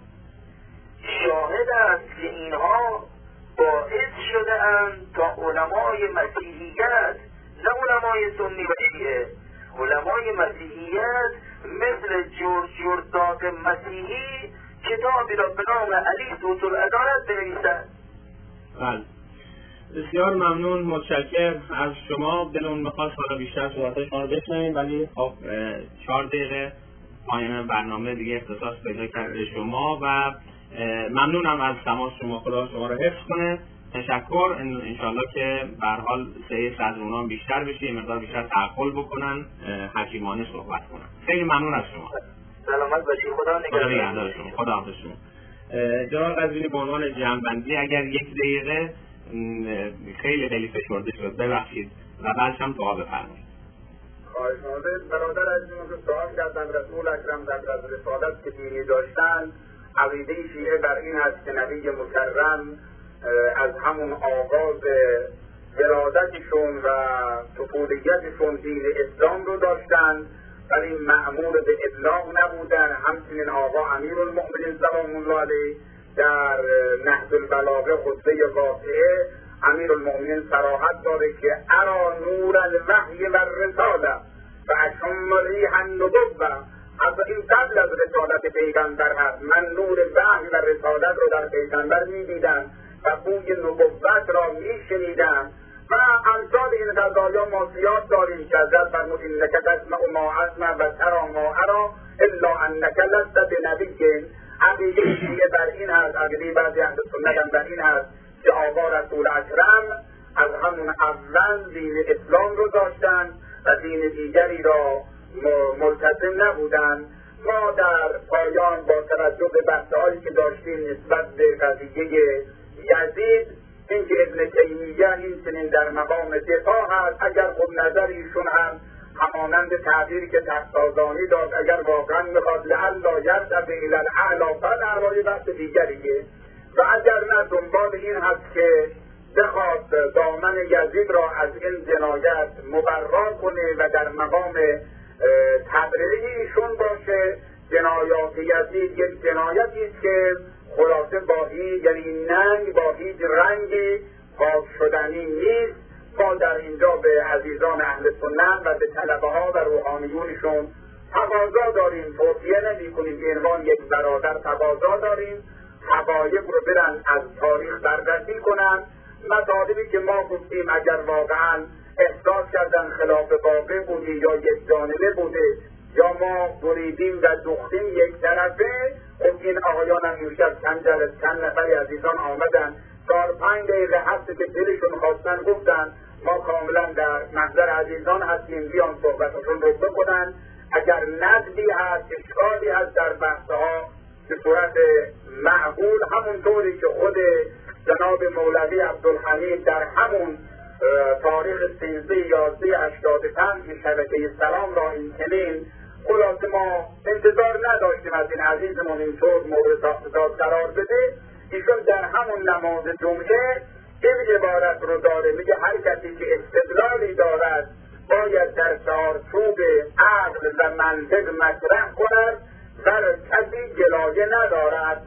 شاهد است که اینها باعث شده اند تا علمای مسیحیت، نه علمای سنی و شیعه، علمای مسیحیت مثل جرداق مسیحی کتابی را به نام علی صوت العدالت بنویسند. بله، بسیار ممنون، متشکرم از شما. دلون میخواست حالا بیشتر صحبت شما رو بشنویم، ولی خب 4 دقیقه پایان برنامه دیگه اختصاص پیدا کرده شما و ممنونم از تماس شما. خدا شما رو حفظ کنه. تشکر. انشالله که به هر حال سعی صدرونان بیشتر بشه، مقدار بیشتر تعقل بکنن، حکیمانه صحبت کنن. خیلی ممنون از شما. سلامت باشید. خدا نگهدار شما. خدا حافظ شما. جناب قزوینی به عنوان جمع‌بندی اگر 1 دقیقه خیلی فشرده شد ببخشید و بعدش هم دعا بفرمایید. خواهش می‌کنم. برادر عزیزم که سوال کردن رسول اکرم در رسالت که دینی داشتن، عقیده شیعه بر این است که نبی مکرم از همون آغاز ولادتشون و طفولیتشون دین اسلام رو داشتن ولی مأمور به ابلاغ نبودن. همچنین آقا امیرالمؤمنین سلام الله علیه در نهج البلاغه خطبه واقعه امیرالمؤمنین صراحت داره که ارا نور الوحی و الرساله و اشم ریح النبوه. از این قبل از رسالت پیغمبر هست. من نور وحی و رسالت رو در پیغمبر می‌دیدم و بوی نبوت را می‌شنیدم و امثال این غذایا ما زیاد داریم که حضرت فرمود انک تسمع ما اسمع و تری ما اری الا انک لست بنبی. عقیده شیعه بر این هست، عقیده بعضی اهل سنت هم بر این هست که آقا رسول اکرم از همون اول دین اسلام رو داشتن و دین دیگری را ملتزم نبودن. ما در پایان با توجه به بحث‌هایی که داشتیم نسبت به قضیه یزید، اینکه ابن تیمیه این چنین در مقام دفاع هست، اگر خود نظر ایشون هم همانند تعبیری که تقاضانی داد اگر واقعا میخواد لعلا یرتب الی الاعلی فدعوای بحث دیگریه و اگر نه دنبال این هست که بخواد دامن یزید را از این جنایت مبرا کنه و در مقام تبرئه ایشون باشه. جنایات یزید یک جنایتی است که خلاصه با یعنی ننگ با هیچ رنگی پاک شدنی نیست. ما در اینجا به عزیزان اهل سنت و به طلبه ها و روحانیونشون تقاضا داریم، توصیه نمی کنیم، به عنوان یک برادر تقاضا داریم حقایق رو برن از تاریخ بررسی کنن. مطالبی که ما گفتیم اگر واقعا احساس کردن خلاف واقع بوده یا یک جانبه بوده یا ما بریدیم و دوختیم یک طرفه، خب این آقایان هم میوشد چند نفری عزیزان آمدن 4-5 دقیقه هسته که دلشون خواستن گفتن ما کاملا در محضر عزیزان هستیم، بیان صحبتشون رو بکنن. اگر نقدی هست، اشکالی هست در بحثها به صورت معقول، همونطوری که خود جناب مولوی عبدالحمید در همون تاریخ 13/11/85 شبکه سلام را این چنین خلاصه ما انتظار نداشتیم از این عزیزمون اینطور مورد اقتضا قرار بده. ایشون در همون نماز جمعه این عبارت رو داره، میگه هر کسی که استدلالی دارد باید در چارچوب عقل و منطق مطرح کند و کسی جلایه ندارد.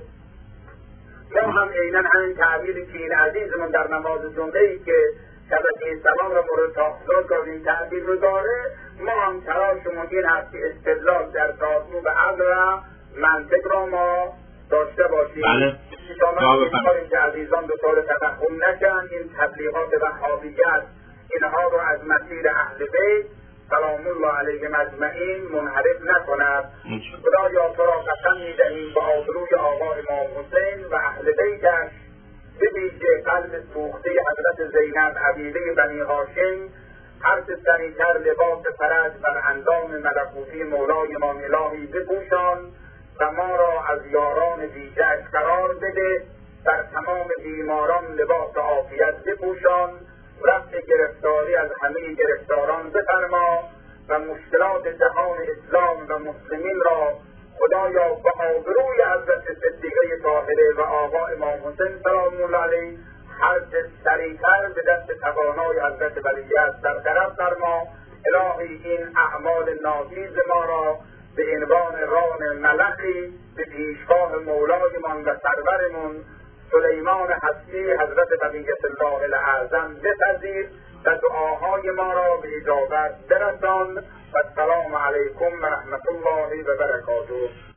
ما هم عیناً همین تعبیری که این عزیزمون در نماز جمعه‌ای که شبکه سلام را مورد تاخذ کرد این تعبیر رو داره، ما هم تلاشمون این هست که استدلال در چارچوب عقل و منطق را ما داشته باشیم. بله. می‌خواهیم که عزیزان به طور توهم نشن، این تبلیغات وهابیت اینها رو از مسیر اهل بیت سلام الله علیهم اجمعین منحرف نکند. خدایا تو را قسم می‌دهیم به آبروی آقا امام حسین و اهل بیتش، به ویژه قلب سوخته حضرت زینب حبیبه بنی هاشم، هر چه سریعتر لباس فرج بر اندام ملکوتی مولایمان الهی بپوشان و ما را از یاران دیگرش قرار بده. در تمام بیماران لباس عافیت بپوشان، رفع گرفتاری از همه گرفتاران بفرما و مشکلات جهان اسلام و مسلمین را خدایا به آبروی حضرت صدیقه طاهره و آقا امام حسین سلام الله علیه هر چه سریعتر به دست توانای حضرت ولیعصر برطرف فرما. الهی این اعمال ناچیز ما را به عنوان ران ملخی به پیشگاه مولایمان و سرورمون سلیمان هستی حضرت بقیت الله الاعظم بپذیر و دعاهای ما را به اجابت برسان. و السلام علیکم و رحمت الله و برکاته.